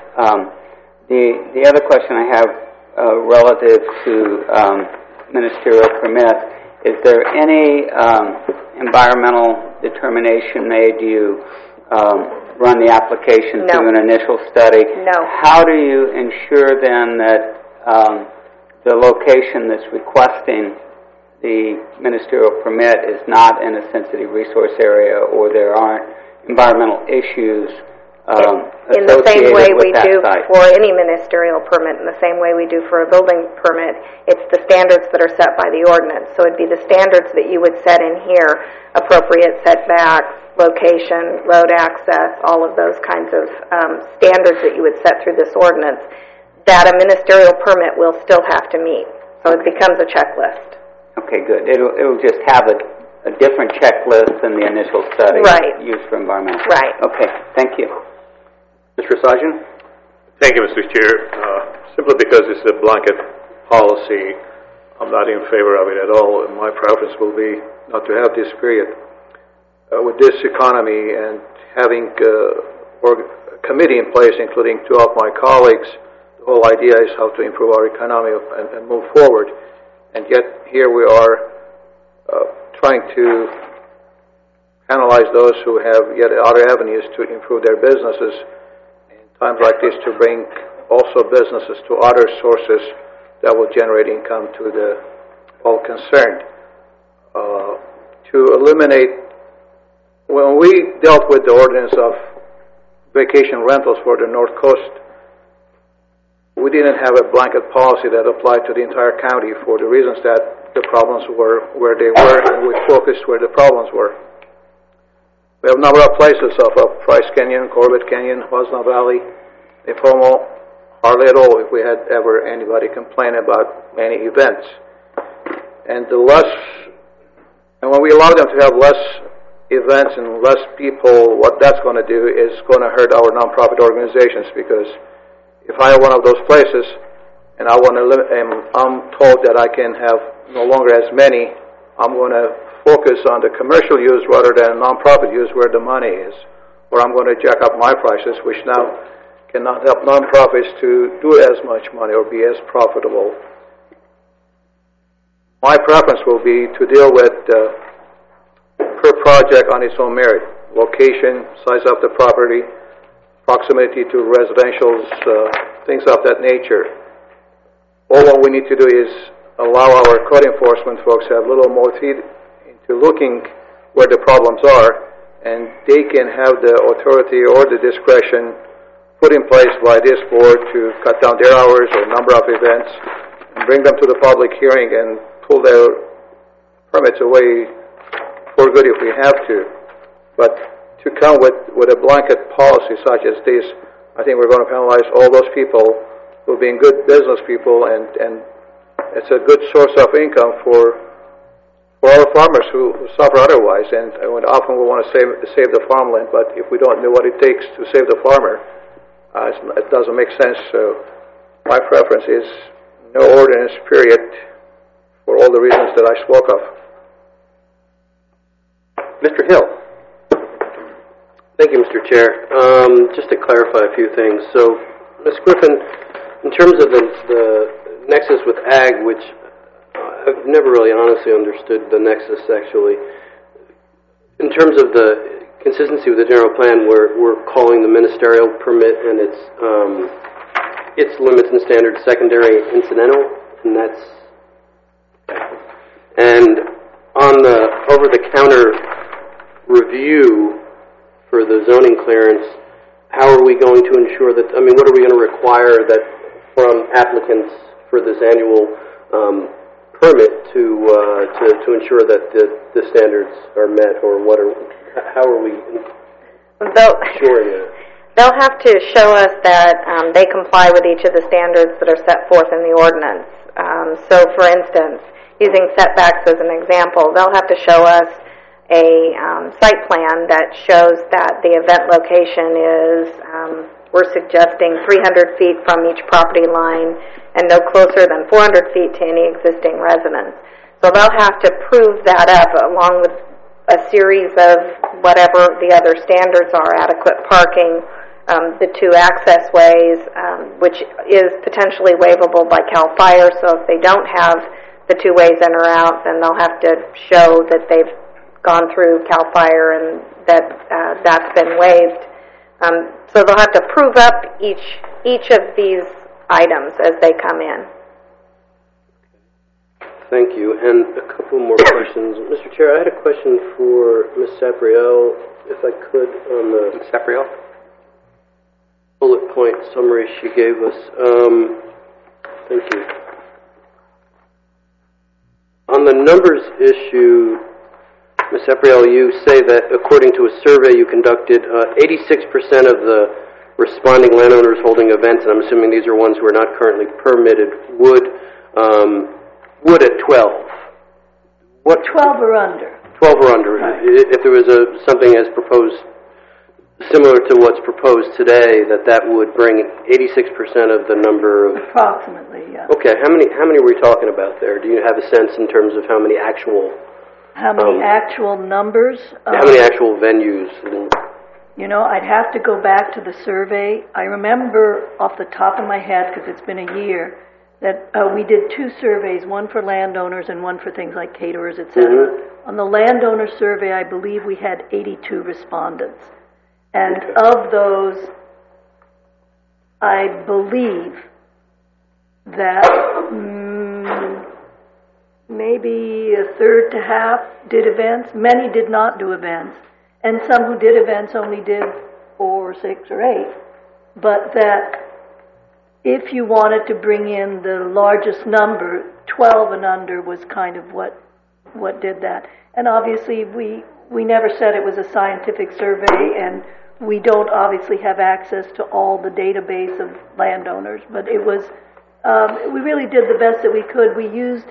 [SPEAKER 4] The other question I have relative to ministerial permits, is there any environmental determination made? Do you run the application through an initial study?
[SPEAKER 8] No.
[SPEAKER 4] How do you ensure then that the location that's requesting the ministerial permit is not in a sensitive resource area, or there aren't environmental issues
[SPEAKER 8] in the same way we do
[SPEAKER 4] site?
[SPEAKER 8] For any ministerial permit, in the same way we do for a building permit, it's the standards that are set by the ordinance. So it'd be the standards that you would set in here: appropriate setbacks, location, road access, all of those kinds of standards that you would set through this ordinance, that a ministerial permit will still have to meet. So it becomes a checklist.
[SPEAKER 4] Okay, good. It'll just have a different checklist than the initial study used for environmental.
[SPEAKER 8] Right.
[SPEAKER 4] Okay, thank you.
[SPEAKER 9] Mr. Sajan?
[SPEAKER 14] Thank you, Mr. Chair. Simply because it's a blanket policy, I'm not in favor of it at all. And my preference will be not to have this period. With this economy and having a committee in place, including 2 of my colleagues, the whole idea is how to improve our economy and move forward. And yet here we are trying to penalize those who have yet other avenues to improve their businesses in times like this, to bring also businesses to other sources that will generate income to the all concerned. To eliminate, when we dealt with the ordinance of vacation rentals for the North Coast, we didn't have a blanket policy that applied to the entire county for the reasons that the problems were where they were, and we focused where the problems were. We have a number of places of Price Canyon, Corbett Canyon, Wasna Valley, Nipomo, hardly at all if we had ever anybody complain about any events. And when we allow them to have less events and less people, what that's going to do is going to hurt our nonprofit organizations, because if I have one of those places and I'm told that I can have no longer as many, I'm going to focus on the commercial use rather than nonprofit use where the money is, or I'm going to jack up my prices, which now cannot help nonprofits to do as much money or be as profitable. My preference will be to deal with per project on its own merit: location, size of the property, proximity to residentials, things of that nature. All what we need to do is allow our code enforcement folks to have a little more feet into looking where the problems are, and they can have the authority or the discretion put in place by this board to cut down their hours or number of events and bring them to the public hearing and pull their permits away for good if we have to. But to come with a blanket policy such as this, I think we're going to penalize all those people who are being good business people and
[SPEAKER 9] it's a good source of income for our farmers who suffer otherwise. And often we want to save the farmland, but if we don't know what it takes to save the farmer, it doesn't make sense. So my preference is no ordinance, period, for all the reasons that I spoke of.
[SPEAKER 11] Mr. Hill. Thank you, Mr. Chair. Just to clarify a few things. So, Ms. Griffin, in terms of the nexus with ag, which I've never really honestly understood the nexus actually, in terms of the consistency with the general plan, we're calling the ministerial permit and its limits and standards secondary and incidental, and that's, and on the over-the-counter review for the zoning clearance, how are we going to ensure that, I mean, what are we going to require that from applicants for this annual permit to ensure that the standards are met, or how are we ensuring that?
[SPEAKER 7] They'll have to show us that they comply with each of the standards that are set forth in the ordinance. So, for instance, using setbacks as an example, they'll have to show us a site plan that shows that the event location is, we're suggesting 300 feet from each property line and no closer than 400 feet to any existing residence. So they'll have to prove that up along with a series of whatever the other standards are, adequate parking, the two access ways, which is potentially waivable by CAL FIRE. So if they don't have the two ways in or out, then they'll have to show that they've gone through CAL FIRE and that that's been waived. So they'll have to prove up each of these items as they come in.
[SPEAKER 11] Thank you. And a couple more questions. Mr. Chair, I had a question for Ms. Sapriel, if I could, on the
[SPEAKER 2] Ms. Sapriel?
[SPEAKER 11] Bullet point summary she gave us. Thank you. On the numbers issue, Ms. Sapriel, you say that according to a survey you conducted, 86% of the responding landowners holding events, and I'm assuming these are ones who are not currently permitted, would at 12. What? 12
[SPEAKER 20] or under.
[SPEAKER 11] 12 or under. Right. If there was something as proposed, similar to what's proposed today, that would bring 86% of the number of...
[SPEAKER 20] Approximately, yeah.
[SPEAKER 11] Okay, how many are we talking about there? Do you have a sense in terms of how many actual...
[SPEAKER 20] How many actual numbers?
[SPEAKER 11] How many actual venues?
[SPEAKER 20] You know, I'd have to go back to the survey. I remember off the top of my head, because it's been a year, that we did two surveys, one for landowners and one for things like caterers, etc. Mm-hmm. On the landowner survey, I believe we had 82 respondents. And of those, I believe that maybe a third to half did events. Many did not do events. And some who did events only did 4 or 6 or 8. But that if you wanted to bring in the largest number, 12 and under was kind of what did that. And obviously we never said it was a scientific survey, and we don't obviously have access to all the database of landowners, but it was, we really did the best that we could. We used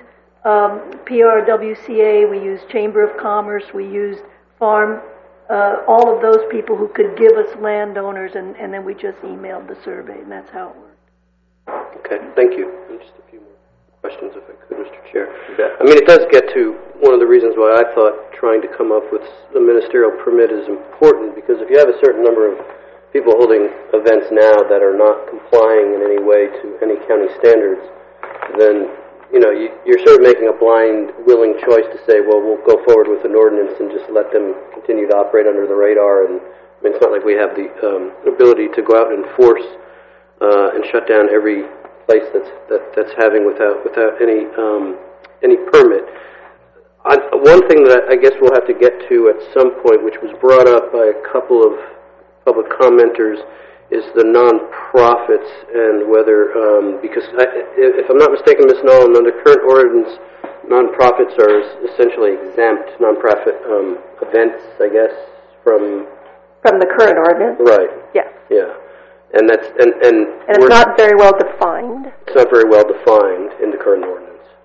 [SPEAKER 20] PRWCA, we used Chamber of Commerce, we used Farm, all of those people who could give us landowners, and then we just emailed the survey, and that's how it worked.
[SPEAKER 11] Okay, thank you. Just a few more questions, if I could, Mr. Chair. I mean, it does get to one of the reasons why I thought trying to come up with a ministerial permit is important, because if you have a certain number of people holding events now that are not complying in any way to any county standards, then, you know, you're sort of making a blind, willing choice to say, well, we'll go forward with an ordinance and just let them continue to operate under the radar. And I mean, it's not like we have the ability to go out and enforce and shut down every place that's having without any permit. One thing that I guess we'll have to get to at some point, which was brought up by a couple of public commenters, is the non-profits, and whether, because if I'm not mistaken, Ms. Nolan, under current ordinance, non-profits are essentially exempt, non-profit events, I guess, from
[SPEAKER 8] the current ordinance?
[SPEAKER 11] Right.
[SPEAKER 8] Yes.
[SPEAKER 11] Yeah. And it's
[SPEAKER 8] not very well defined.
[SPEAKER 11] It's not very well defined in the current ordinance.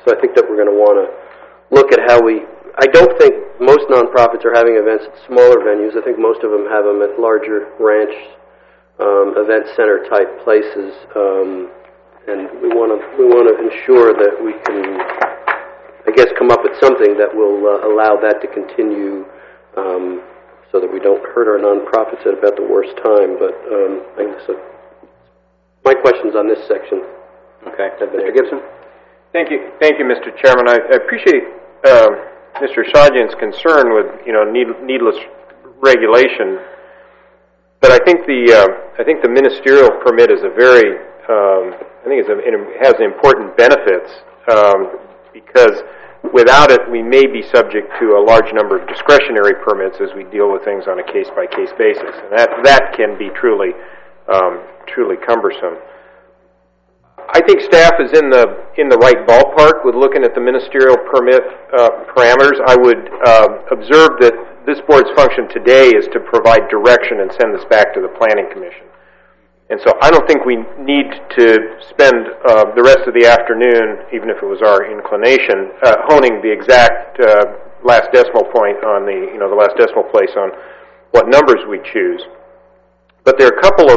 [SPEAKER 11] So I think that we're going to want to look at how I don't think most nonprofits are having events at smaller venues. I think most of them have them at larger ranch, event center type places, and we want to ensure that we can, I guess, come up with something that will allow that to continue, so that we don't hurt our nonprofits at about the worst time. But I guess my questions on this section.
[SPEAKER 2] Okay, Mr. Gibson. Thank you, Mr. Chairman. I appreciate Mr. Sajjan's concern with needless regulation, but I think the ministerial permit is a very it has important benefits because without it we may be subject to a large number of discretionary permits as we deal with things on a case-by-case basis, and that can be truly cumbersome. I think staff is in the right ballpark with looking at the ministerial permit parameters. I would observe that this board's function today is to provide direction and send this back to the Planning Commission. And so I don't think we need to spend the rest of the afternoon, even if it was our inclination, honing the exact last decimal point on the last decimal place on what numbers we choose. But there are a couple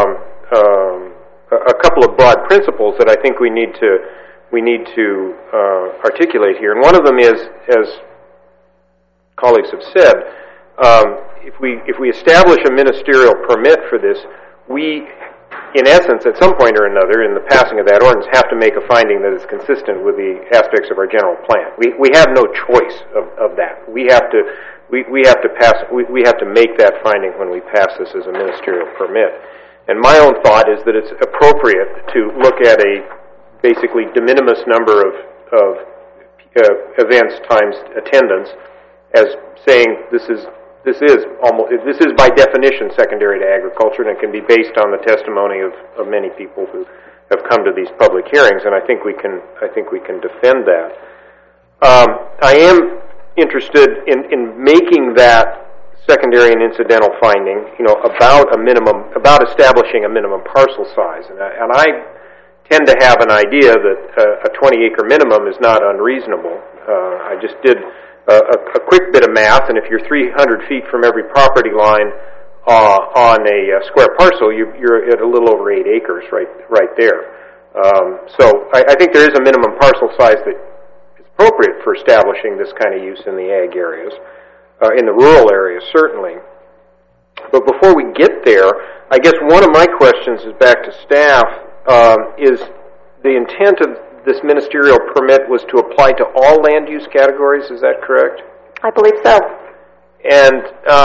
[SPEAKER 2] of broad principles that I think we need to articulate here, and one of them is, as colleagues have said, if we establish a ministerial permit for this, we, in essence, at some point or another, in the passing of that ordinance, have to make a finding that is consistent with the aspects of our general plan. We have no choice of that. We have to make that finding when we pass this as a ministerial permit. And my own thought is that it's appropriate to look at a basically de minimis number of events times attendance as saying this is by definition secondary to agriculture, and it can be based on the testimony of many people who have come to these public hearings, and I think we can defend that. I am interested in making that secondary and incidental finding, about establishing a minimum parcel size, and I tend to have an idea that a 20-acre minimum is not unreasonable. I just did a quick bit of math, and if you're 300 feet from every property line on a square parcel, you're at a little over 8 acres right there. So I think there is a minimum parcel size that is appropriate for establishing this kind of use in the ag areas. In the rural areas, certainly. But before we get there, I guess one of my questions is back to staff, is the intent of this ministerial permit was to apply to all land use categories, is that correct?
[SPEAKER 8] I believe so.
[SPEAKER 2] And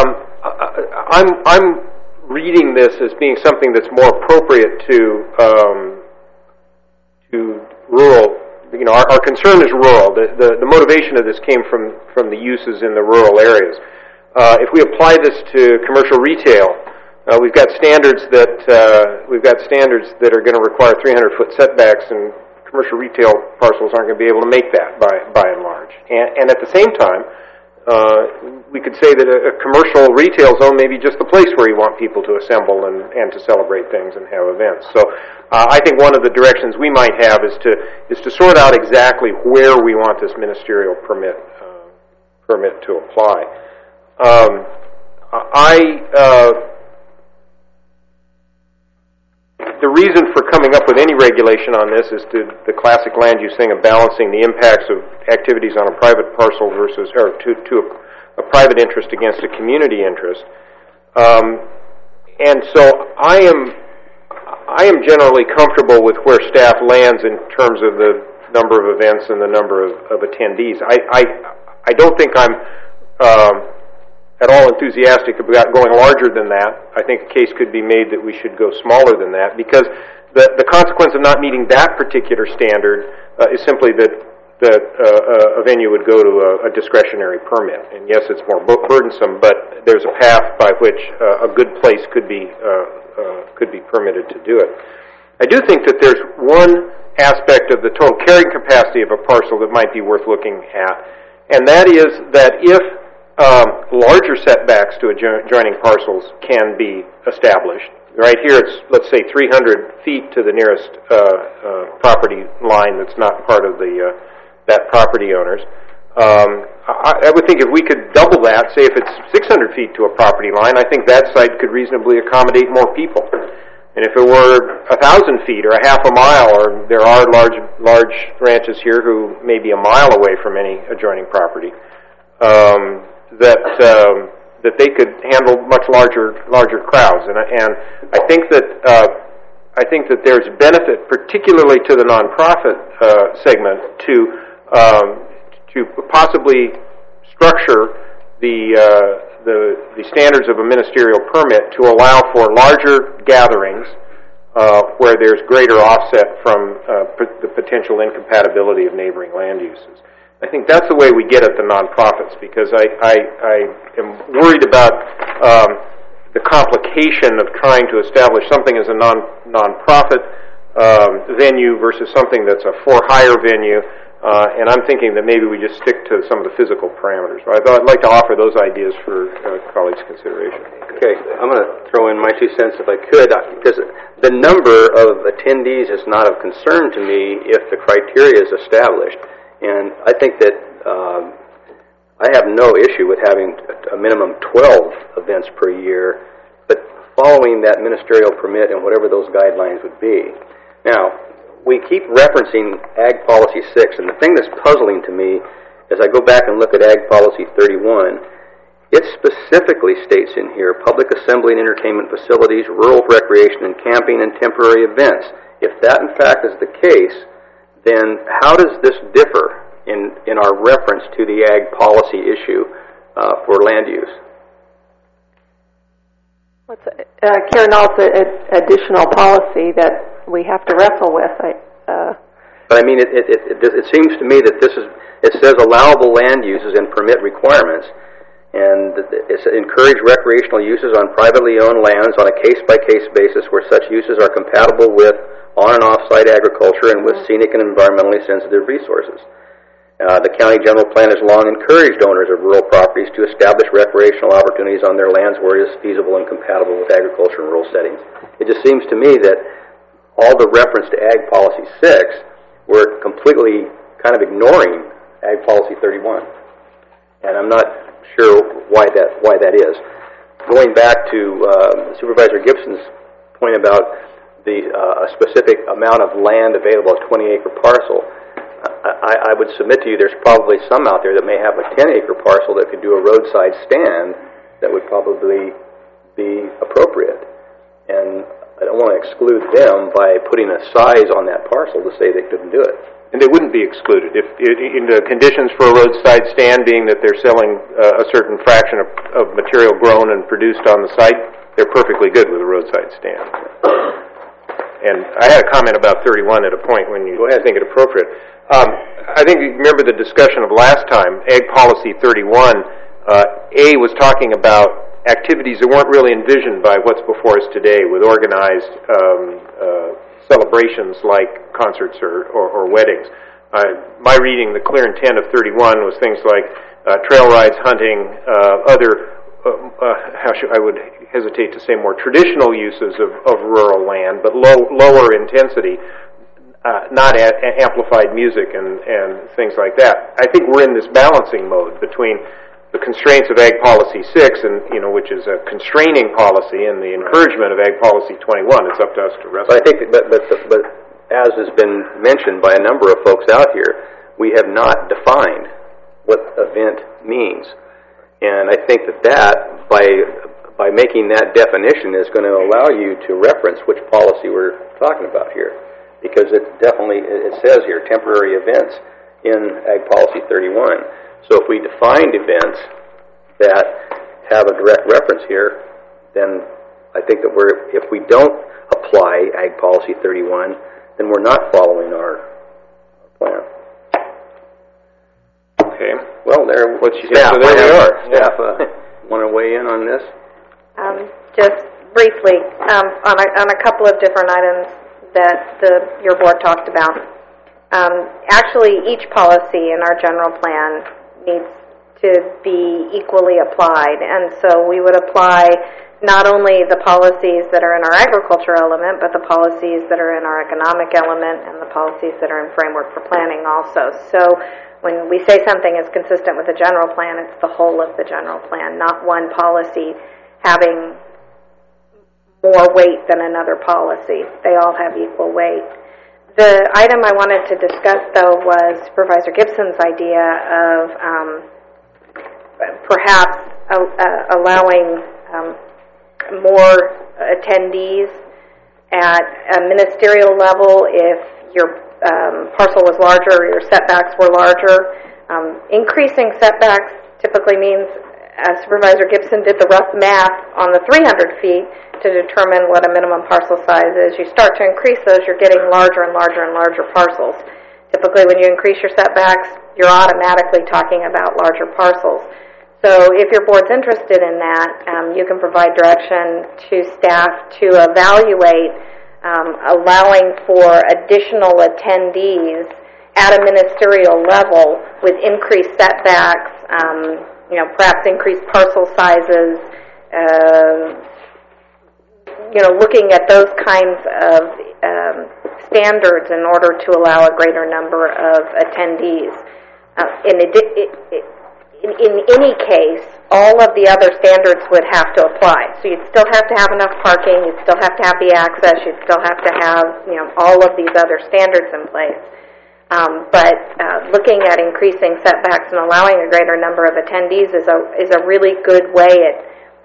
[SPEAKER 2] I'm reading this as being something that's more appropriate to rural. Our concern is rural. The motivation of this came from the uses in the rural areas. If we apply this to commercial retail, we've got standards that are going to require 300-foot setbacks, and commercial retail parcels aren't going to be able to make that by and large. And at the same time, we could say that a commercial retail zone may be just the place where you want people to assemble and to celebrate things and have events. So I think one of the directions we might have is to sort out exactly where we want this ministerial permit to apply. The reason for coming up with any regulation on this is the classic land use thing of balancing the impacts of activities on a private parcel versus, or to a private interest against a community interest. And so I am generally comfortable with where staff lands in terms of the number of events and the number of attendees. I don't think I'm at all enthusiastic about going larger than that. I think a case could be made that we should go smaller than that, because the consequence of not meeting that particular standard is simply that a venue would go to a discretionary permit. And yes, it's more burdensome, but there's a path by which a good place could be permitted to do it. I do think that there's one aspect of the total carrying capacity of a parcel that might be worth looking at, and that is that if larger setbacks to adjoining parcels can be established. Right here it's, let's say, 300 feet to the nearest property line that's not part of the that property owners. I would think if we could double that, say if it's 600 feet to a property line, I think that site could reasonably accommodate more people. And if it were 1,000 feet or a half a mile, or there are large ranches here who may be a mile away from any adjoining property, that they could handle much larger crowds. And I think that there's benefit, particularly to the nonprofit segment, to possibly structure the standards of a ministerial permit to allow for larger gatherings where there's greater offset from the potential incompatibility of neighboring land uses. I think that's the way we get at the nonprofits, because I am worried about the complication of trying to establish something as a nonprofit venue versus something that's a for-hire venue. And I'm thinking that maybe we just stick to some of the physical parameters. But I'd like to offer those ideas for colleagues' consideration.
[SPEAKER 11] Okay, I'm going to throw in my 2 cents if I could, because the number of attendees is not of concern to me if the criteria is established. And I think that I have no issue with having a minimum 12 events per year, but following that ministerial permit and whatever those guidelines would be. Now, we keep referencing Ag Policy 6, and the thing that's puzzling to me as I go back and look at Ag Policy 31, it specifically states in here public assembly and entertainment facilities, rural recreation and camping, and temporary events. If that in fact is the case, then how does this differ in our reference to the Ag Policy issue for land use?
[SPEAKER 8] Karen, also additional policy that we have to wrestle with.
[SPEAKER 11] But I mean, it seems to me that it says allowable land uses and permit requirements, and it's encourage recreational uses on privately owned lands on a case-by-case basis where such uses are compatible with on- and off-site agriculture and with scenic and environmentally sensitive resources. The county general plan has long encouraged owners of rural properties to establish recreational opportunities on their lands where it is feasible and compatible with agriculture and rural settings. It just seems to me that all the reference to Ag Policy 6, we're completely kind of ignoring Ag Policy 31. And I'm not sure why that is. Going back to Supervisor Gibson's point about a specific amount of land available, a 20-acre parcel, I would submit to you there's probably some out there that may have a 10-acre parcel that could do a roadside stand that would probably be appropriate. And I don't want to exclude them by putting a size on that parcel to say they couldn't do it.
[SPEAKER 2] And they wouldn't be excluded. If in the conditions for a roadside stand being that they're selling a certain fraction of material grown and produced on the site, they're perfectly good with a roadside stand. And I had a comment about 31 at a point when you think it appropriate. I think you remember the discussion of last time, Ag Policy 31, A was talking about activities that weren't really envisioned by what's before us today with organized celebrations like concerts or weddings. My reading, the clear intent of 31 was things like trail rides, hunting, other, I would hesitate to say more traditional uses of rural land, but lower intensity, not amplified music and things like that. I think we're in this balancing mode between the constraints of Ag Policy 6, and which is a constraining policy, and the encouragement of Ag Policy 21. It's up to us to wrestle.
[SPEAKER 11] But I think, but as has been mentioned by a number of folks out here, we have not defined what event means, and I think that by making that definition is going to allow you to reference which policy we're talking about here, because it says here temporary events in Ag Policy 31. So if we defined events that have a direct reference here, then I think that if we don't apply Ag Policy 31, then we're not following our plan.
[SPEAKER 2] Okay.
[SPEAKER 11] Well, there we are. Staff, want to weigh in on this?
[SPEAKER 7] Just briefly, on a couple of different items that your board talked about. Actually, each policy in our general plan needs to be equally applied, and so we would apply not only the policies that are in our agriculture element, but the policies that are in our economic element and the policies that are in framework for planning also. So when we say something is consistent with the general plan, it's the whole of the general plan, not one policy having more weight than another policy. They all have equal weight. The item I wanted to discuss, though, was Supervisor Gibson's idea of perhaps allowing more attendees at a ministerial level if your parcel was larger or your setbacks were larger. Increasing setbacks typically means, as Supervisor Gibson did the rough math on the 300 feet to determine what a minimum parcel size is. You start to increase those, you're getting larger and larger and larger parcels. Typically when you increase your setbacks, you're automatically talking about larger parcels. So if your board's interested in that, you can provide direction to staff to evaluate allowing for additional attendees at a ministerial level with increased setbacks, perhaps increased parcel sizes, looking at those kinds of standards in order to allow a greater number of attendees. In any case, all of the other standards would have to apply. So you'd still have to have enough parking, you'd still have to have the access, you'd still have to have, all of these other standards in place. But looking at increasing setbacks and allowing a greater number of attendees is a really good way at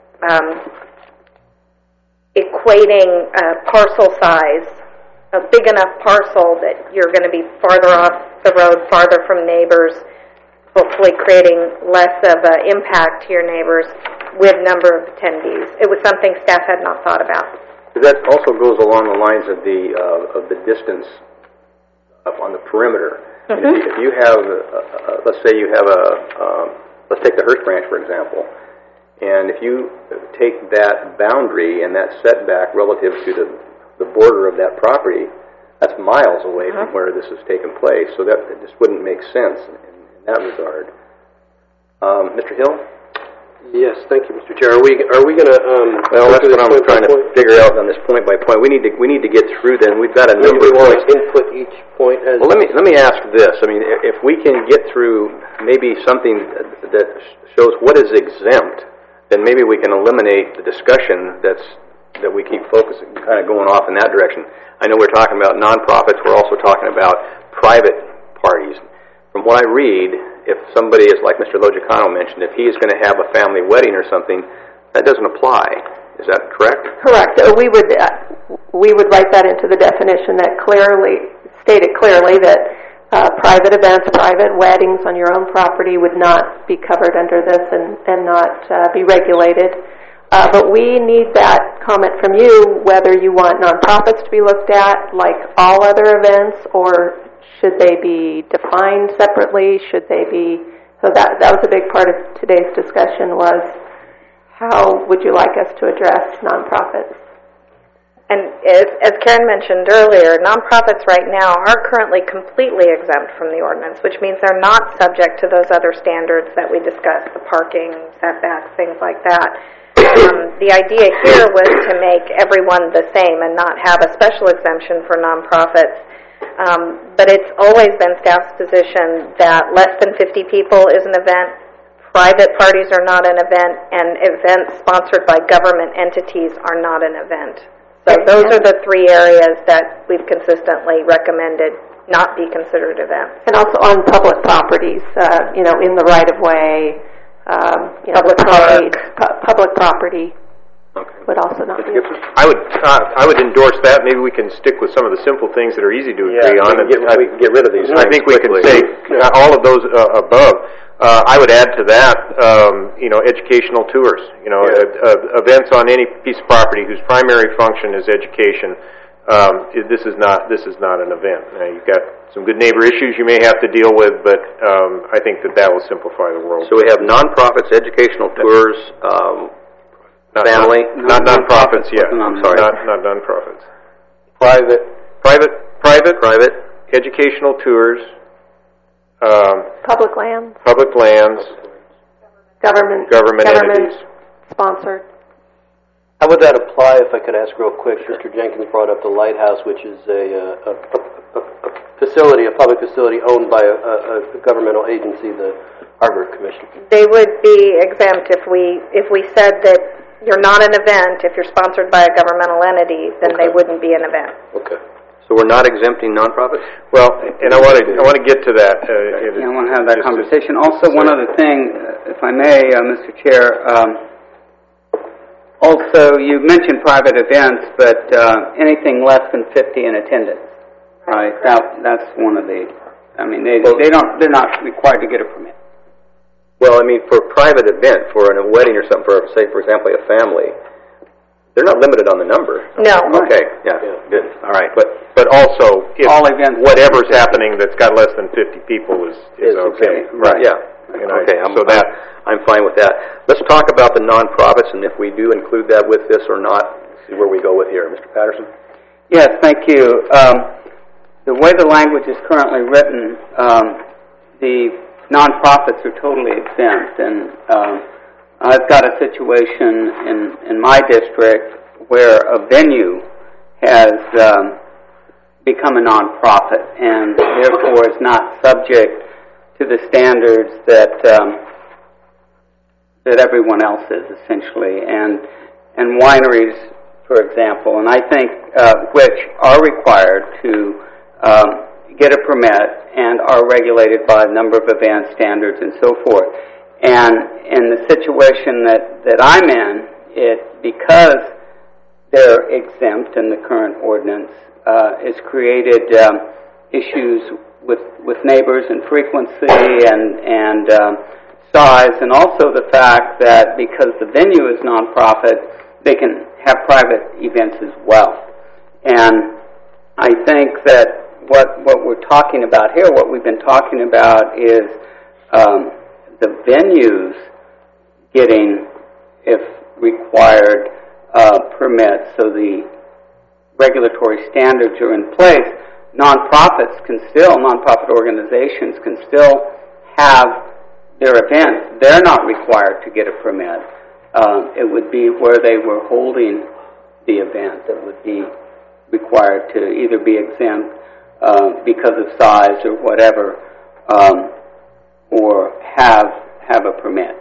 [SPEAKER 7] equating parcel size, a big enough parcel that you're going to be farther off the road, farther from neighbors, hopefully creating less of an impact to your neighbors with number of attendees. It was something staff had not thought about.
[SPEAKER 2] That also goes along the lines of the distance up on the perimeter. Mm-hmm. If you have, let's say you have let's take the Hearst Branch, for example, and if you take that boundary and that setback relative to the border of that property, that's miles away from where this has taken place, so that it just wouldn't make sense in that regard. Mr. Hill?
[SPEAKER 11] Yes, thank you, Mr. Chair. Are we going to?
[SPEAKER 2] Well, that's what I'm trying to figure out on this point by point. We need to get through. Then we've got a number of points.
[SPEAKER 11] Input each point. Well,
[SPEAKER 2] let me ask this. I mean, if we can get through maybe something that shows what is exempt, then maybe we can eliminate the discussion that we keep focusing, kind of going off in that direction. I know we're talking about nonprofits. We're also talking about private parties. From what I read, if somebody is like Mr. Logicano mentioned, if he is going to have a family wedding or something, that doesn't apply. Is that correct?
[SPEAKER 8] Correct. We would write that into the definition that stated clearly that private events, private weddings on your own property would not be covered under this and not be regulated. But we need that comment from you, whether you want nonprofits to be looked at like all other events, or should they be defined separately? Should they be? So that was a big part of today's discussion, was how would you like us to address nonprofits?
[SPEAKER 7] And as Karen mentioned earlier, nonprofits right now are currently completely exempt from the ordinance, which means they're not subject to those other standards that we discussed, the parking, setbacks, things like that. The idea here was to make everyone the same and not have a special exemption for nonprofits. But it's always been staff's position that less than 50 people is an event, private parties are not an event, and events sponsored by government entities are not an event. So those are the three areas that we've consistently recommended not be considered events.
[SPEAKER 8] And also on public properties, in the right-of-way, public property.
[SPEAKER 2] Okay.
[SPEAKER 8] Would also not be.
[SPEAKER 10] I would endorse that. Maybe we can stick with some of the simple things that are easy to agree on.
[SPEAKER 2] We can get rid of these.
[SPEAKER 10] I think we can say all of those above. I would add to that, educational tours. Events on any piece of property whose primary function is education. This is not an event. Now, you've got some good neighbor issues you may have to deal with, but I think that will simplify the world.
[SPEAKER 2] So we have nonprofits, educational tours. Not nonprofits. Yeah, I'm sorry.
[SPEAKER 10] Not nonprofits.
[SPEAKER 2] Private,
[SPEAKER 10] educational tours.
[SPEAKER 8] Public lands.
[SPEAKER 10] Government
[SPEAKER 8] Government
[SPEAKER 10] entities.
[SPEAKER 8] Sponsored.
[SPEAKER 11] How would that apply, if I could ask real quick? Mr. Jenkins brought up the Lighthouse, which is a facility, a public facility owned by a governmental agency, the Harbor Commission.
[SPEAKER 7] They would be exempt if we said that you're not an event. If you're sponsored by a governmental entity, then they wouldn't be an event.
[SPEAKER 11] Okay.
[SPEAKER 2] So we're not exempting nonprofits?
[SPEAKER 10] Well, and I want to get to that.
[SPEAKER 4] I want to have that conversation. Also, one other thing, if I may, Mr. Chair. Also, you mentioned private events, but anything less than 50 in attendance, right? That's one of the. I mean, they're not required to get a permit.
[SPEAKER 2] Well, I mean, for a private event, for a wedding or something, for say, for example, a family, they're not limited on the number.
[SPEAKER 7] No.
[SPEAKER 2] Okay. Yeah. Good. All right. But also, if
[SPEAKER 4] all events,
[SPEAKER 2] whatever's happening that's got less than 50 people is okay.
[SPEAKER 4] Right.
[SPEAKER 2] Yeah. Okay. I'm fine with that. Let's talk about the nonprofits, and if we do include that with this or not, see where we go with here. Mr. Patterson?
[SPEAKER 4] Yes, thank you. The way the language is currently written, the nonprofits are totally exempt, and I've got a situation in my district where a venue has become a nonprofit and therefore is not subject to the standards that everyone else is, essentially, and wineries, for example, and I think which are required to get a permit and are regulated by a number of event standards and so forth. And in the situation that I'm in, because they're exempt in the current ordinance, it's created issues with neighbors and frequency and size, and also the fact that because the venue is nonprofit, they can have private events as well. And I think that what we're talking about here, what we've been talking about is the venues getting, if required, permits, so the regulatory standards are in place. Nonprofit organizations can still have their events. They're not required to get a permit. It would be where they were holding the event that would be required to either be exempt because of size or whatever, or have a permit.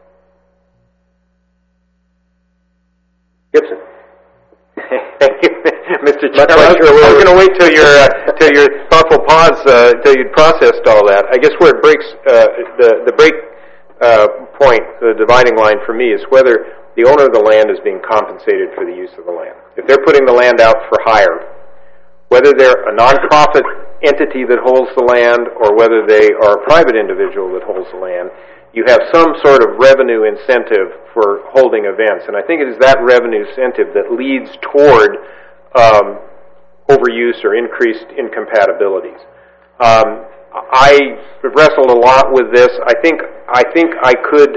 [SPEAKER 2] Gibson.
[SPEAKER 10] Thank you, Mr. Chairman. I was going to wait till your thoughtful pause, till you'd processed all that. I guess where it breaks, the break point, the dividing line for me is whether the owner of the land is being compensated for the use of the land. If they're putting the land out for hire, whether they're a nonprofit entity that holds the land or whether they are a private individual that holds the land, you have some sort of revenue incentive for holding events. And I think it is that revenue incentive that leads toward overuse or increased incompatibilities. I have wrestled a lot with this. I think I could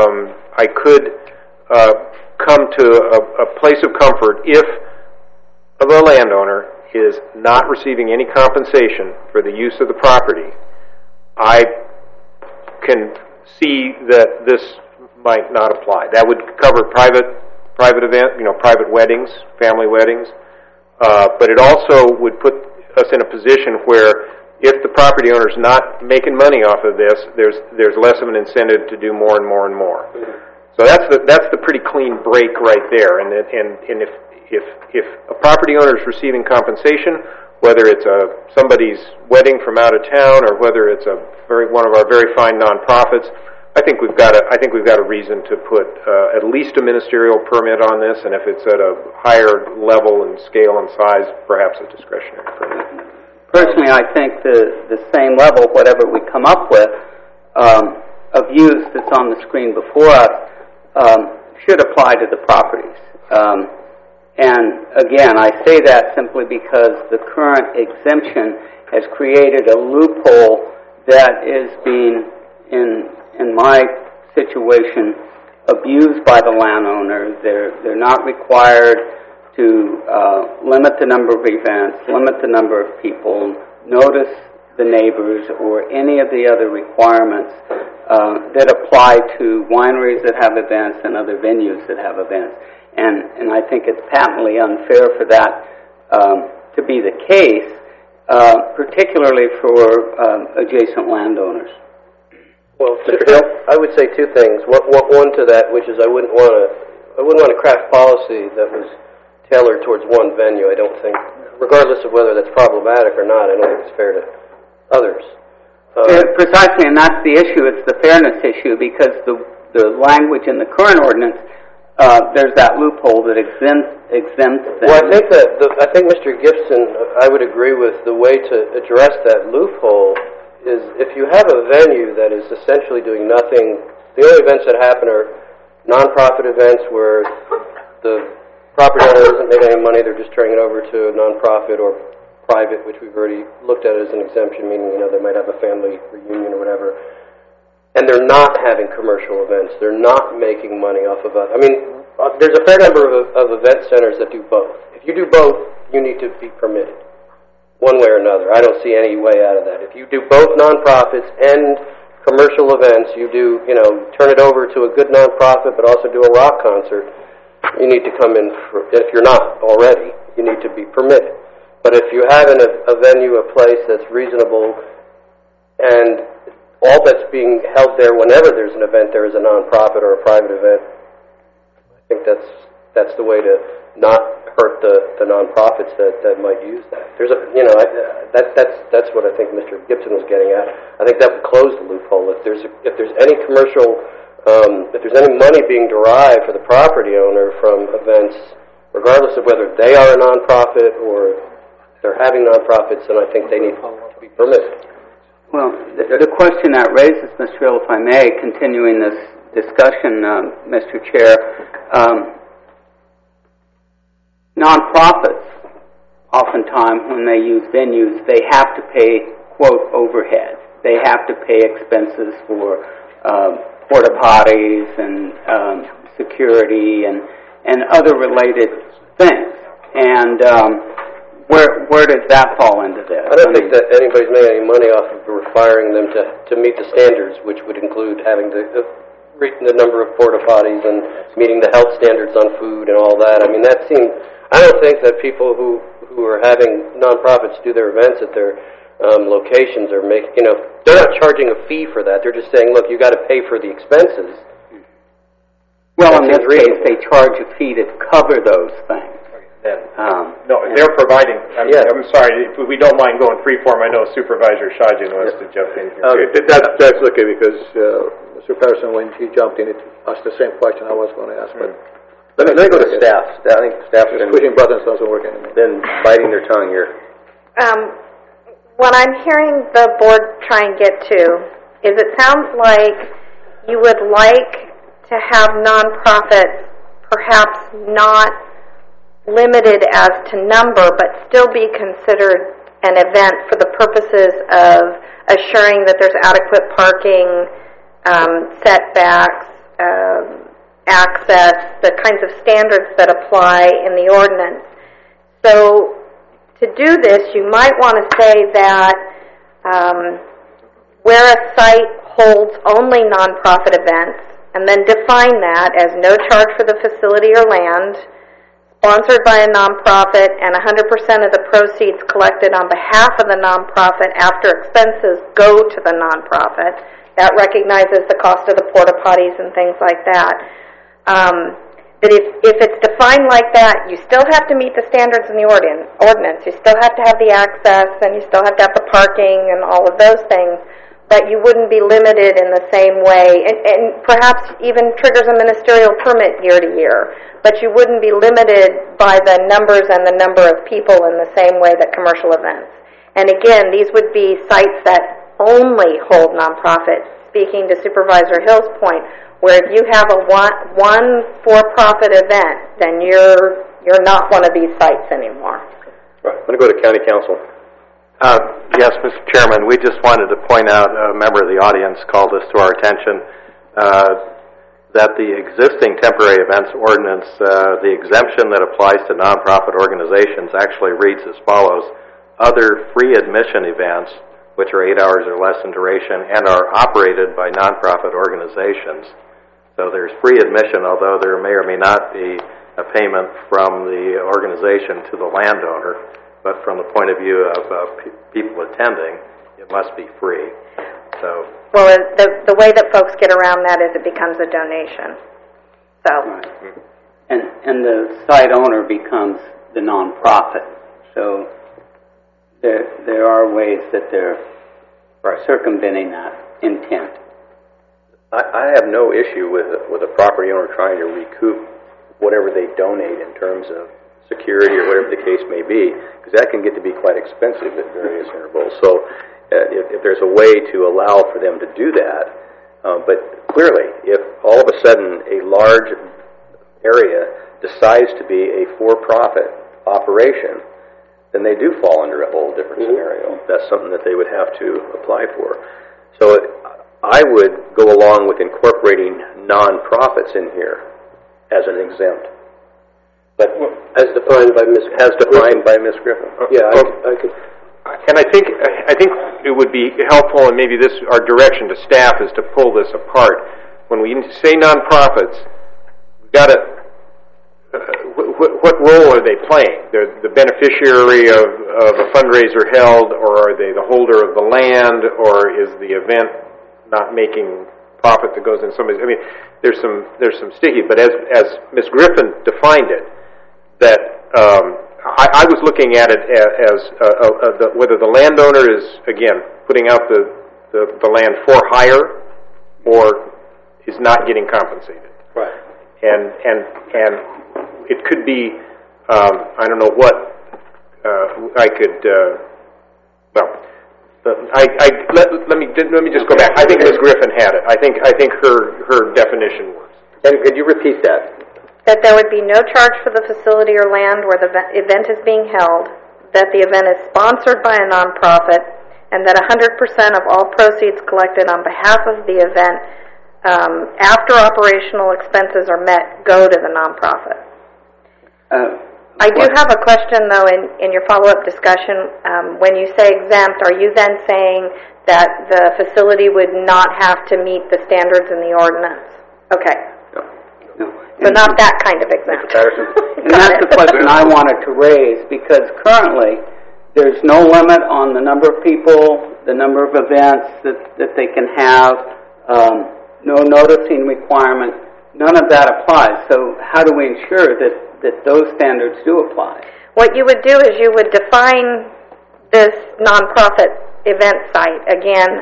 [SPEAKER 10] come to a place of comfort if the landowner is not receiving any compensation for the use of the property. I can see that this might not apply. That would cover private event, private weddings, family weddings, but it also would put us in a position where if the property owner is not making money off of this, there's less of an incentive to do more and more and more. So that's the pretty clean break right there. And if a property owner is receiving compensation, whether it's somebody's wedding from out of town or whether it's one of our very fine nonprofits, I think we've got a reason to put at least a ministerial permit on this, and if it's at a higher level and scale and size, perhaps a discretionary permit.
[SPEAKER 4] Personally, I think the same level, whatever we come up with, of use that's on the screen before us, should apply to the properties. And again, I say that simply because the current exemption has created a loophole that is being, in my situation, abused by the landowner. They're not required to limit the number of events, limit the number of people, notice the neighbors, or any of the other requirements that apply to wineries that have events and other venues that have events. And I think it's patently unfair for that to be the case, particularly for adjacent landowners.
[SPEAKER 11] Well, I would say two things. One to that, which is I wouldn't want to craft policy that was tailored towards one venue. I don't think, regardless of whether that's problematic or not, I don't think it's fair to others.
[SPEAKER 4] Precisely, and that's the issue. It's the fairness issue, because the language in the current ordinance, there's that loophole that exempts them.
[SPEAKER 11] Well, I think Mr. Gibson, I would agree with the way to address that loophole is if you have a venue that is essentially doing nothing. The only events that happen are nonprofit events where the property owner isn't making any money; they're just turning it over to a nonprofit or private, which we've already looked at as an exemption, meaning they might have a family reunion or whatever. And they're not having commercial events. They're not making money off of it. I mean, there's a fair number of event centers that do both. If you do both, you need to be permitted, one way or another. I don't see any way out of that. If you do both nonprofits and commercial events, you do, turn it over to a good nonprofit, but also do a rock concert, you need to come in, if you're not already, you need to be permitted. But if you have a venue, a place that's reasonable, and all that's being held there whenever there's an event, there is a nonprofit or a private event, I think that's the way to not hurt the nonprofits that might use that. There's that's what I think Mr. Gibson was getting at. I think that would close the loophole. If there's any commercial, if there's any money being derived for the property owner from events, regardless of whether they are a nonprofit or they're having nonprofits, then I think they need to be permitted.
[SPEAKER 4] Well, the question that raises, Mr. Hill, if I may, continuing this discussion, Mr. Chair, nonprofits, oftentimes when they use venues, they have to pay, quote, overhead. They have to pay expenses for porta potties and security and other related things. And where does that fall into this?
[SPEAKER 11] I don't think that anybody's made any money off of requiring them to meet the standards, which would include having the number of porta potties and meeting the health standards on food and all that. I mean, I don't think that people who are having nonprofits do their events at their locations are making, they're not charging a fee for that. They're just saying, look, you got to pay for the expenses.
[SPEAKER 4] Well, in this case, they charge a fee to cover those things.
[SPEAKER 10] No, they're providing. I'm sorry, if we don't mind going freeform. I know Supervisor Shaheen wants to jump in here.
[SPEAKER 9] That's okay, because Mr. Patterson, when he jumped in, asked the same question I was going to ask. But let me go to staff. I think staff is pushing buttons doesn't work anymore.
[SPEAKER 2] Then biting their tongue here.
[SPEAKER 7] What I'm hearing the board try and get to is it sounds like you would like to have nonprofits perhaps not limited as to number, but still be considered an event for the purposes of assuring that there's adequate parking, setbacks, access, the kinds of standards that apply in the ordinance. So to do this, you might want to say that where a site holds only nonprofit events, and then define that as no charge for the facility or land, sponsored by a nonprofit, and 100% of the proceeds collected on behalf of the nonprofit after expenses go to the nonprofit. That recognizes the cost of the porta potties and things like that. That if it's defined like that, you still have to meet the standards in the ordinance. You still have to have the access, and you still have to have the parking and all of those things. But you wouldn't be limited in the same way, and perhaps even triggers a ministerial permit year to year. But you wouldn't be limited by the numbers and the number of people in the same way that commercial events. And again, these would be sites that only hold nonprofits. Speaking to Supervisor Hill's point, where if you have one for-profit event, then you're not one of these sites anymore.
[SPEAKER 2] Right. I'm going to go to County Council.
[SPEAKER 10] Yes, Mr. Chairman, we just wanted to point out, a member of the audience called this to our attention, that the existing temporary events ordinance, the exemption that applies to nonprofit organizations actually reads as follows: other free admission events, which are 8 hours or less in duration and are operated by nonprofit organizations. So there's free admission, although there may or may not be
[SPEAKER 13] a payment from the organization to the landowner, but from the point of view of people attending, it must be free. So.
[SPEAKER 7] Well, the way that folks get around that is it becomes a donation. So.
[SPEAKER 4] Right. And the site owner becomes the nonprofit. So there are ways that they're circumventing that intent.
[SPEAKER 2] I have no issue with a property owner trying to recoup whatever they donate in terms of security or whatever the case may be, because that can get to be quite expensive at various intervals. So if there's a way to allow for them to do that, but clearly, if all of a sudden a large area decides to be a for-profit operation, then they do fall under a whole different scenario. That's something that they would have to apply for. So I would go along with incorporating nonprofits in here as an exempt.
[SPEAKER 11] But as defined by Ms. Griffin. Yeah, I could.
[SPEAKER 10] And I think it would be helpful, and maybe our direction to staff is to pull this apart. When we say nonprofits, we've got to. What role are they playing? They're the beneficiary of a fundraiser held, or are they the holder of the land, or is the event not making profit that goes in somebody's? I mean, there's some sticky. But as Ms. Griffin defined it, that I was looking at it as whether the landowner is again putting out the land for hire, or is not getting compensated.
[SPEAKER 11] Right.
[SPEAKER 10] And it could be, I don't know what, I could, let me just go back. I think Ms. Griffin had it. I think her definition works.
[SPEAKER 2] And could you repeat that?
[SPEAKER 7] That there would be no charge for the facility or land where the event is being held, that the event is sponsored by a nonprofit, and that 100% of all proceeds collected on behalf of the event after operational expenses are met go to the nonprofit. I do have a question, though, in your follow-up discussion. When you say exempt, are you then saying that the facility would not have to meet the standards in the ordinance? Okay.
[SPEAKER 4] No.
[SPEAKER 7] So not that kind of exempt.
[SPEAKER 4] And that's the question I wanted to raise, because currently there's no limit on the number of people, the number of events that they can have, no noticing requirement. None of that applies. So how do we ensure that those standards do apply?
[SPEAKER 7] What you would do is you would define this nonprofit event site, again,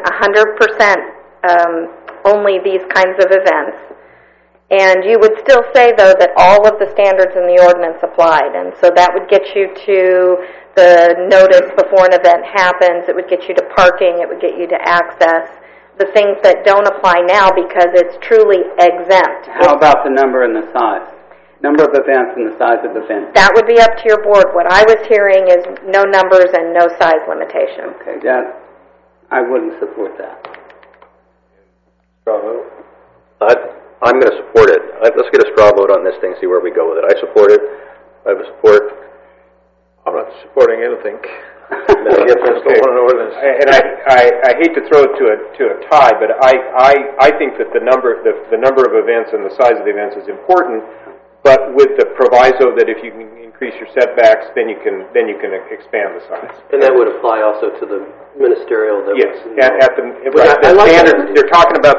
[SPEAKER 7] 100% only these kinds of events. And you would still say, though, that all of the standards in the ordinance applied. And so that would get you to the notice before an event happens. It would get you to parking. It would get you to access. The things that don't apply now because it's truly exempt.
[SPEAKER 4] How about the number and the size? Number of events and the size of events?
[SPEAKER 7] That would be up to your board. What I was hearing is no numbers and no size limitation.
[SPEAKER 4] Okay, I wouldn't support that.
[SPEAKER 2] Straw vote? I'm going to support it. Let's get a straw vote on this thing, see where we go with it. I support it. I would support. I'm not supporting anything.
[SPEAKER 10] Okay. And I hate to throw it to a tie, but I think that the number of events and the size of the events is important, but with the proviso that if you can increase your setbacks, then you can expand the size.
[SPEAKER 11] And that would apply also to the ministerial.
[SPEAKER 10] Yes, at the standards. They're talking about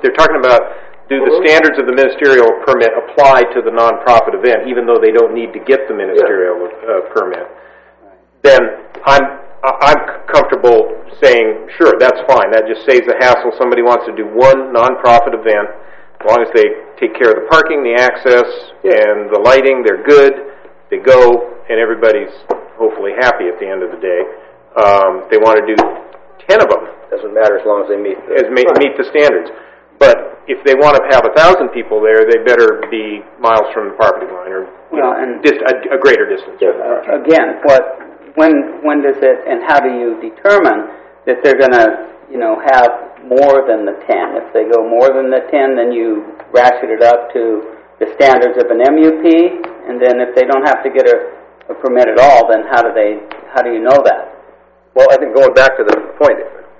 [SPEAKER 10] do the standards of the ministerial permit apply to the nonprofit event, even though they don't need to get the ministerial permit? Then I'm comfortable saying, sure, that's fine. That just saves the hassle. Somebody wants to do one nonprofit event, as long as they take care of the parking, the access, and the lighting, they're good. They go, and everybody's hopefully happy at the end of the day. They want to do 10 of them.
[SPEAKER 2] Doesn't matter as long as they meet
[SPEAKER 10] the standards. But if they want to have 1,000 people there, they better be miles from the property line, or a greater distance.
[SPEAKER 4] Again, when does it, and how do you determine that they're going to, have more than the 10? If they go more than the 10, then you ratchet it up to the standards of an MUP, and then if they don't have to get a permit at all, then how do you know that?
[SPEAKER 2] Well, I think going back to the point,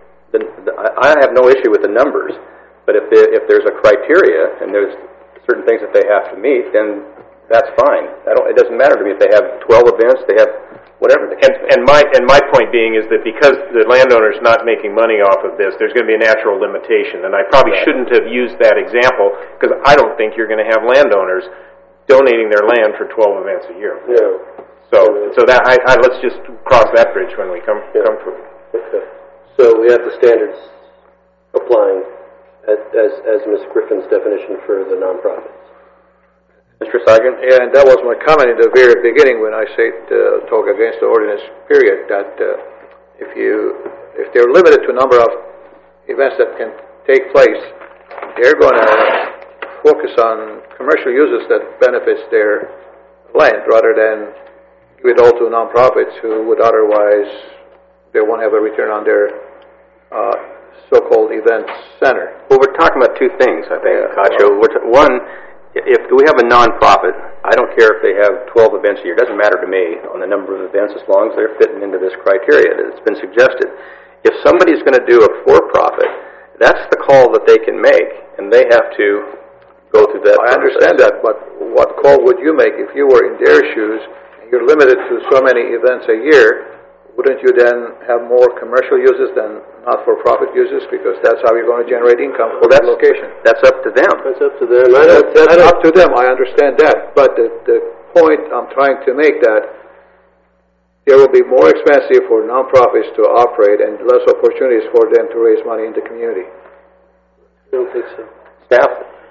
[SPEAKER 2] I have no issue with the numbers. But if there's a criteria and there's certain things that they have to meet, then that's fine. It doesn't matter to me if they have 12 events, they have whatever. And my point being is that because the landowner's not making money off of this, there's going to be a natural limitation. And I probably shouldn't have used that example because I don't think you're going to have landowners donating their land for 12 events a year.
[SPEAKER 11] Yeah.
[SPEAKER 2] So that let's just cross that bridge when we come to it.
[SPEAKER 11] Okay. So we have the standards applying as Ms. Griffin's definition for the nonprofits.
[SPEAKER 2] Mr. Sargent?
[SPEAKER 9] Yeah, and that was my comment in the very beginning when I said talk against the ordinance period, that if they're limited to a number of events that can take place, they're going to focus on commercial uses that benefits their land rather than give it all to nonprofits who would otherwise, they won't have a return on their so-called event center.
[SPEAKER 2] Well, we're talking about two things, I think, Cacho. One, if we have a nonprofit, I don't care if they have 12 events a year. It doesn't matter to me on the number of events as long as they're fitting into this criteria that's been suggested. If somebody's going to do a for-profit, that's the call that they can make, and they have to go through that
[SPEAKER 9] I understand that, but what call would you make if you were in their shoes and you're limited to so many events a year? Wouldn't you then have more commercial uses than not-for-profit uses? Because that's how you're going to generate income for that location.
[SPEAKER 2] That's up to them.
[SPEAKER 11] That's up to them.
[SPEAKER 9] That's up to them. I understand that. But the point I'm trying to make that it will be more expensive for nonprofits to operate and less opportunities for them to raise money in the community.
[SPEAKER 11] I don't think so.
[SPEAKER 2] Staff?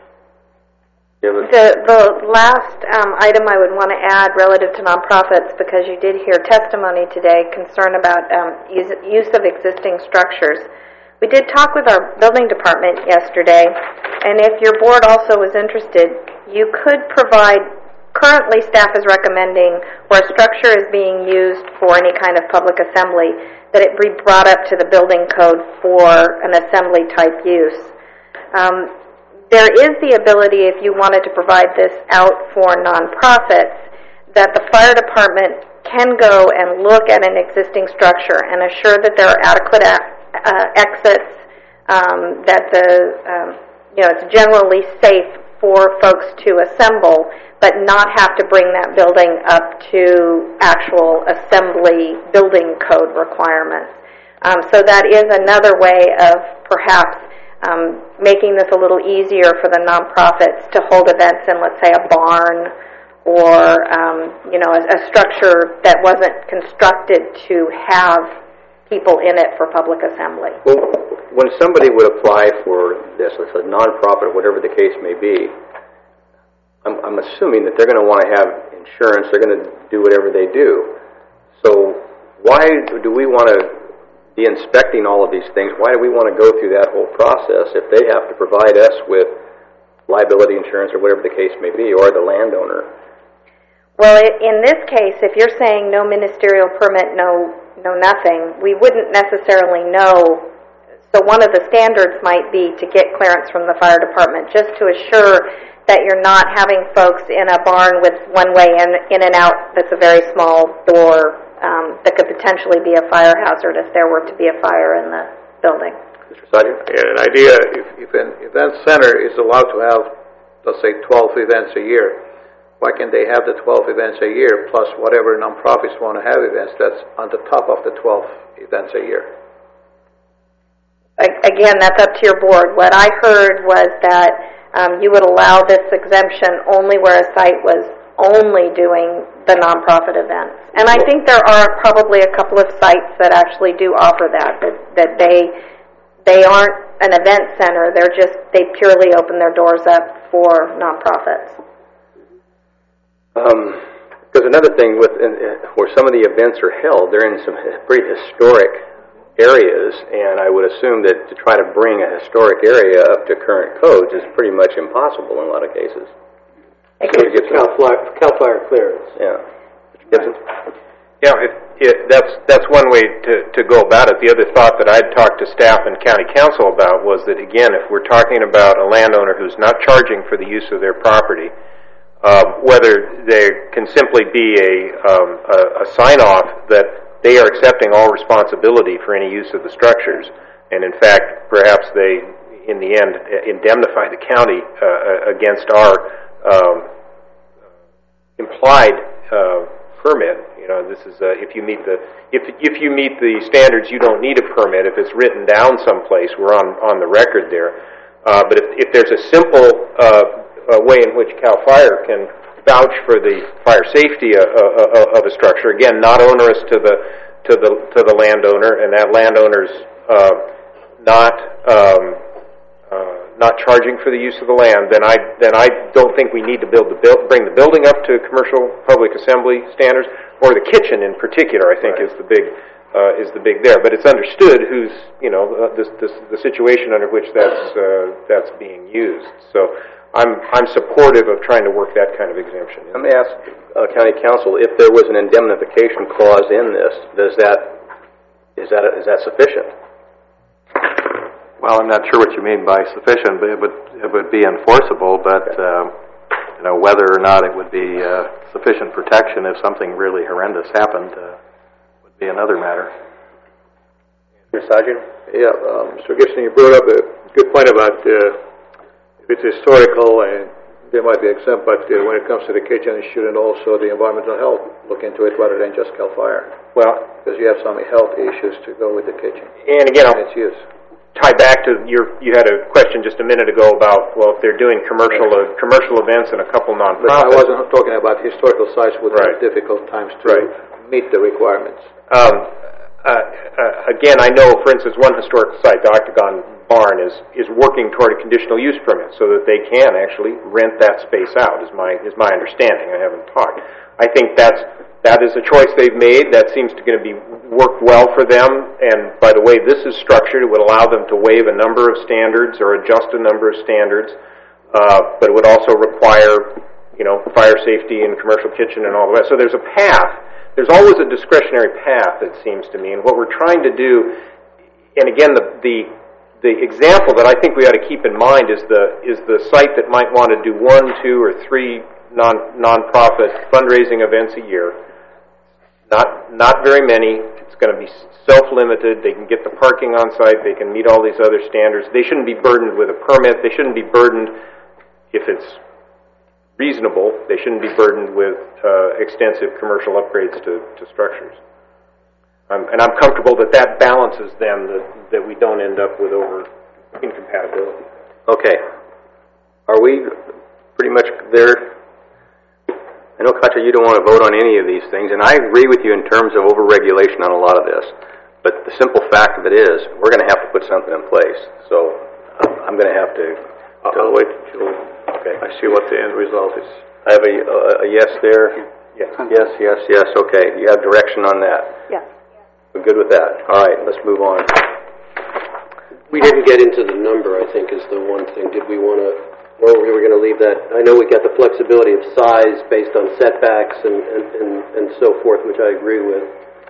[SPEAKER 7] The last item I would want to add relative to nonprofits, because you did hear testimony today, concern about use of existing structures. We did talk with our building department yesterday, and if your board also was interested, you could provide, currently staff is recommending where a structure is being used for any kind of public assembly, that it be brought up to the building code for an assembly type use. There is the ability, if you wanted to provide this out for nonprofits, that the fire department can go and look at an existing structure and assure that there are adequate exits, that it's generally safe for folks to assemble, but not have to bring that building up to actual assembly building code requirements. So that is another way of perhaps making this a little easier for the nonprofits to hold events in, let's say, a barn or, a structure that wasn't constructed to have people in it for public assembly.
[SPEAKER 2] Well, when somebody would apply for this, it's a nonprofit, whatever the case may be, I'm assuming that they're going to want to have insurance, they're going to do whatever they do. So why do we want to be inspecting all of these things? Why do we want to go through that whole process if they have to provide us with liability insurance or whatever the case may be, or the landowner?
[SPEAKER 7] Well, in this case, if you're saying no ministerial permit, no nothing, we wouldn't necessarily know. So one of the standards might be to get clearance from the fire department, just to assure that you're not having folks in a barn with one way in and out that's a very small door that could potentially be a fire hazard if there were to be a fire in the building.
[SPEAKER 2] Mr. Sargent?
[SPEAKER 9] Yeah, an idea, if an event center is allowed to have, let's say, 12 events a year, why can't they have the 12 events a year plus whatever nonprofits want to have events that's on the top of the 12 events a year?
[SPEAKER 7] Again, that's up to your board. What I heard was that you would allow this exemption only where a site was only doing the nonprofit events. And I think there are probably a couple of sites that actually do offer that they aren't an event center, they purely open their doors up for nonprofits.
[SPEAKER 2] Because another thing where some of the events are held, they're in some pretty historic areas, and I would assume that to try to bring a historic area up to current codes is pretty much impossible in a lot of cases.
[SPEAKER 11] CAL FIRE clearance.
[SPEAKER 2] Yeah. Mr. Gibson?
[SPEAKER 10] Yeah, that's one way to go about it. The other thought that I'd talked to staff and county council about was that, again, if we're talking about a landowner who's not charging for the use of their property, whether there can simply be a sign-off that they are accepting all responsibility for any use of the structures, and in fact, perhaps they, in the end, indemnify the county against our implied permit. You know, this is if you meet the standards, you don't need a permit. If it's written down someplace, we're on the record there. But if there's a simple way in which CAL FIRE can vouch for the fire safety of a structure, again, not onerous to the landowner, and that landowner's not charging for the use of the land, then I don't think we need to bring the building up to commercial public assembly standards, or the kitchen in particular. I think is the big there. But it's understood who's the situation under which that's being used. So I'm supportive of trying to work that kind of exemption.
[SPEAKER 13] Let me ask County Council, if there was an indemnification clause in this, is that sufficient?
[SPEAKER 11] Well, I'm not sure what you mean by sufficient, but it would be enforceable. But whether or not it would be sufficient protection if something really horrendous happened would be another matter.
[SPEAKER 13] Mr. Sergeant?
[SPEAKER 9] Yeah, Mr. Gibson, you brought up a good point about if it's historical and they might be exempt, but when it comes to the kitchen, shouldn't also the environmental health look into it rather than just CAL FIRE?
[SPEAKER 10] Well,
[SPEAKER 9] because you have some health issues to go with the kitchen.
[SPEAKER 10] And again,
[SPEAKER 9] its use.
[SPEAKER 10] Tie back to you had a question just a minute ago about, well, if they're doing commercial events and a couple nonprofits.
[SPEAKER 9] But I wasn't talking about historical sites would have difficult times to meet the requirements.
[SPEAKER 10] Again, I know, for instance, one historical site, the Octagon Barn, is working toward a conditional use permit so that they can actually rent that space out. Is my understanding. I haven't talked. I think that is a choice they've made. That seems to going to be work well for them. And by the way this is structured, it would allow them to waive a number of standards or adjust a number of standards. But it would also require, fire safety and commercial kitchen and all the rest. So there's a path. There's always a discretionary path, it seems to me. And what we're trying to do, and again, the example that I think we ought to keep in mind is the site that might want to do 1, 2, or 3 non-profit fundraising events a year. Not very many. It's going to be self-limited. They can get the parking on site. They can meet all these other standards. They shouldn't be burdened with a permit. They shouldn't be burdened, if it's reasonable, they shouldn't be burdened with extensive commercial upgrades to structures. And I'm comfortable that balances then, that we don't end up with over incompatibility.
[SPEAKER 13] Okay. Are we pretty much there? I know, Katja, you don't want to vote on any of these things, and I agree with you in terms of over-regulation on a lot of this. But the simple fact of it is, we're going to have to put something in place. So I'm going to have to...
[SPEAKER 9] I'll wait until I see what the end result is.
[SPEAKER 13] I have a yes there? Yes. Yes. Okay. You have direction on that?
[SPEAKER 8] Yes.
[SPEAKER 13] We're good with that. All right, let's move on.
[SPEAKER 11] We didn't get into the number, I think, is the one thing. Did we want to... Or were we going to leave that? I know we got the flexibility of size based on setbacks and so forth, which I agree with.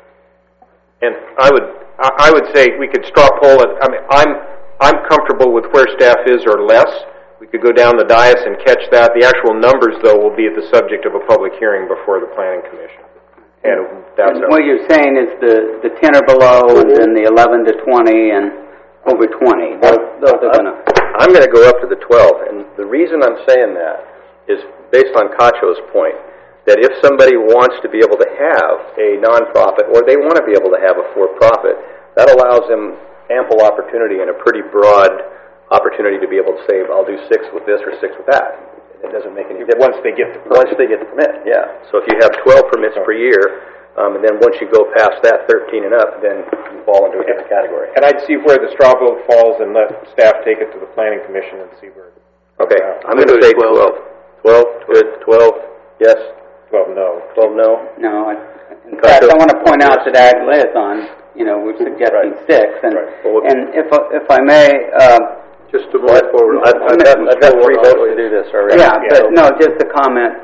[SPEAKER 10] And I would say we could straw poll it. I mean, I'm comfortable with where staff is or less. We could go down the dais and catch that. The actual numbers, though, will be the subject of a public hearing before the Planning Commission. And that's
[SPEAKER 4] what you're saying is the 10 or below, and then the 11 to 20, and over 20. Those are going to...
[SPEAKER 13] I'm going to go up to the 12, and the reason I'm saying that is based on Cacho's point, that if somebody wants to be able to have a nonprofit, or they want to be able to have a for-profit, that allows them ample opportunity and a pretty broad opportunity to be able to say, I'll do 6 with this or 6 with that. It doesn't make any difference.
[SPEAKER 10] Once they get the permit.
[SPEAKER 13] Yeah. So if you have 12 permits per year, and then once you go past that, 13 and up, then you fall into a different category.
[SPEAKER 10] And I'd see where the straw vote falls and let staff take it to the Planning Commission and see where.
[SPEAKER 13] Okay. I'm going to say 12. 12, good. 12, yes.
[SPEAKER 10] 12, no.
[SPEAKER 13] 12, no.
[SPEAKER 4] No. In fact, I want to point out that Ag Liaison, we're suggesting 6, and if I may,
[SPEAKER 9] just to move forward.
[SPEAKER 13] I've got 3 votes to do this already.
[SPEAKER 4] Yeah, but no, just a comment,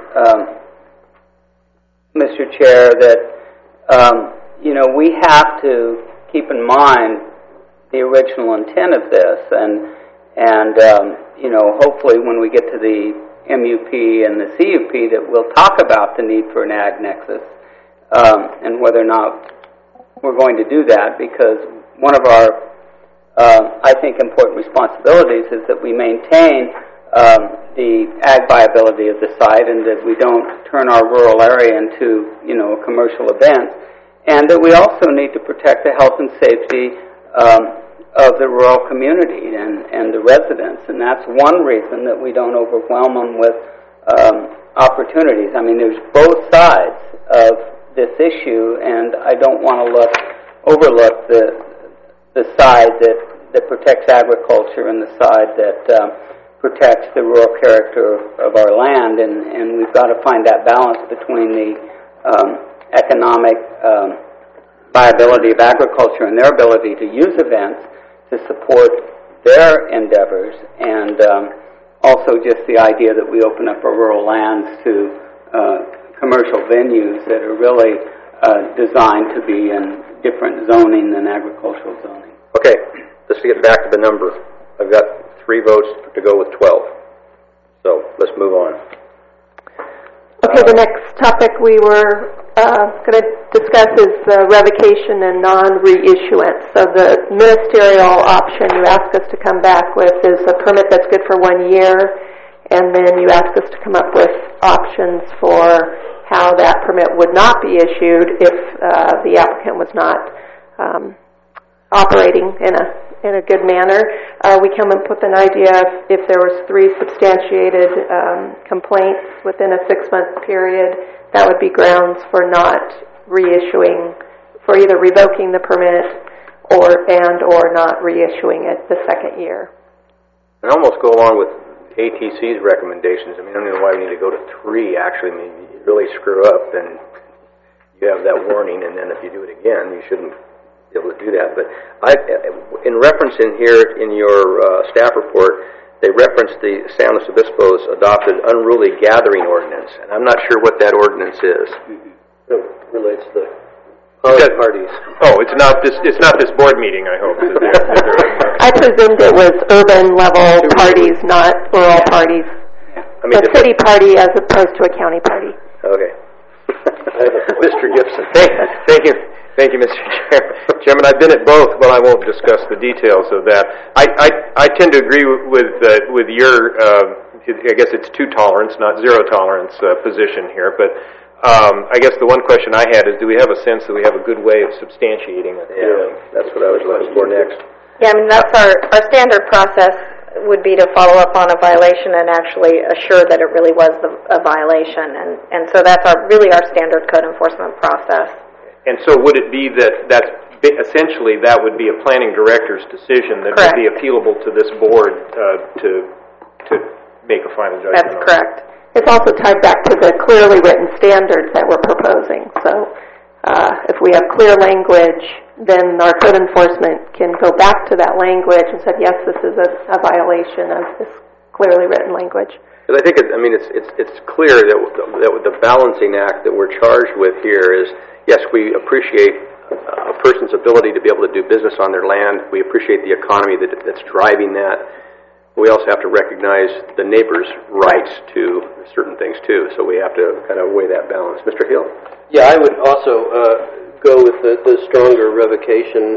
[SPEAKER 4] Mr. Chair, that we have to keep in mind the original intent of this, and hopefully when we get to the MUP and the CUP, that we'll talk about the need for an ag nexus, and whether or not we're going to do that, because one of our, I think, important responsibilities is that we maintain the ag viability of the site, and that we don't turn our rural area into, a commercial event, and that we also need to protect the health and safety of the rural community and the residents, and that's one reason that we don't overwhelm them with opportunities. I mean, there's both sides of this issue, and I don't want to overlook the side that protects agriculture and the side that protects the rural character of our land, and we've got to find that balance between the economic viability of agriculture and their ability to use events to support their endeavors, and also just the idea that we open up our rural lands to commercial venues that are really designed to be in different zoning than agricultural zoning.
[SPEAKER 13] Okay, let's get back to the number. I've got 3 votes to go with 12. So let's move on.
[SPEAKER 8] Okay, the next topic we were going to discuss is revocation and non-reissuance. So the ministerial option you asked us to come back with is a permit that's good for 1 year, and then you asked us to come up with options for how that permit would not be issued if the applicant was not operating in a good manner. We come up with an idea if there was 3 substantiated complaints within a 6-month period, that would be grounds for not reissuing, for either revoking the permit or not reissuing it the second year.
[SPEAKER 13] I almost go along with ATC's recommendations. I mean, I don't know why we need to go to 3, actually. I mean, you really screw up, then you have that warning, and then if you do it again, you shouldn't be able to do that. But in reference in here in your staff report, they referenced the San Luis Obispo's adopted unruly gathering ordinance, and I'm not sure what that ordinance is.
[SPEAKER 11] It relates to parties.
[SPEAKER 10] Oh, it's not this board meeting, I hope.
[SPEAKER 8] I presumed it was urban level parties, not rural parties.
[SPEAKER 13] I mean,
[SPEAKER 8] a city party as opposed to a county party.
[SPEAKER 13] Okay. Mr. Gibson.
[SPEAKER 10] Thank you. Thank you, Mr. Chairman. I've been at both, but I won't discuss the details of that. I tend to agree with your, I guess it's 2 tolerance, not 0 tolerance position here. But I guess the one question I had is, do we have a sense that we have a good way of substantiating it?
[SPEAKER 13] Yeah, that's what I was looking for next.
[SPEAKER 7] Yeah, I mean, that's our standard process would be to follow up on a violation and actually assure that it really was a violation. And so that's really our standard code enforcement process.
[SPEAKER 10] And so would it be that's essentially that would be a planning director's decision that
[SPEAKER 7] Correct.
[SPEAKER 10] would be appealable to this board to make a final judgment?
[SPEAKER 7] That's correct.
[SPEAKER 8] It's also tied back to the clearly written standards that we're proposing. So if we have clear language, then our code enforcement can go back to that language and say, yes, this is a violation of this clearly written language.
[SPEAKER 13] But I think it's clear that the balancing act that we're charged with here is, yes, we appreciate a person's ability to be able to do business on their land. We appreciate the economy that's driving that. We also have to recognize the neighbor's rights to certain things too. So we have to kind of weigh that balance. Mr. Hill?
[SPEAKER 11] Yeah, I would also go with the stronger revocation,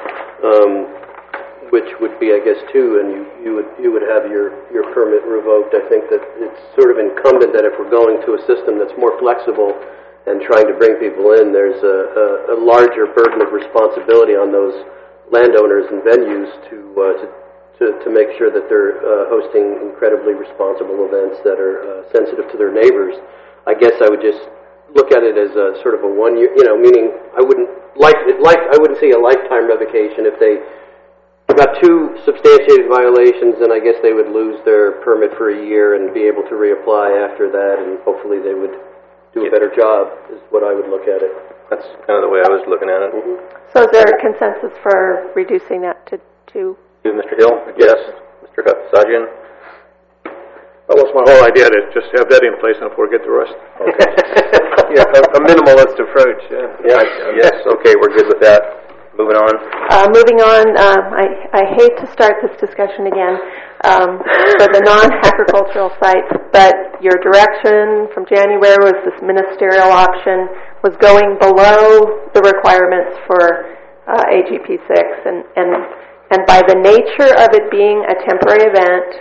[SPEAKER 11] which would be, I guess, 2, and you would have your permit revoked. I think that it's sort of incumbent that if we're going to a system that's more flexible and trying to bring people in, there's a larger burden of responsibility on those landowners and venues to make sure that they're hosting incredibly responsible events that are sensitive to their neighbors. I guess I would just look at it as a sort of a 1 year, meaning I wouldn't see a lifetime revocation. If they got 2 substantiated violations, then I guess they would lose their permit for a year and be able to reapply after that, and hopefully they would do a better job, is what I would look at it.
[SPEAKER 13] That's kind of the way I was looking at it. Mm-hmm.
[SPEAKER 8] So is there a consensus for reducing that to 2?
[SPEAKER 13] Mr. Hill? Yes. Mr. Sajian?
[SPEAKER 14] That was my whole idea, to just have that in place and forget the rest.
[SPEAKER 13] Okay.
[SPEAKER 10] Yeah, a minimalist approach. Yeah.
[SPEAKER 13] Yes. Okay, we're good with that. Moving on.
[SPEAKER 8] Moving on, I hate to start this discussion again for the non-agricultural sites, but your direction from January was this ministerial option was going below the requirements for AGP 6, and by the nature of it being a temporary event,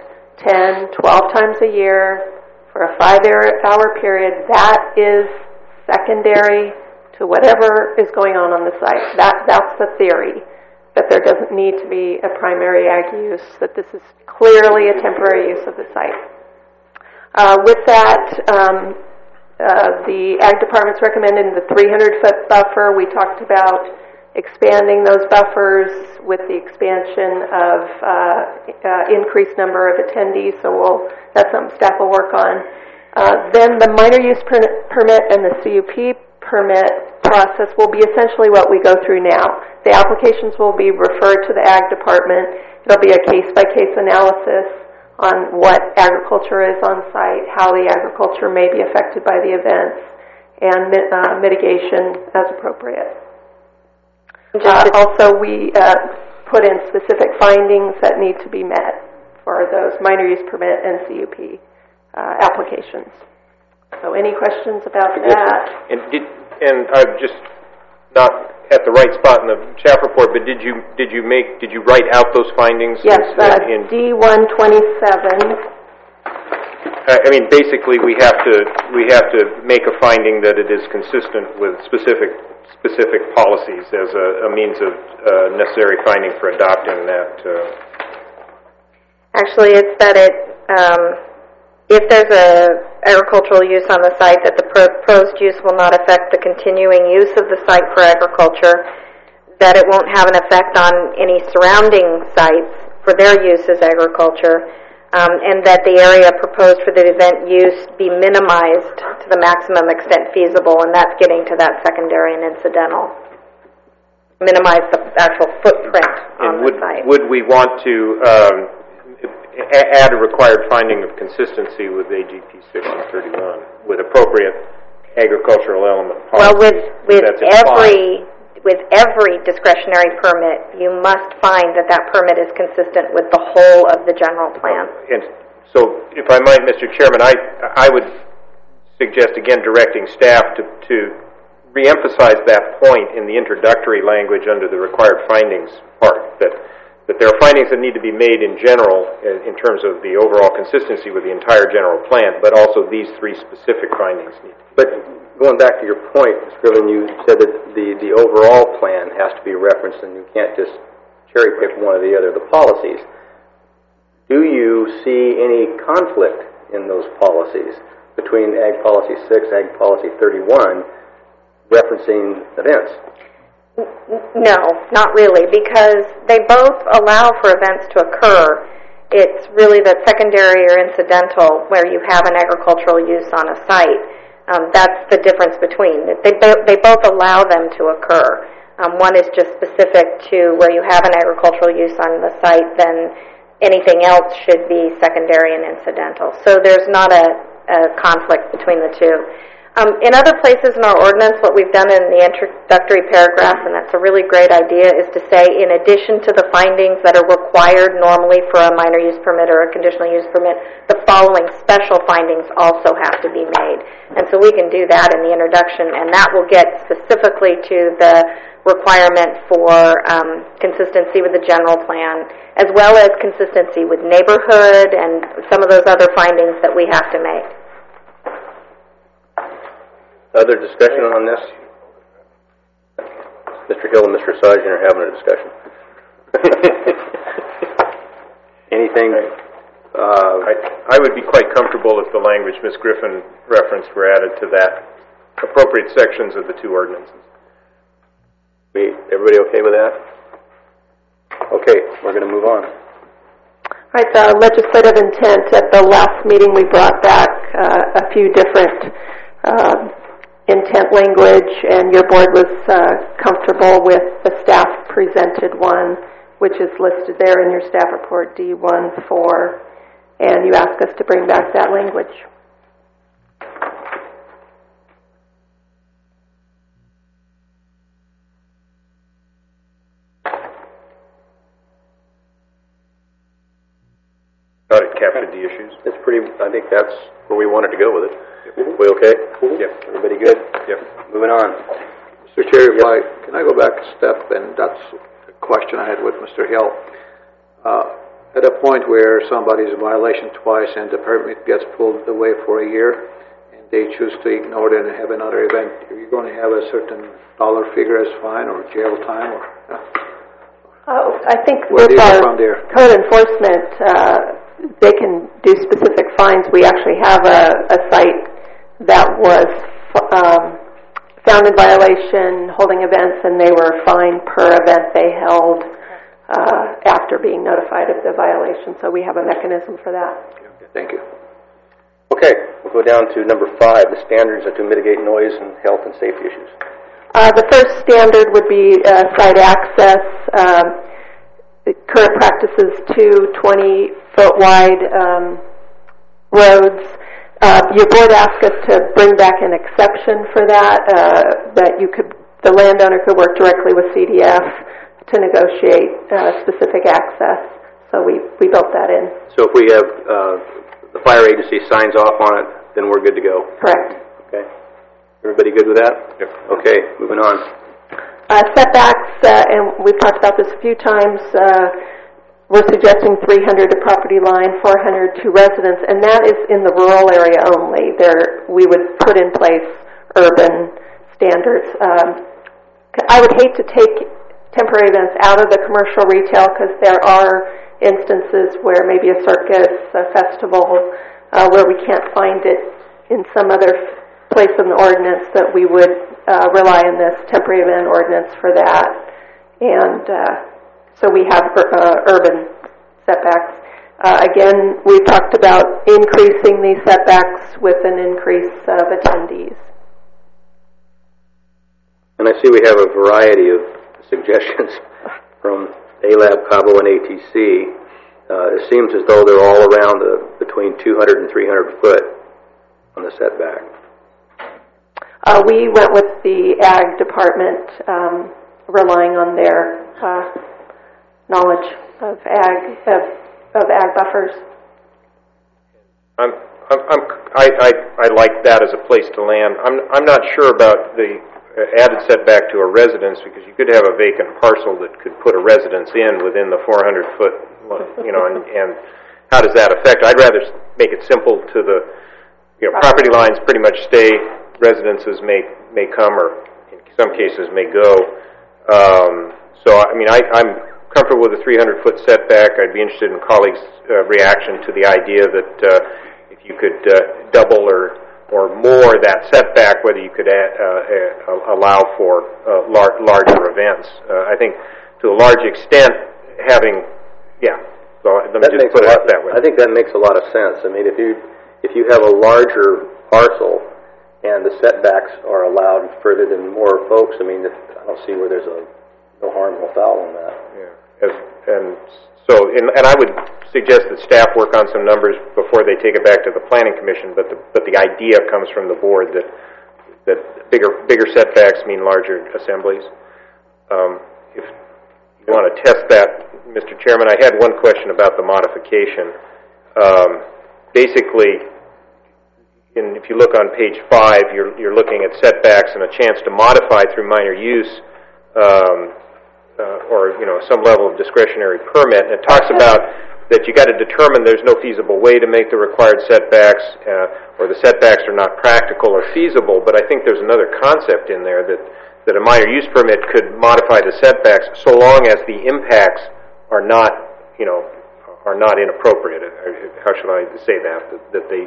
[SPEAKER 8] 10, 12 times a year for a 5-hour period, that is secondary to whatever is going on the site. That's the theory, that there doesn't need to be a primary ag use, that this is clearly a temporary use of the site. With that, the Ag Department's recommending the 300-foot buffer. We talked about expanding those buffers with the expansion of increased number of attendees, so that's something staff will work on. Then the minor use permit and the CUP permit process will be essentially what we go through now. The applications will be referred to the Ag Department. It'll be a case-by-case analysis on what agriculture is on site, how the agriculture may be affected by the events, and mitigation as appropriate. Also, we put in specific findings that need to be met for those minor use permit and CUP applications. So any questions about that?
[SPEAKER 10] And I'm just not at the right spot in the staff report, but did you write out those findings?
[SPEAKER 8] Yes, D127.
[SPEAKER 10] I mean, basically, we have to make a finding that it is consistent with specific policies as a means of necessary finding for adopting that.
[SPEAKER 7] Actually, it's that if there's a agricultural use on the site, that the proposed use will not affect the continuing use of the site for agriculture, that it won't have an effect on any surrounding sites for their use as agriculture, and that the area proposed for the event use be minimized to the maximum extent feasible, and that's getting to that secondary and incidental. Minimize the actual footprint on the site.
[SPEAKER 10] Would we want to add a required finding of consistency with AGP 631 with appropriate agricultural element policies?
[SPEAKER 7] Well, with every discretionary permit, you must find that permit is consistent with the whole of the general plan.
[SPEAKER 10] And so, if I might, Mr. Chairman, I would suggest again directing staff to reemphasize that point in the introductory language under the required findings part, that there are findings that need to be made in general in terms of the overall consistency with the entire general plan, but also these three specific findings need to be.
[SPEAKER 13] But going back to your point, Ms. Grillon, you said that the overall plan has to be referenced and you can't just cherry pick one or the other of the policies. Do you see any conflict in those policies between Ag Policy 6, Ag Policy 31, referencing events?
[SPEAKER 7] No, not really, because they both allow for events to occur. It's really the secondary or incidental where you have an agricultural use on a site. That's the difference between. They both allow them to occur. One is just specific to where you have an agricultural use on the site, then anything else should be secondary and incidental. So there's not a conflict between the two. In other places in our ordinance, what we've done in the introductory paragraph, and that's a really great idea, is to say in addition to the findings that are required normally for a minor use permit or a conditional use permit, the following special findings also have to be made. And so we can do that in the introduction, and that will get specifically to the requirement for consistency with the general plan, as well as consistency with neighborhood and some of those other findings that we have to make.
[SPEAKER 13] Other discussion on this? Mr. Hill and Mr. Sargent are having a discussion. Anything?
[SPEAKER 10] I would be quite comfortable if the language Ms. Griffin referenced were added to that appropriate sections of the two ordinances.
[SPEAKER 13] Everybody okay with that? Okay, we're going to move on.
[SPEAKER 8] All right, the legislative intent. At the last meeting, we brought back a few different intent language, and your board was comfortable with the staff presented one, which is listed there in your staff report, D14, and you asked us to bring back that language.
[SPEAKER 10] Thought it captured the issues.
[SPEAKER 13] It's I think that's where we wanted to go with it. We okay?
[SPEAKER 10] Yep.
[SPEAKER 13] Everybody good?
[SPEAKER 10] Yep.
[SPEAKER 13] Moving on.
[SPEAKER 9] Mr. Chair, can I go back a step? And that's the question I had with Mr. Hill. at a point where somebody's in violation twice and the permit gets pulled away for a year, and they choose to ignore it and have another event, are you going to have a certain dollar figure as fine or jail time? Or
[SPEAKER 8] I think
[SPEAKER 9] where do
[SPEAKER 8] with
[SPEAKER 9] you
[SPEAKER 8] our
[SPEAKER 9] go from there?
[SPEAKER 8] code enforcement, they can do specific fines. We actually have a site that was found in violation, holding events, and they were fined per event they held after being notified of the violation. So we have a mechanism for that.
[SPEAKER 9] Okay, thank you.
[SPEAKER 13] Okay, we'll go down to number 5, the standards to mitigate noise and health and safety issues.
[SPEAKER 8] The first standard would be site access. The current practice is 2 20-foot wide roads. Your board asked us to bring back an exception for that, that the landowner could work directly with CDF to negotiate specific access. So we built that in.
[SPEAKER 13] So if we have the fire agency signs off on it, then we're good to go?
[SPEAKER 8] Correct.
[SPEAKER 13] Okay. Everybody good with that?
[SPEAKER 10] Yep.
[SPEAKER 13] Okay, moving on.
[SPEAKER 8] Setbacks, and we've talked about this a few times, we're suggesting 300 to property line, 400 to residents, and that is in the rural area only. We would put in place urban standards. I would hate to take temporary events out of the commercial retail because there are instances where maybe a circus, a festival, where we can't find it in some other place in the ordinance, that we would rely on this temporary event ordinance for that. And so we have urban setbacks. Again, we've talked about increasing these setbacks with an increase of attendees.
[SPEAKER 13] And I see we have a variety of suggestions from ALAB, Cabo, and ATC. It seems as though they're all around between 200 and 300 foot on the setback.
[SPEAKER 8] We went with the Ag Department, relying on their knowledge of ag buffers.
[SPEAKER 10] I like that as a place to land. I'm not sure about the added setback to a residence, because you could have a vacant parcel that could put a residence in within the 400 foot, and how does that affect? I'd rather make it simple to the, property lines pretty much stay. Residences may come, or in some cases may go. I'm comfortable with a 300-foot setback. I'd be interested in colleagues' reaction to the idea that if you could double or more that setback, whether you could allow for larger events. I think to a large extent, having, so let me just put it that way.
[SPEAKER 13] I think that makes a lot of sense. I mean, if you have a larger parcel and the setbacks are allowed further than more folks, I mean, I don't see where there's no harm, no foul in that.
[SPEAKER 10] Yeah, and I would suggest that staff work on some numbers before they take it back to the Planning Commission. But the idea comes from the board that bigger setbacks mean larger assemblies. If you want to test that, Mr. Chairman, I had one question about the modification. Basically, if you look on page 5, you're looking at setbacks and a chance to modify through minor use, or some level of discretionary permit. And it talks about that you got to determine there's no feasible way to make the required setbacks, or the setbacks are not practical or feasible. But I think there's another concept in there that a minor use permit could modify the setbacks so long as the impacts are not inappropriate. How should I say that? That they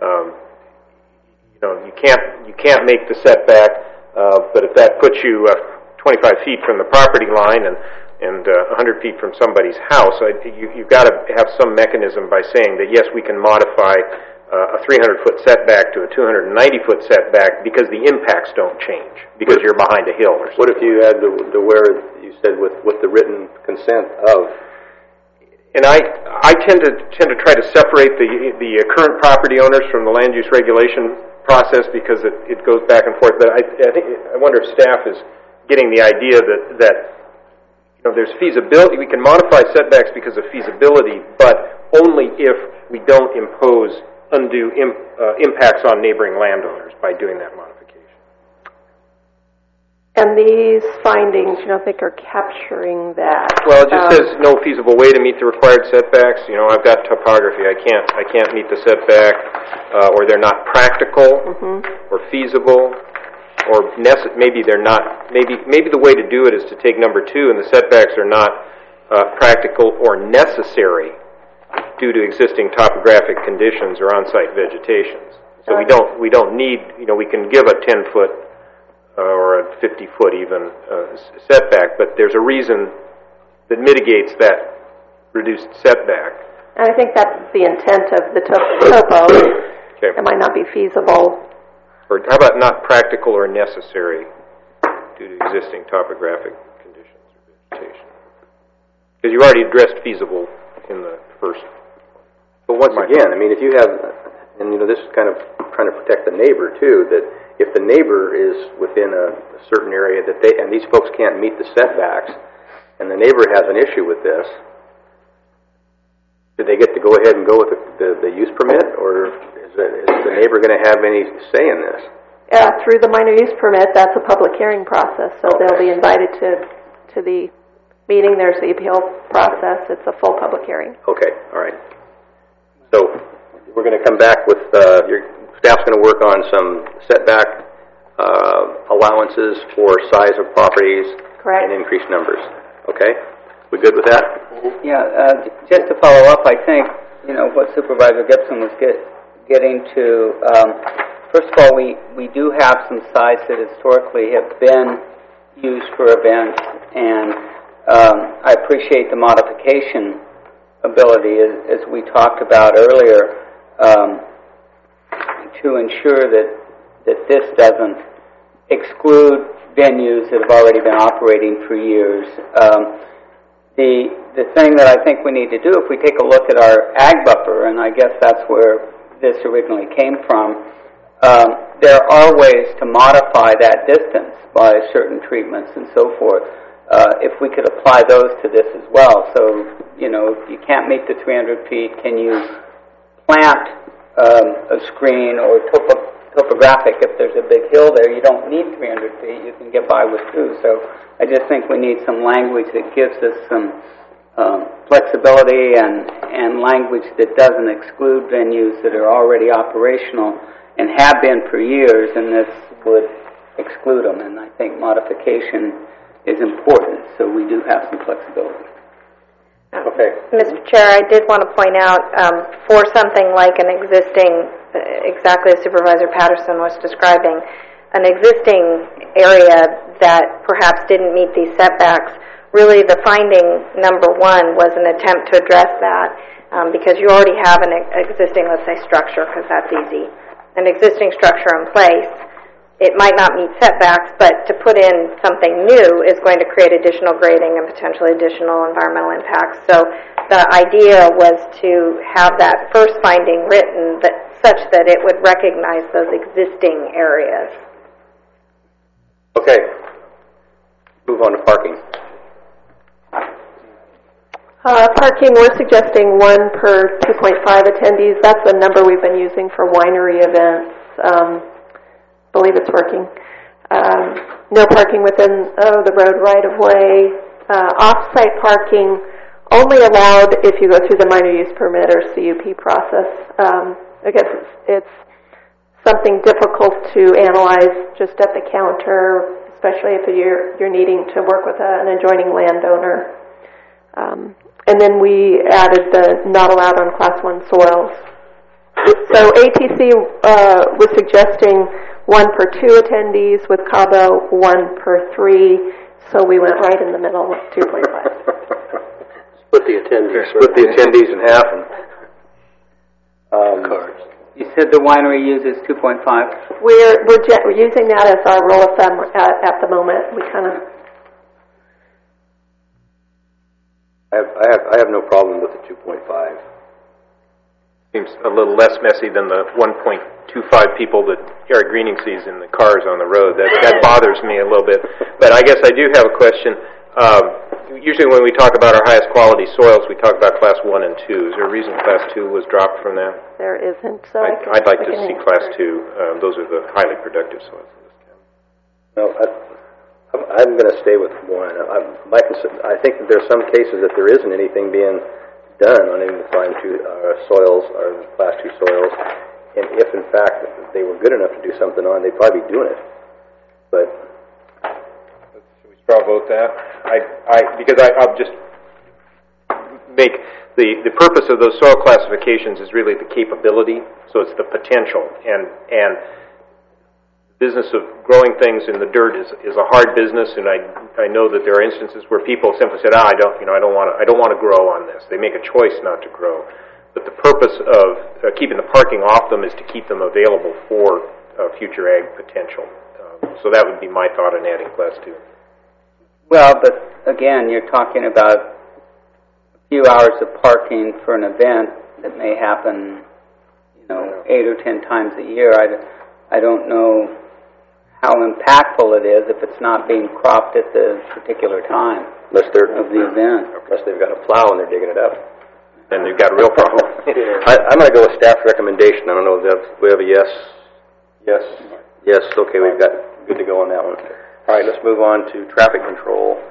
[SPEAKER 10] you can't make the setback, but if that puts you 25 feet from the property line and 100 feet from somebody's house, you've got to have some mechanism by saying that yes, we can modify a 300-foot setback to a 290-foot setback because the impacts don't change because you're behind a hill or something.
[SPEAKER 13] What if you add the where you said with the written consent of?
[SPEAKER 10] And I tend to try to separate the current property owners from the land use regulation process because it goes back and forth. But I wonder if staff is getting the idea that there's feasibility. We can modify setbacks because of feasibility, but only if we don't impose undue impacts on neighboring landowners by doing that modification.
[SPEAKER 8] And these findings, you don't think are capturing that?
[SPEAKER 10] Well, it just says no feasible way to meet the required setbacks. You know, I've got topography. I can't meet the setback, or they're not practical, or feasible, or maybe they're not. Maybe the way to do it is to take number 2, and the setbacks are not practical or necessary due to existing topographic conditions or on-site vegetations. So we don't need. You know, we can give a 10-foot. Or a 50-foot even setback, but there's a reason that mitigates that reduced setback.
[SPEAKER 8] And I think that's the intent of the topo.
[SPEAKER 10] Okay.
[SPEAKER 8] It might not be feasible.
[SPEAKER 10] Or how about not practical or necessary due to existing topographic conditions or vegetation? Because you already addressed feasible in the first.
[SPEAKER 13] But once again, I mean, if you have, and you know, this is kind of trying to protect the neighbor too, that if the neighbor is within a certain area that and these folks can't meet the setbacks, and the neighbor has an issue with this, do they get to go ahead and go with the use permit, or is the neighbor going to have any say in this?
[SPEAKER 8] Yeah, through the minor use permit, that's a public hearing process, so they'll be invited to the meeting. There's the appeal process. It's a full public hearing.
[SPEAKER 13] Okay, all right. So we're going to come back with your staff's going to work on some setback allowances for size of properties.
[SPEAKER 8] Correct.
[SPEAKER 13] And increased numbers. Okay? We good with that?
[SPEAKER 4] Yeah, just to follow up, I think, you know, what Supervisor Gibson was getting to, first of all, we do have some sites that historically have been used for events, and I appreciate the modification ability, as we talked about earlier, to ensure that this doesn't exclude venues that have already been operating for years. The thing that I think we need to do, if we take a look at our ag buffer, and I guess that's where this originally came from, there are ways to modify that distance by certain treatments and so forth. If we could apply those to this as well. So, you know, if you can't meet the 300 feet, can you plant a screen or topographic? If there's a big hill there, you don't need 300 feet. You can get by with 2. So I just think we need some language that gives us some flexibility and language that doesn't exclude venues that are already operational and have been for years, and this would exclude them. And I think modification is important, so we do have some flexibility.
[SPEAKER 13] Okay.
[SPEAKER 7] Mr. Chair, I did want to point out, for something like an existing, exactly as Supervisor Patterson was describing, an existing area that perhaps didn't meet these setbacks, really the finding number 1 was an attempt to address that, because you already have an existing, let's say, structure, because that's easy, an existing structure in place. It might not meet setbacks, but to put in something new is going to create additional grading and potentially additional environmental impacts. So the idea was to have that first finding written such that it would recognize those existing areas.
[SPEAKER 13] Okay. Move on to parking.
[SPEAKER 8] Parking, we're suggesting 1 per 2.5 attendees. That's the number we've been using for winery events. Believe it's working. No parking within the road right-of-way. Off-site parking only allowed if you go through the minor use permit or CUP process. I guess it's something difficult to analyze just at the counter, especially if you're needing to work with an adjoining landowner. And then we added the not allowed on Class 1 soils. So ATC was suggesting 1 per 2 attendees, with Cabo 1 per 3, so we went right in the middle with 2.5.
[SPEAKER 11] Split the attendees.
[SPEAKER 13] Split the attendees in half and
[SPEAKER 11] cars.
[SPEAKER 4] You said the winery uses 2.5?
[SPEAKER 8] We're using that as our rule of thumb at the moment. We kind of...
[SPEAKER 13] I have no problem with the 2.5.
[SPEAKER 10] Seems a little less messy than the 1.25 people that Eric Greening sees in the cars on the road. That bothers me a little bit. But I guess I do have a question. Usually when we talk about our highest quality soils, we talk about Class 1 and 2. Is there a reason Class 2 was dropped from that?
[SPEAKER 8] There isn't. So
[SPEAKER 10] I'd like to see Class 2. Those are the highly productive soils in this county.
[SPEAKER 13] No, I'm going to stay with one. I think that there's some cases that there isn't anything being done on any of the Class 2 soils or Class 2 soils, and if in fact they were good enough to do something on, they'd probably be doing it. But
[SPEAKER 10] should we straw vote that? Because I'll just make the purpose of those soil classifications is really the capability, so it's the potential, and business of growing things in the dirt is a hard business, and I know that there are instances where people simply said, I don't want to grow on this. They make a choice not to grow. But the purpose of keeping the parking off them is to keep them available for future ag potential. So that would be my thought on adding Class 2.
[SPEAKER 4] Well, but again, you're talking about a few hours of parking for an event that may happen, 8 or 10 times a year. I don't know how impactful it is if it's not being cropped at the particular time of the event.
[SPEAKER 13] Unless they've got a plow and they're digging it up.
[SPEAKER 10] Then they've got a real problem.
[SPEAKER 13] I'm going to go with staff recommendation. I don't know if we have a yes.
[SPEAKER 10] Yes.
[SPEAKER 13] Yes, okay, we've got good to go on that one. All right, let's move on to traffic control.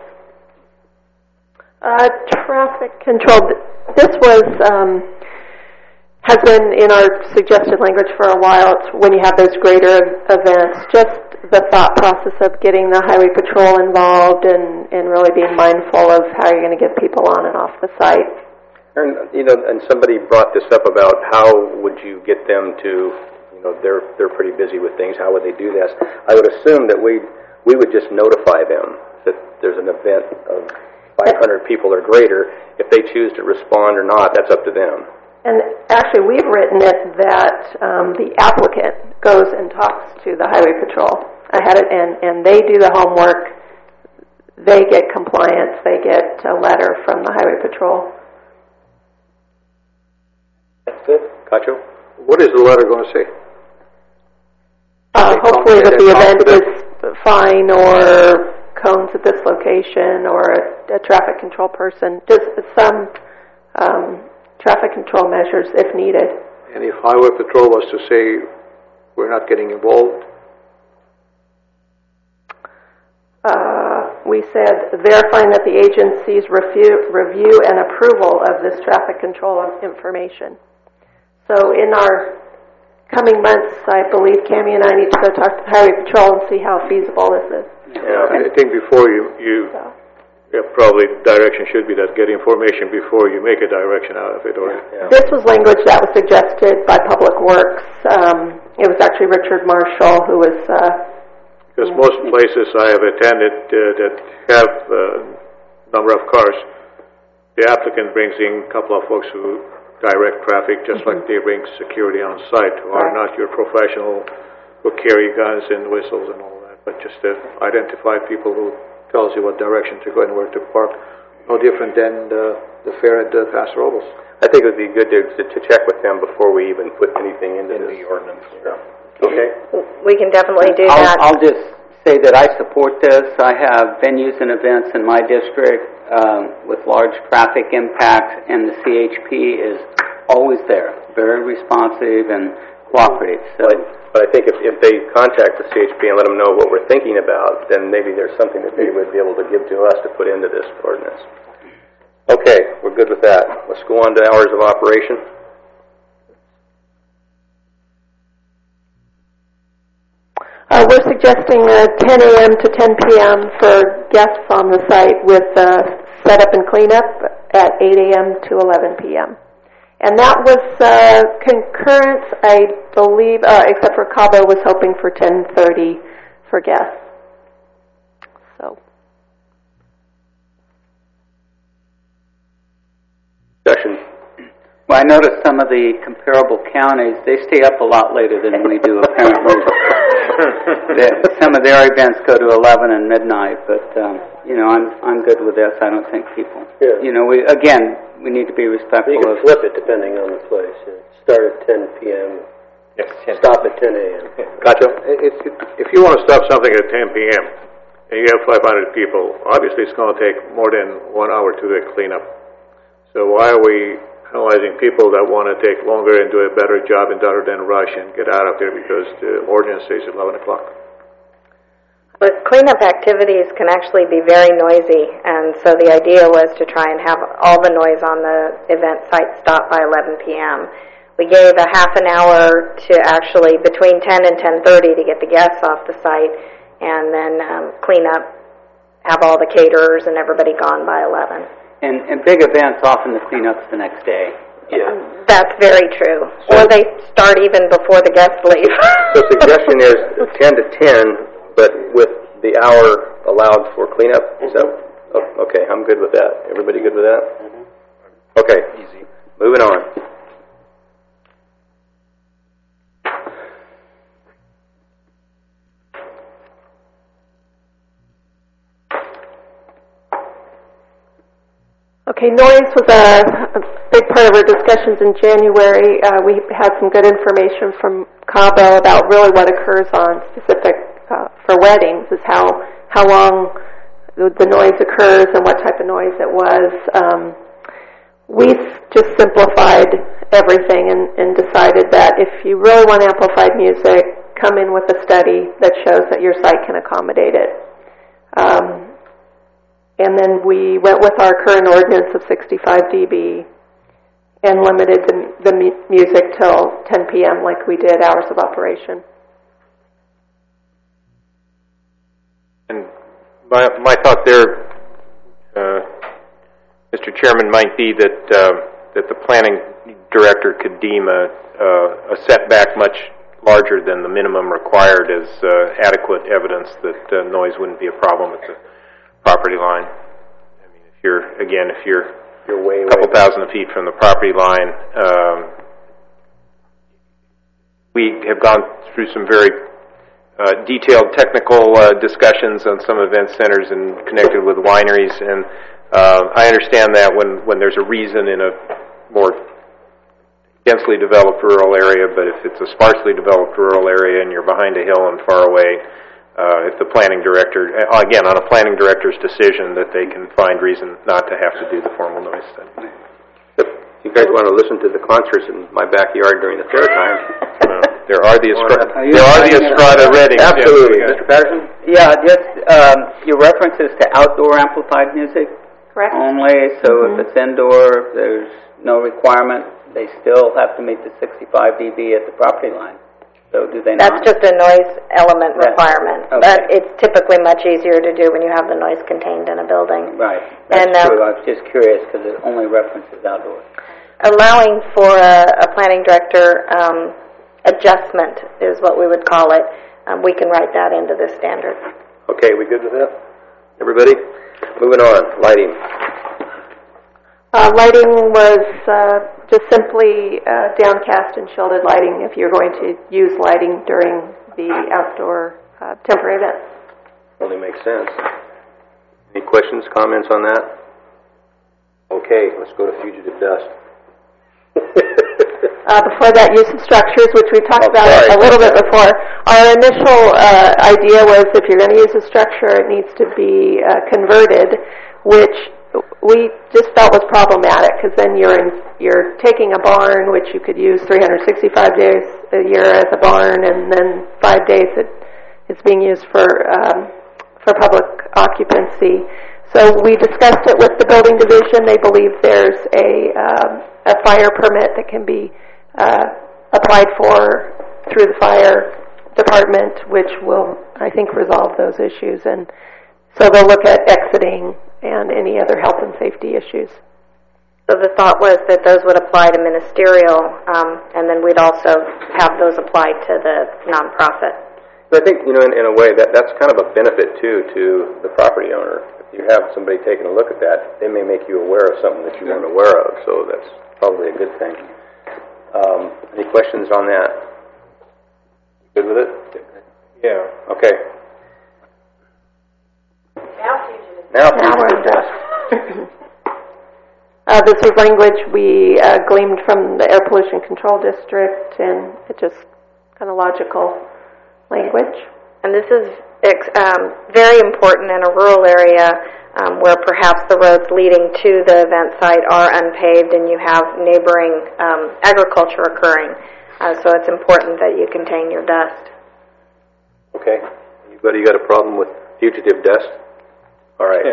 [SPEAKER 8] Traffic control. This has been in our suggested language for a while. It's when you have those greater events, just the thought process of getting the highway patrol involved and really being mindful of how you're going to get people on and off the site.
[SPEAKER 13] And somebody brought this up about how would you get them to, they're pretty busy with things. How would they do this? I would assume that we would just notify them that there's an event of 500 people or greater. If they choose to respond or not, that's up to them.
[SPEAKER 8] And actually, we've written it that the applicant goes and talks to the highway patrol ahead of, and they do the homework. They get compliance. They get a letter from the highway patrol.
[SPEAKER 13] That's it. Cacho?
[SPEAKER 9] What is the letter going to say?
[SPEAKER 8] Hopefully that the event is fine, or cones at this location, or a traffic control person. Just some traffic control measures if needed.
[SPEAKER 9] And if highway patrol was to say we're not getting involved?
[SPEAKER 8] We said verifying that the agency's review and approval of this traffic control information. So in our coming months, I believe Cammie and I need to go talk to Highway Patrol and see how feasible this is.
[SPEAKER 14] Yeah, I think before probably direction should be that get information before you make a direction out of it.
[SPEAKER 8] This was language that was suggested by Public Works. It was actually Richard Marshall who was...
[SPEAKER 14] because most places I have attended that have a number of cars, the applicant brings in a couple of folks who direct traffic just like they bring security on site, who are not your professional, who carry guns and whistles and all that, but just identify people who tells you what direction to go and where to park. No different than the fair at Paso Robles.
[SPEAKER 13] I think it would be good to check with them before we even put anything into the ordinance. Yeah. Okay.
[SPEAKER 7] We can definitely do that.
[SPEAKER 4] I'll just say that I support this. I have venues and events in my district with large traffic impacts, and the CHP is always there, very responsive and cooperative. So,
[SPEAKER 13] but I think if they contact the CHP and let them know what we're thinking about, then maybe there's something that they would be able to give to us to put into this ordinance. Okay, we're good with that. Let's go on to hours of operation.
[SPEAKER 8] We're suggesting 10 a.m. to 10 p.m. for guests on the site with setup and cleanup at 8 a.m. to 11 p.m. And that was concurrent, I believe, except for Cabo was hoping for 10:30 for guests. So.
[SPEAKER 13] Discussion.
[SPEAKER 4] Well, I noticed some of the comparable counties, they stay up a lot later than we do, apparently. Some of their events go to 11 and midnight, but, I'm good with this. I don't think people...
[SPEAKER 11] Yeah.
[SPEAKER 4] We need to be respectful
[SPEAKER 11] of... You can flip it depending on the place. Start at 10 p.m., stop at 10 a.m.
[SPEAKER 13] Gotcha.
[SPEAKER 14] If you want to stop something at 10 p.m. and you have 500 people, obviously it's going to take more than 1 hour to do a cleanup. So why are we penalizing people that want to take longer and do a better job and rather than rush and get out of there because the ordinance says 11 o'clock?
[SPEAKER 7] But cleanup activities can actually be very noisy, and so the idea was to try and have all the noise on the event site stop by 11 p.m. We gave a half an hour to actually between 10 and 10:30 to get the guests off the site, and then clean up, have all the caterers and everybody gone by 11.
[SPEAKER 4] And big events, often the cleanup's the next day.
[SPEAKER 11] Yeah.
[SPEAKER 7] That's very true. Or they start even before the guests leave.
[SPEAKER 13] So suggestion is 10 to 10, but with the hour allowed for cleanup? Is that, oh, okay, I'm good with that. Everybody good with that? Okay. Easy. Moving on.
[SPEAKER 8] Okay, noise was a big part of our discussions in January. We had some good information from Cabo about really what occurs on specific for weddings, is how long the noise occurs and what type of noise it was. We just simplified everything and decided that if you really want amplified music, come in with a study that shows that your site can accommodate it. And then we went with our current ordinance of 65 dB and limited the music till 10 p.m. like we did hours of operation.
[SPEAKER 10] And my thought there, Mr. Chairman, might be that that the planning director could deem a setback much larger than the minimum required as adequate evidence that noise wouldn't be a problem at the property line. I mean, if you're
[SPEAKER 13] way
[SPEAKER 10] a couple thousand feet from the property line, we have gone through some very detailed technical discussions on some event centers and connected with wineries, and I understand that when there's a reason in a more densely developed rural area, but if it's a sparsely developed rural area and you're behind a hill and far away, if the planning director, again, on a planning director's decision, that they can find reason not to have to do the formal noise study.
[SPEAKER 13] If you guys want to listen to the concerts in my backyard during the fair time,
[SPEAKER 10] there are the Estrada Reddings.
[SPEAKER 13] Absolutely.
[SPEAKER 10] Yes,
[SPEAKER 13] Mr. Patterson?
[SPEAKER 4] Yeah, just your references to outdoor amplified music.
[SPEAKER 8] Correct.
[SPEAKER 4] Only, so if it's indoor, there's no requirement. They still have to meet the 65 dB at the property line. So do they
[SPEAKER 7] That's
[SPEAKER 4] not?
[SPEAKER 7] just a noise element requirement.
[SPEAKER 4] Okay.
[SPEAKER 7] But it's typically much easier to do when you have the noise contained in a building.
[SPEAKER 4] Right. That's true. I was just curious because it only references outdoors.
[SPEAKER 7] Allowing for a planning director adjustment is what we would call it. We can write that into this standard.
[SPEAKER 13] Okay, we good with that? Everybody? Moving on. Lighting.
[SPEAKER 8] Lighting was just simply downcast and shielded lighting if you're going to use lighting during the outdoor temporary event.
[SPEAKER 13] Only makes sense. Any questions, comments on that? Okay, let's go to fugitive dust.
[SPEAKER 8] Before that, use of structures, which we talked about a little bit before. Our initial idea was if you're going to use a structure, it needs to be converted, which we just felt was problematic because then you're taking a barn, which you could use 365 days a year as a barn, and then 5 days it's being used for public occupancy. So we discussed it with the building division. They believe there's a fire permit that can be applied for through the fire department, which will, I think, resolve those issues. And so they'll look at exiting and any other health and safety issues.
[SPEAKER 7] So the thought was that those would apply to ministerial, and then we'd also have those applied to the nonprofit.
[SPEAKER 13] But I think, in a way, that's kind of a benefit, too, to the property owner. If you have somebody taking a look at that, they may make you aware of something that you weren't aware of, so that's probably a good thing. Any questions on that? Good with it?
[SPEAKER 10] Yeah.
[SPEAKER 13] Okay. Now
[SPEAKER 8] we're in dust. This was language we gleaned from the Air Pollution Control District, and it's just kind of logical language.
[SPEAKER 7] And this is very important in a rural area where perhaps the roads leading to the event site are unpaved and you have neighboring agriculture occurring. So it's important that you contain your dust.
[SPEAKER 13] Okay. Any Anybody got a problem with fugitive dust? All right.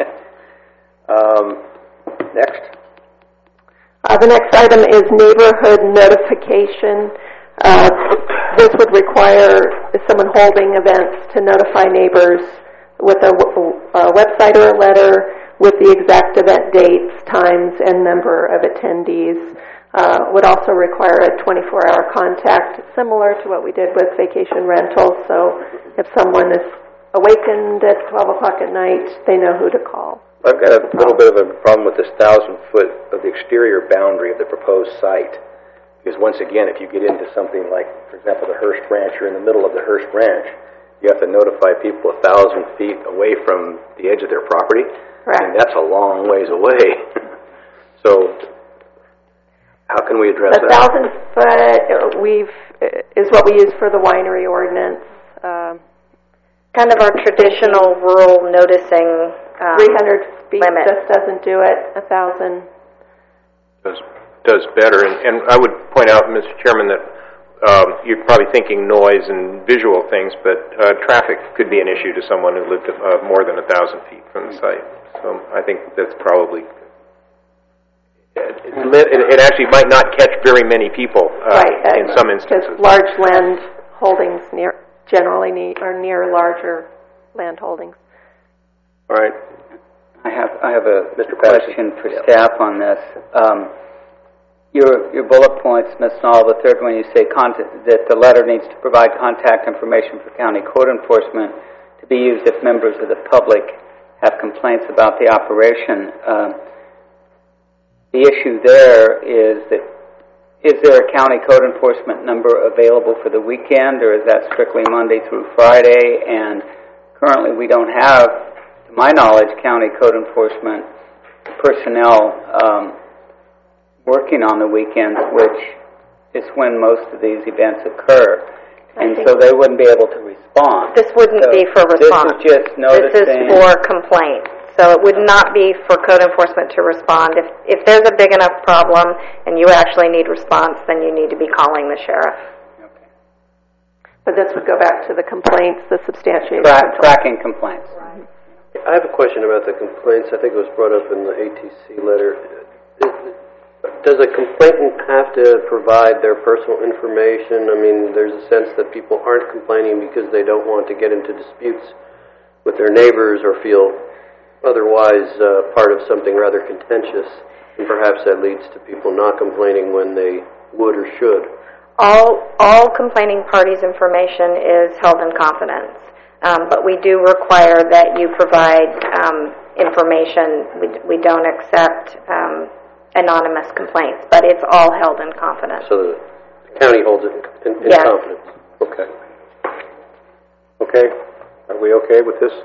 [SPEAKER 13] Next.
[SPEAKER 8] The next item is neighborhood notification. This would require someone holding events to notify neighbors with a website or a letter with the exact event dates, times, and number of attendees. Would also require a 24-hour contact, similar to what we did with vacation rentals. So if someone is awakened at 12 o'clock at night, they know who to call.
[SPEAKER 13] I've got a little bit of a problem with this 1,000-foot of the exterior boundary of the proposed site. Because once again, if you get into something like, for example, the Hearst Ranch, you're in the middle of the Hearst Ranch, you have to notify people 1,000 feet away from the edge of their property.
[SPEAKER 8] Right.
[SPEAKER 13] And that's a long ways away. So how can we address that?
[SPEAKER 8] 1,000 foot is what we use for the winery ordinance.
[SPEAKER 7] Kind of our traditional rural noticing
[SPEAKER 8] 300 feet
[SPEAKER 7] limit.
[SPEAKER 8] just doesn't do it. 1,000
[SPEAKER 10] does better. And I would point out, Mr. Chairman, that you're probably thinking noise and visual things, but traffic could be an issue to someone who lived more than 1,000 feet from the site. So I think that's probably... It actually might not catch very many people in some instances.
[SPEAKER 8] Because large land holdings generally are near larger land holdings.
[SPEAKER 13] All right.
[SPEAKER 4] I have a question for staff on this. Your bullet points, Ms. Nall, the third one, you say that the letter needs to provide contact information for county code enforcement to be used if members of the public have complaints about the operation. The issue there is that, is there a county code enforcement number available for the weekend, or is that strictly Monday through Friday? And currently we don't have, to my knowledge, county code enforcement personnel working on the weekends, which is when most of these events occur. And so they wouldn't be able to respond.
[SPEAKER 7] This wouldn't be for response.
[SPEAKER 4] This is just noticing.
[SPEAKER 7] This is for complaints. So it would not be for code enforcement to respond. If there's a big enough problem and you actually need response, then you need to be calling the sheriff.
[SPEAKER 4] Okay.
[SPEAKER 8] But this would go back to the complaints, the substantiated
[SPEAKER 4] tracking complaints.
[SPEAKER 11] Right. I have a question about the complaints. I think it was brought up in the ATC letter. Does a complainant have to provide their personal information? I mean, there's a sense that people aren't complaining because they don't want to get into disputes with their neighbors or feel otherwise part of something rather contentious, and perhaps that leads to people not complaining when they would or should.
[SPEAKER 7] All complaining parties' information is held in confidence, but we do require that you provide information. We don't accept anonymous complaints, but it's all held in confidence.
[SPEAKER 11] So the county holds it in
[SPEAKER 7] yes.
[SPEAKER 11] confidence.
[SPEAKER 13] Okay. Okay. Are we okay with this?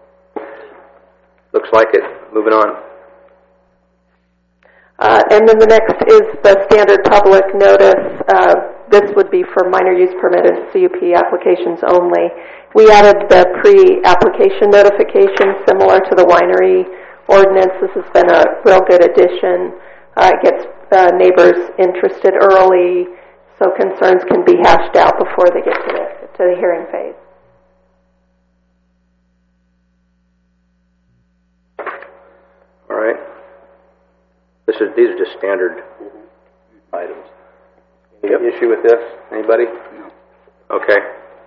[SPEAKER 13] Looks like it. Moving on.
[SPEAKER 8] And then the next is the standard public notice. This would be for minor use permitted CUP applications only. We added the pre-application notification similar to the winery ordinance. This has been a real good addition. It gets neighbors interested early, so concerns can be hashed out before they get to the hearing phase.
[SPEAKER 13] All right. These are just standard items. Any issue with this? Anybody? No. Okay.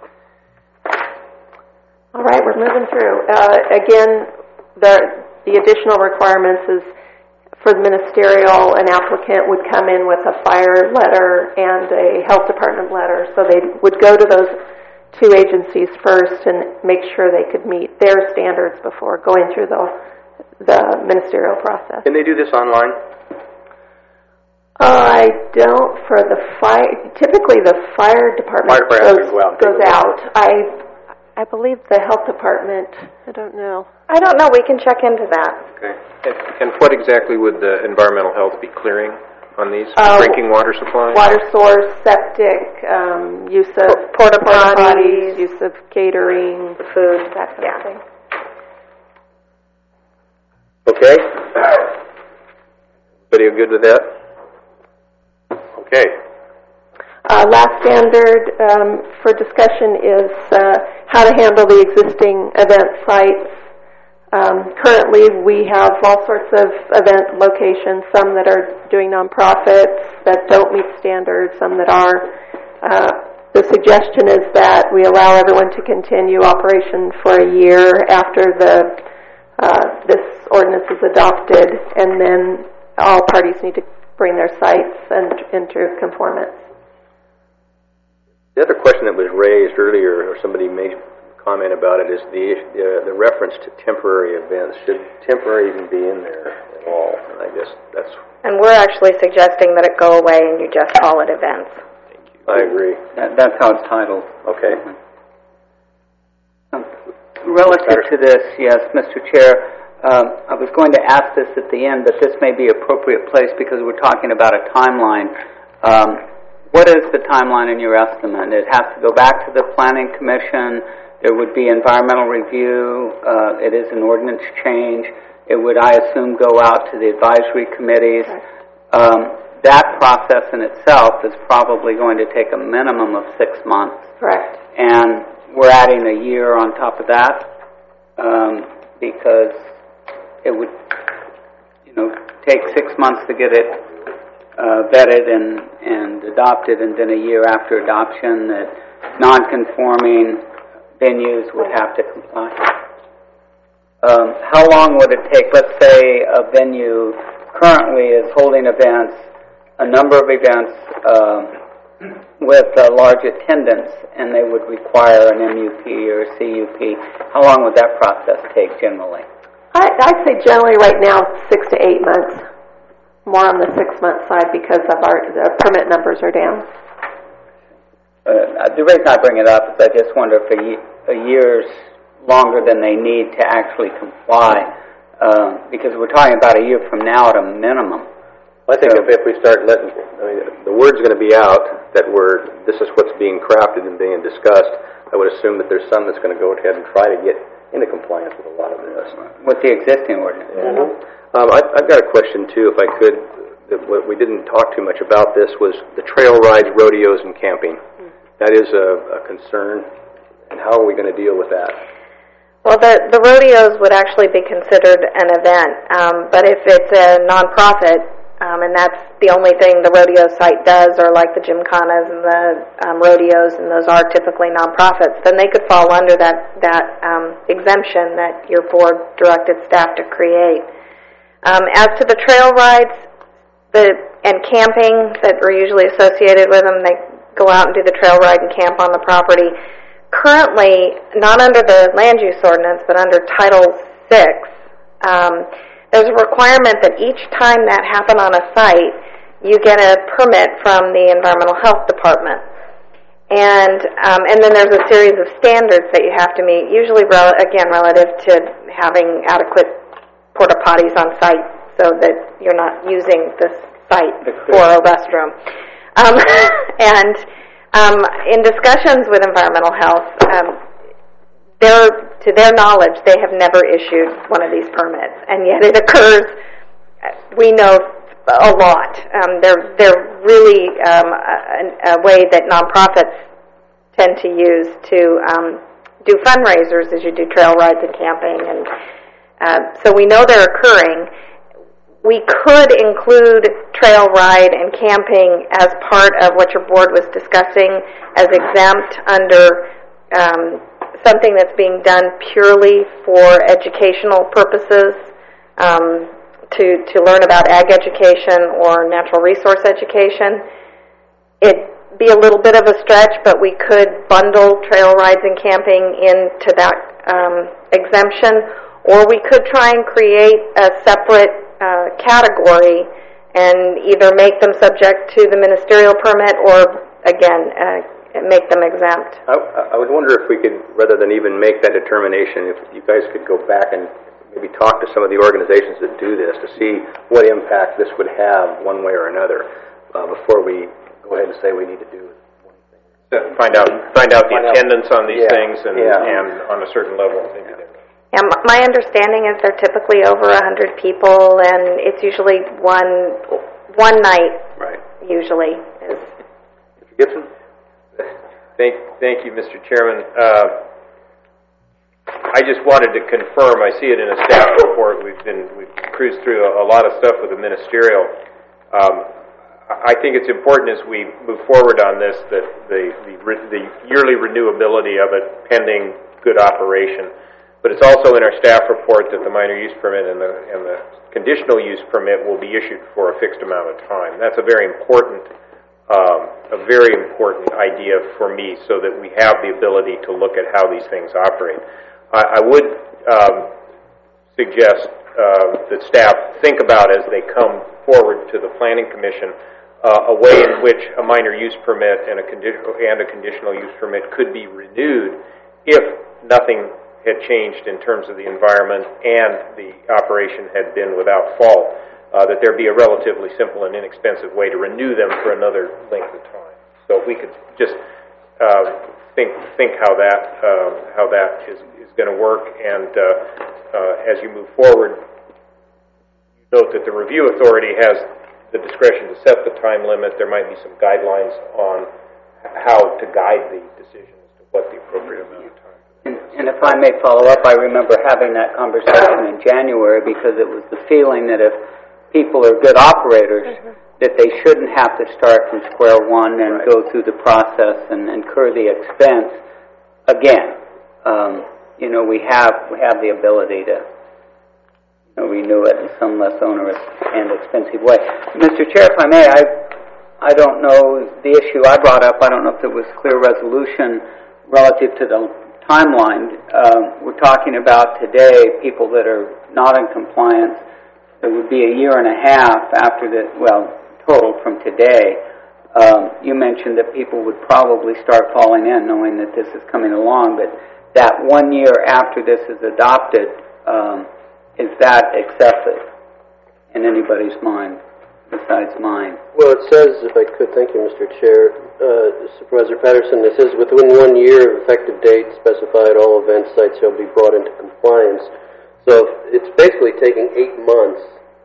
[SPEAKER 8] All right, we're moving through. Again, the additional requirements is for the ministerial, an applicant would come in with a fire letter and a health department letter. So they would go to those two agencies first and make sure they could meet their standards before going through the ministerial process.
[SPEAKER 13] Can they do this online?
[SPEAKER 8] I don't for the fire. Typically, the fire department goes out. I believe the health department. I don't know.
[SPEAKER 7] I don't know. We can check into that.
[SPEAKER 10] Okay. And what exactly would the environmental health be clearing on these? Drinking water supply?
[SPEAKER 8] Water source, septic, use of porta potties, use of catering, food, that kind of thing.
[SPEAKER 13] Okay. Everybody good with that? Okay.
[SPEAKER 8] Last standard for discussion is how to handle the existing event sites. Currently, we have all sorts of event locations, some that are doing nonprofits that don't meet standards, some that are. The suggestion is that we allow everyone to continue operation for a year after this ordinance is adopted, and then all parties need to bring their sites into conformance.
[SPEAKER 13] The other question that was raised earlier, or somebody made comment about it, is the reference to temporary events. Should temporary even be in there at all? And I guess that's...
[SPEAKER 7] And we're actually suggesting that it go away and you just call it events.
[SPEAKER 13] I agree.
[SPEAKER 4] That's how it's titled.
[SPEAKER 13] Okay.
[SPEAKER 4] Relative to this, yes, Mr. Chair, I was going to ask this at the end, but this may be appropriate place because we're talking about a timeline. What is the timeline in your estimate? It has to go back to the Planning Commission. There would be environmental review. It is an ordinance change. It would, I assume, go out to the advisory committees. That process in itself is probably going to take a minimum of 6 months.
[SPEAKER 8] Correct.
[SPEAKER 4] And we're adding a year on top of that because it would, take 6 months to get it vetted and adopted, and then a year after adoption that non-conforming venues would have to comply. How long would it take? Let's say a venue currently is holding events, a number of events with a large attendance, and they would require an MUP or a CUP. How long would that process take generally?
[SPEAKER 8] I'd say generally right now 6 to 8 months. More on the 6 month side because of the permit numbers are down.
[SPEAKER 4] The reason I bring it up is I just wonder if a year's longer than they need to actually comply, because we're talking about a year from now at a minimum.
[SPEAKER 13] I think if we start letting, the word's going to be out that this is what's being crafted and being discussed, I would assume that there's some that's going to go ahead and try to get into compliance with a lot of this.
[SPEAKER 4] With the existing ordinance.
[SPEAKER 13] Mm-hmm. I've got a question too, if I could. What we didn't talk too much about this was the trail rides, rodeos, and camping. That is a concern, and how are we going to deal with that?
[SPEAKER 7] Well, the rodeos would actually be considered an event, but if it's a nonprofit, and that's the only thing the rodeo site does, or like the gymkhanas and the rodeos, and those are typically nonprofits, then they could fall under that exemption that your board directed staff to create. As to the trail rides and camping that are usually associated with them, they go out and do the trail ride and camp on the property. Currently, not under the land use ordinance, but under Title VI, there's a requirement that each time that happens on a site, you get a permit from the Environmental Health Department. And then there's a series of standards that you have to meet, usually, relative to having adequate porta potties on site so that you're not using this site for a restroom. In discussions with environmental health, to their knowledge, they have never issued one of these permits, and yet it occurs, we know, a lot. They're really a way that nonprofits tend to use to do fundraisers as you do trail rides and camping, and so we know they're occurring. We could include trail ride and camping as part of what your board was discussing as exempt under something that's being done purely for educational purposes, to learn about ag education or natural resource education. It'd be a little bit of a stretch, but we could bundle trail rides and camping into that exemption, or we could try and create a separate category and either make them subject to the ministerial permit or, again, make them exempt.
[SPEAKER 13] I would wonder if we could, rather than even make that determination, if you guys could go back and maybe talk to some of the organizations that do this to see what impact this would have one way or another before we go ahead and say we need to do one thing.
[SPEAKER 10] Find out the attendance on these things and on a certain level.
[SPEAKER 7] Yeah, my understanding is they're typically over 100 people, and it's usually one night.
[SPEAKER 13] Right.
[SPEAKER 7] Usually is.
[SPEAKER 13] Mr. Gibson.
[SPEAKER 10] Thank you, Mr. Chairman. I just wanted to confirm, I see it in a staff report, we've cruised through a lot of stuff with the ministerial. I think it's important as we move forward on this that the yearly renewability of it pending good operation. But it's also in our staff report that the minor use permit and the conditional use permit will be issued for a fixed amount of time. That's a very important idea for me, so that we have the ability to look at how these things operate. I would suggest that staff think about, as they come forward to the Planning Commission, a way in which a minor use permit and a conditional use permit could be renewed if nothing had changed in terms of the environment and the operation had been without fault, that there be a relatively simple and inexpensive way to renew them for another length of time. So if we could just think how that is going to work, and as you move forward, note that the review authority has the discretion to set the time limit. There might be some guidelines on how to guide the decision as to what the appropriate amount of time.
[SPEAKER 4] And if I may follow up, I remember having that conversation in January, because it was the feeling that if people are good operators, that they shouldn't have to start from square one and go through the process and incur the expense again. We have the ability to renew it in some less onerous and expensive way. Mr. Chair, if I may, I don't know the issue I brought up. I don't know if there was clear resolution relative to the timeline. We're talking about today people that are not in compliance. It would be a year and a half after total from today. You mentioned that people would probably start falling in, knowing that this is coming along, but that 1 year after this is adopted, is that excessive in anybody's mind besides mine?
[SPEAKER 11] Well, it says, if I could, thank you, Mr. Chair, Supervisor Patterson, it says within 1 year of effective date specified, all event sites shall be brought into compliance. So it's basically taking 8 months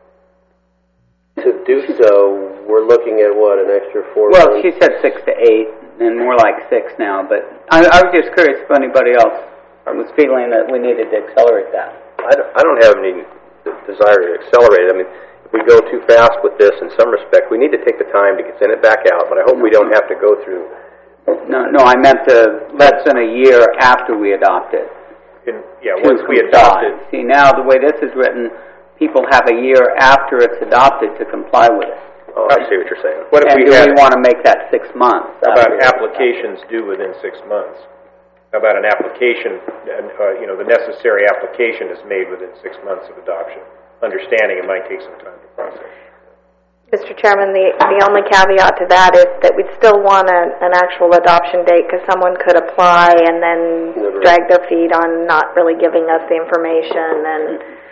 [SPEAKER 11] to do so. We're looking at what, an extra 4 months?
[SPEAKER 4] Well, she said 6 to 8, and more like 6 now. But I was just curious if anybody else was feeling that we needed to accelerate that.
[SPEAKER 13] I don't have any desire to accelerate it. I mean, if we go too fast with this in some respect, we need to take the time to send it back out. But I hope we don't have to go through.
[SPEAKER 4] No, I meant less than a year after we adopt it.
[SPEAKER 10] Once we adopt it.
[SPEAKER 4] See, now the way this is written, people have a year after it's adopted to comply with it.
[SPEAKER 13] Oh, I see what you're saying.
[SPEAKER 10] What if
[SPEAKER 4] we want to make that 6 months?
[SPEAKER 10] How about applications due within 6 months? How about an application, the necessary application is made within 6 months of adoption, understanding it might take some time to process.
[SPEAKER 7] Mr. Chairman, the only caveat to that is that we'd still want an actual adoption date, because someone could apply and then drag their feet on not really giving us the information. And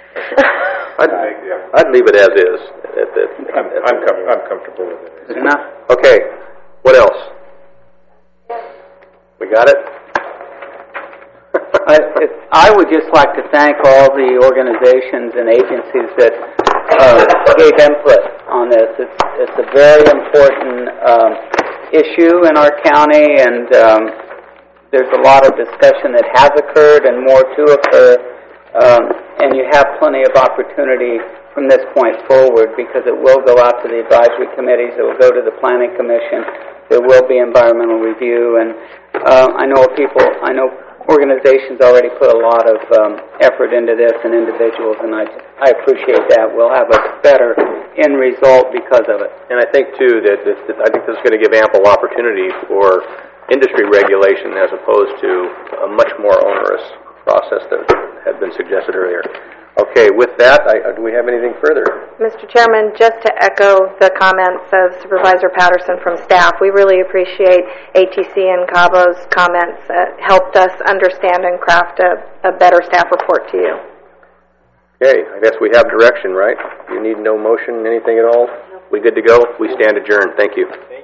[SPEAKER 13] I'd leave it as is.
[SPEAKER 10] I'm comfortable with it.
[SPEAKER 4] Good enough.
[SPEAKER 13] Okay. What else? We got it?
[SPEAKER 4] I would just like to thank all the organizations and agencies that gave input on this. It's a very important issue in our county, and there's a lot of discussion that has occurred and more to occur, and you have plenty of opportunity from this point forward, because it will go out to the advisory committees, it will go to the Planning Commission, there will be environmental review, and I know organizations already put a lot of effort into this, and individuals, and I appreciate that. We'll have a better end result because of it.
[SPEAKER 13] And I think, too, that this is going to give ample opportunity for industry regulation as opposed to a much more onerous process that had been suggested earlier. Okay, with that, do we have anything further?
[SPEAKER 7] Mr. Chairman, just to echo the comments of Supervisor Patterson from staff, we really appreciate ATC and Cabo's comments. Helped us understand and craft a better staff report to you.
[SPEAKER 13] Okay, I guess we have direction, right? You need no motion, anything at all? We good to go? We stand adjourned. Thank you.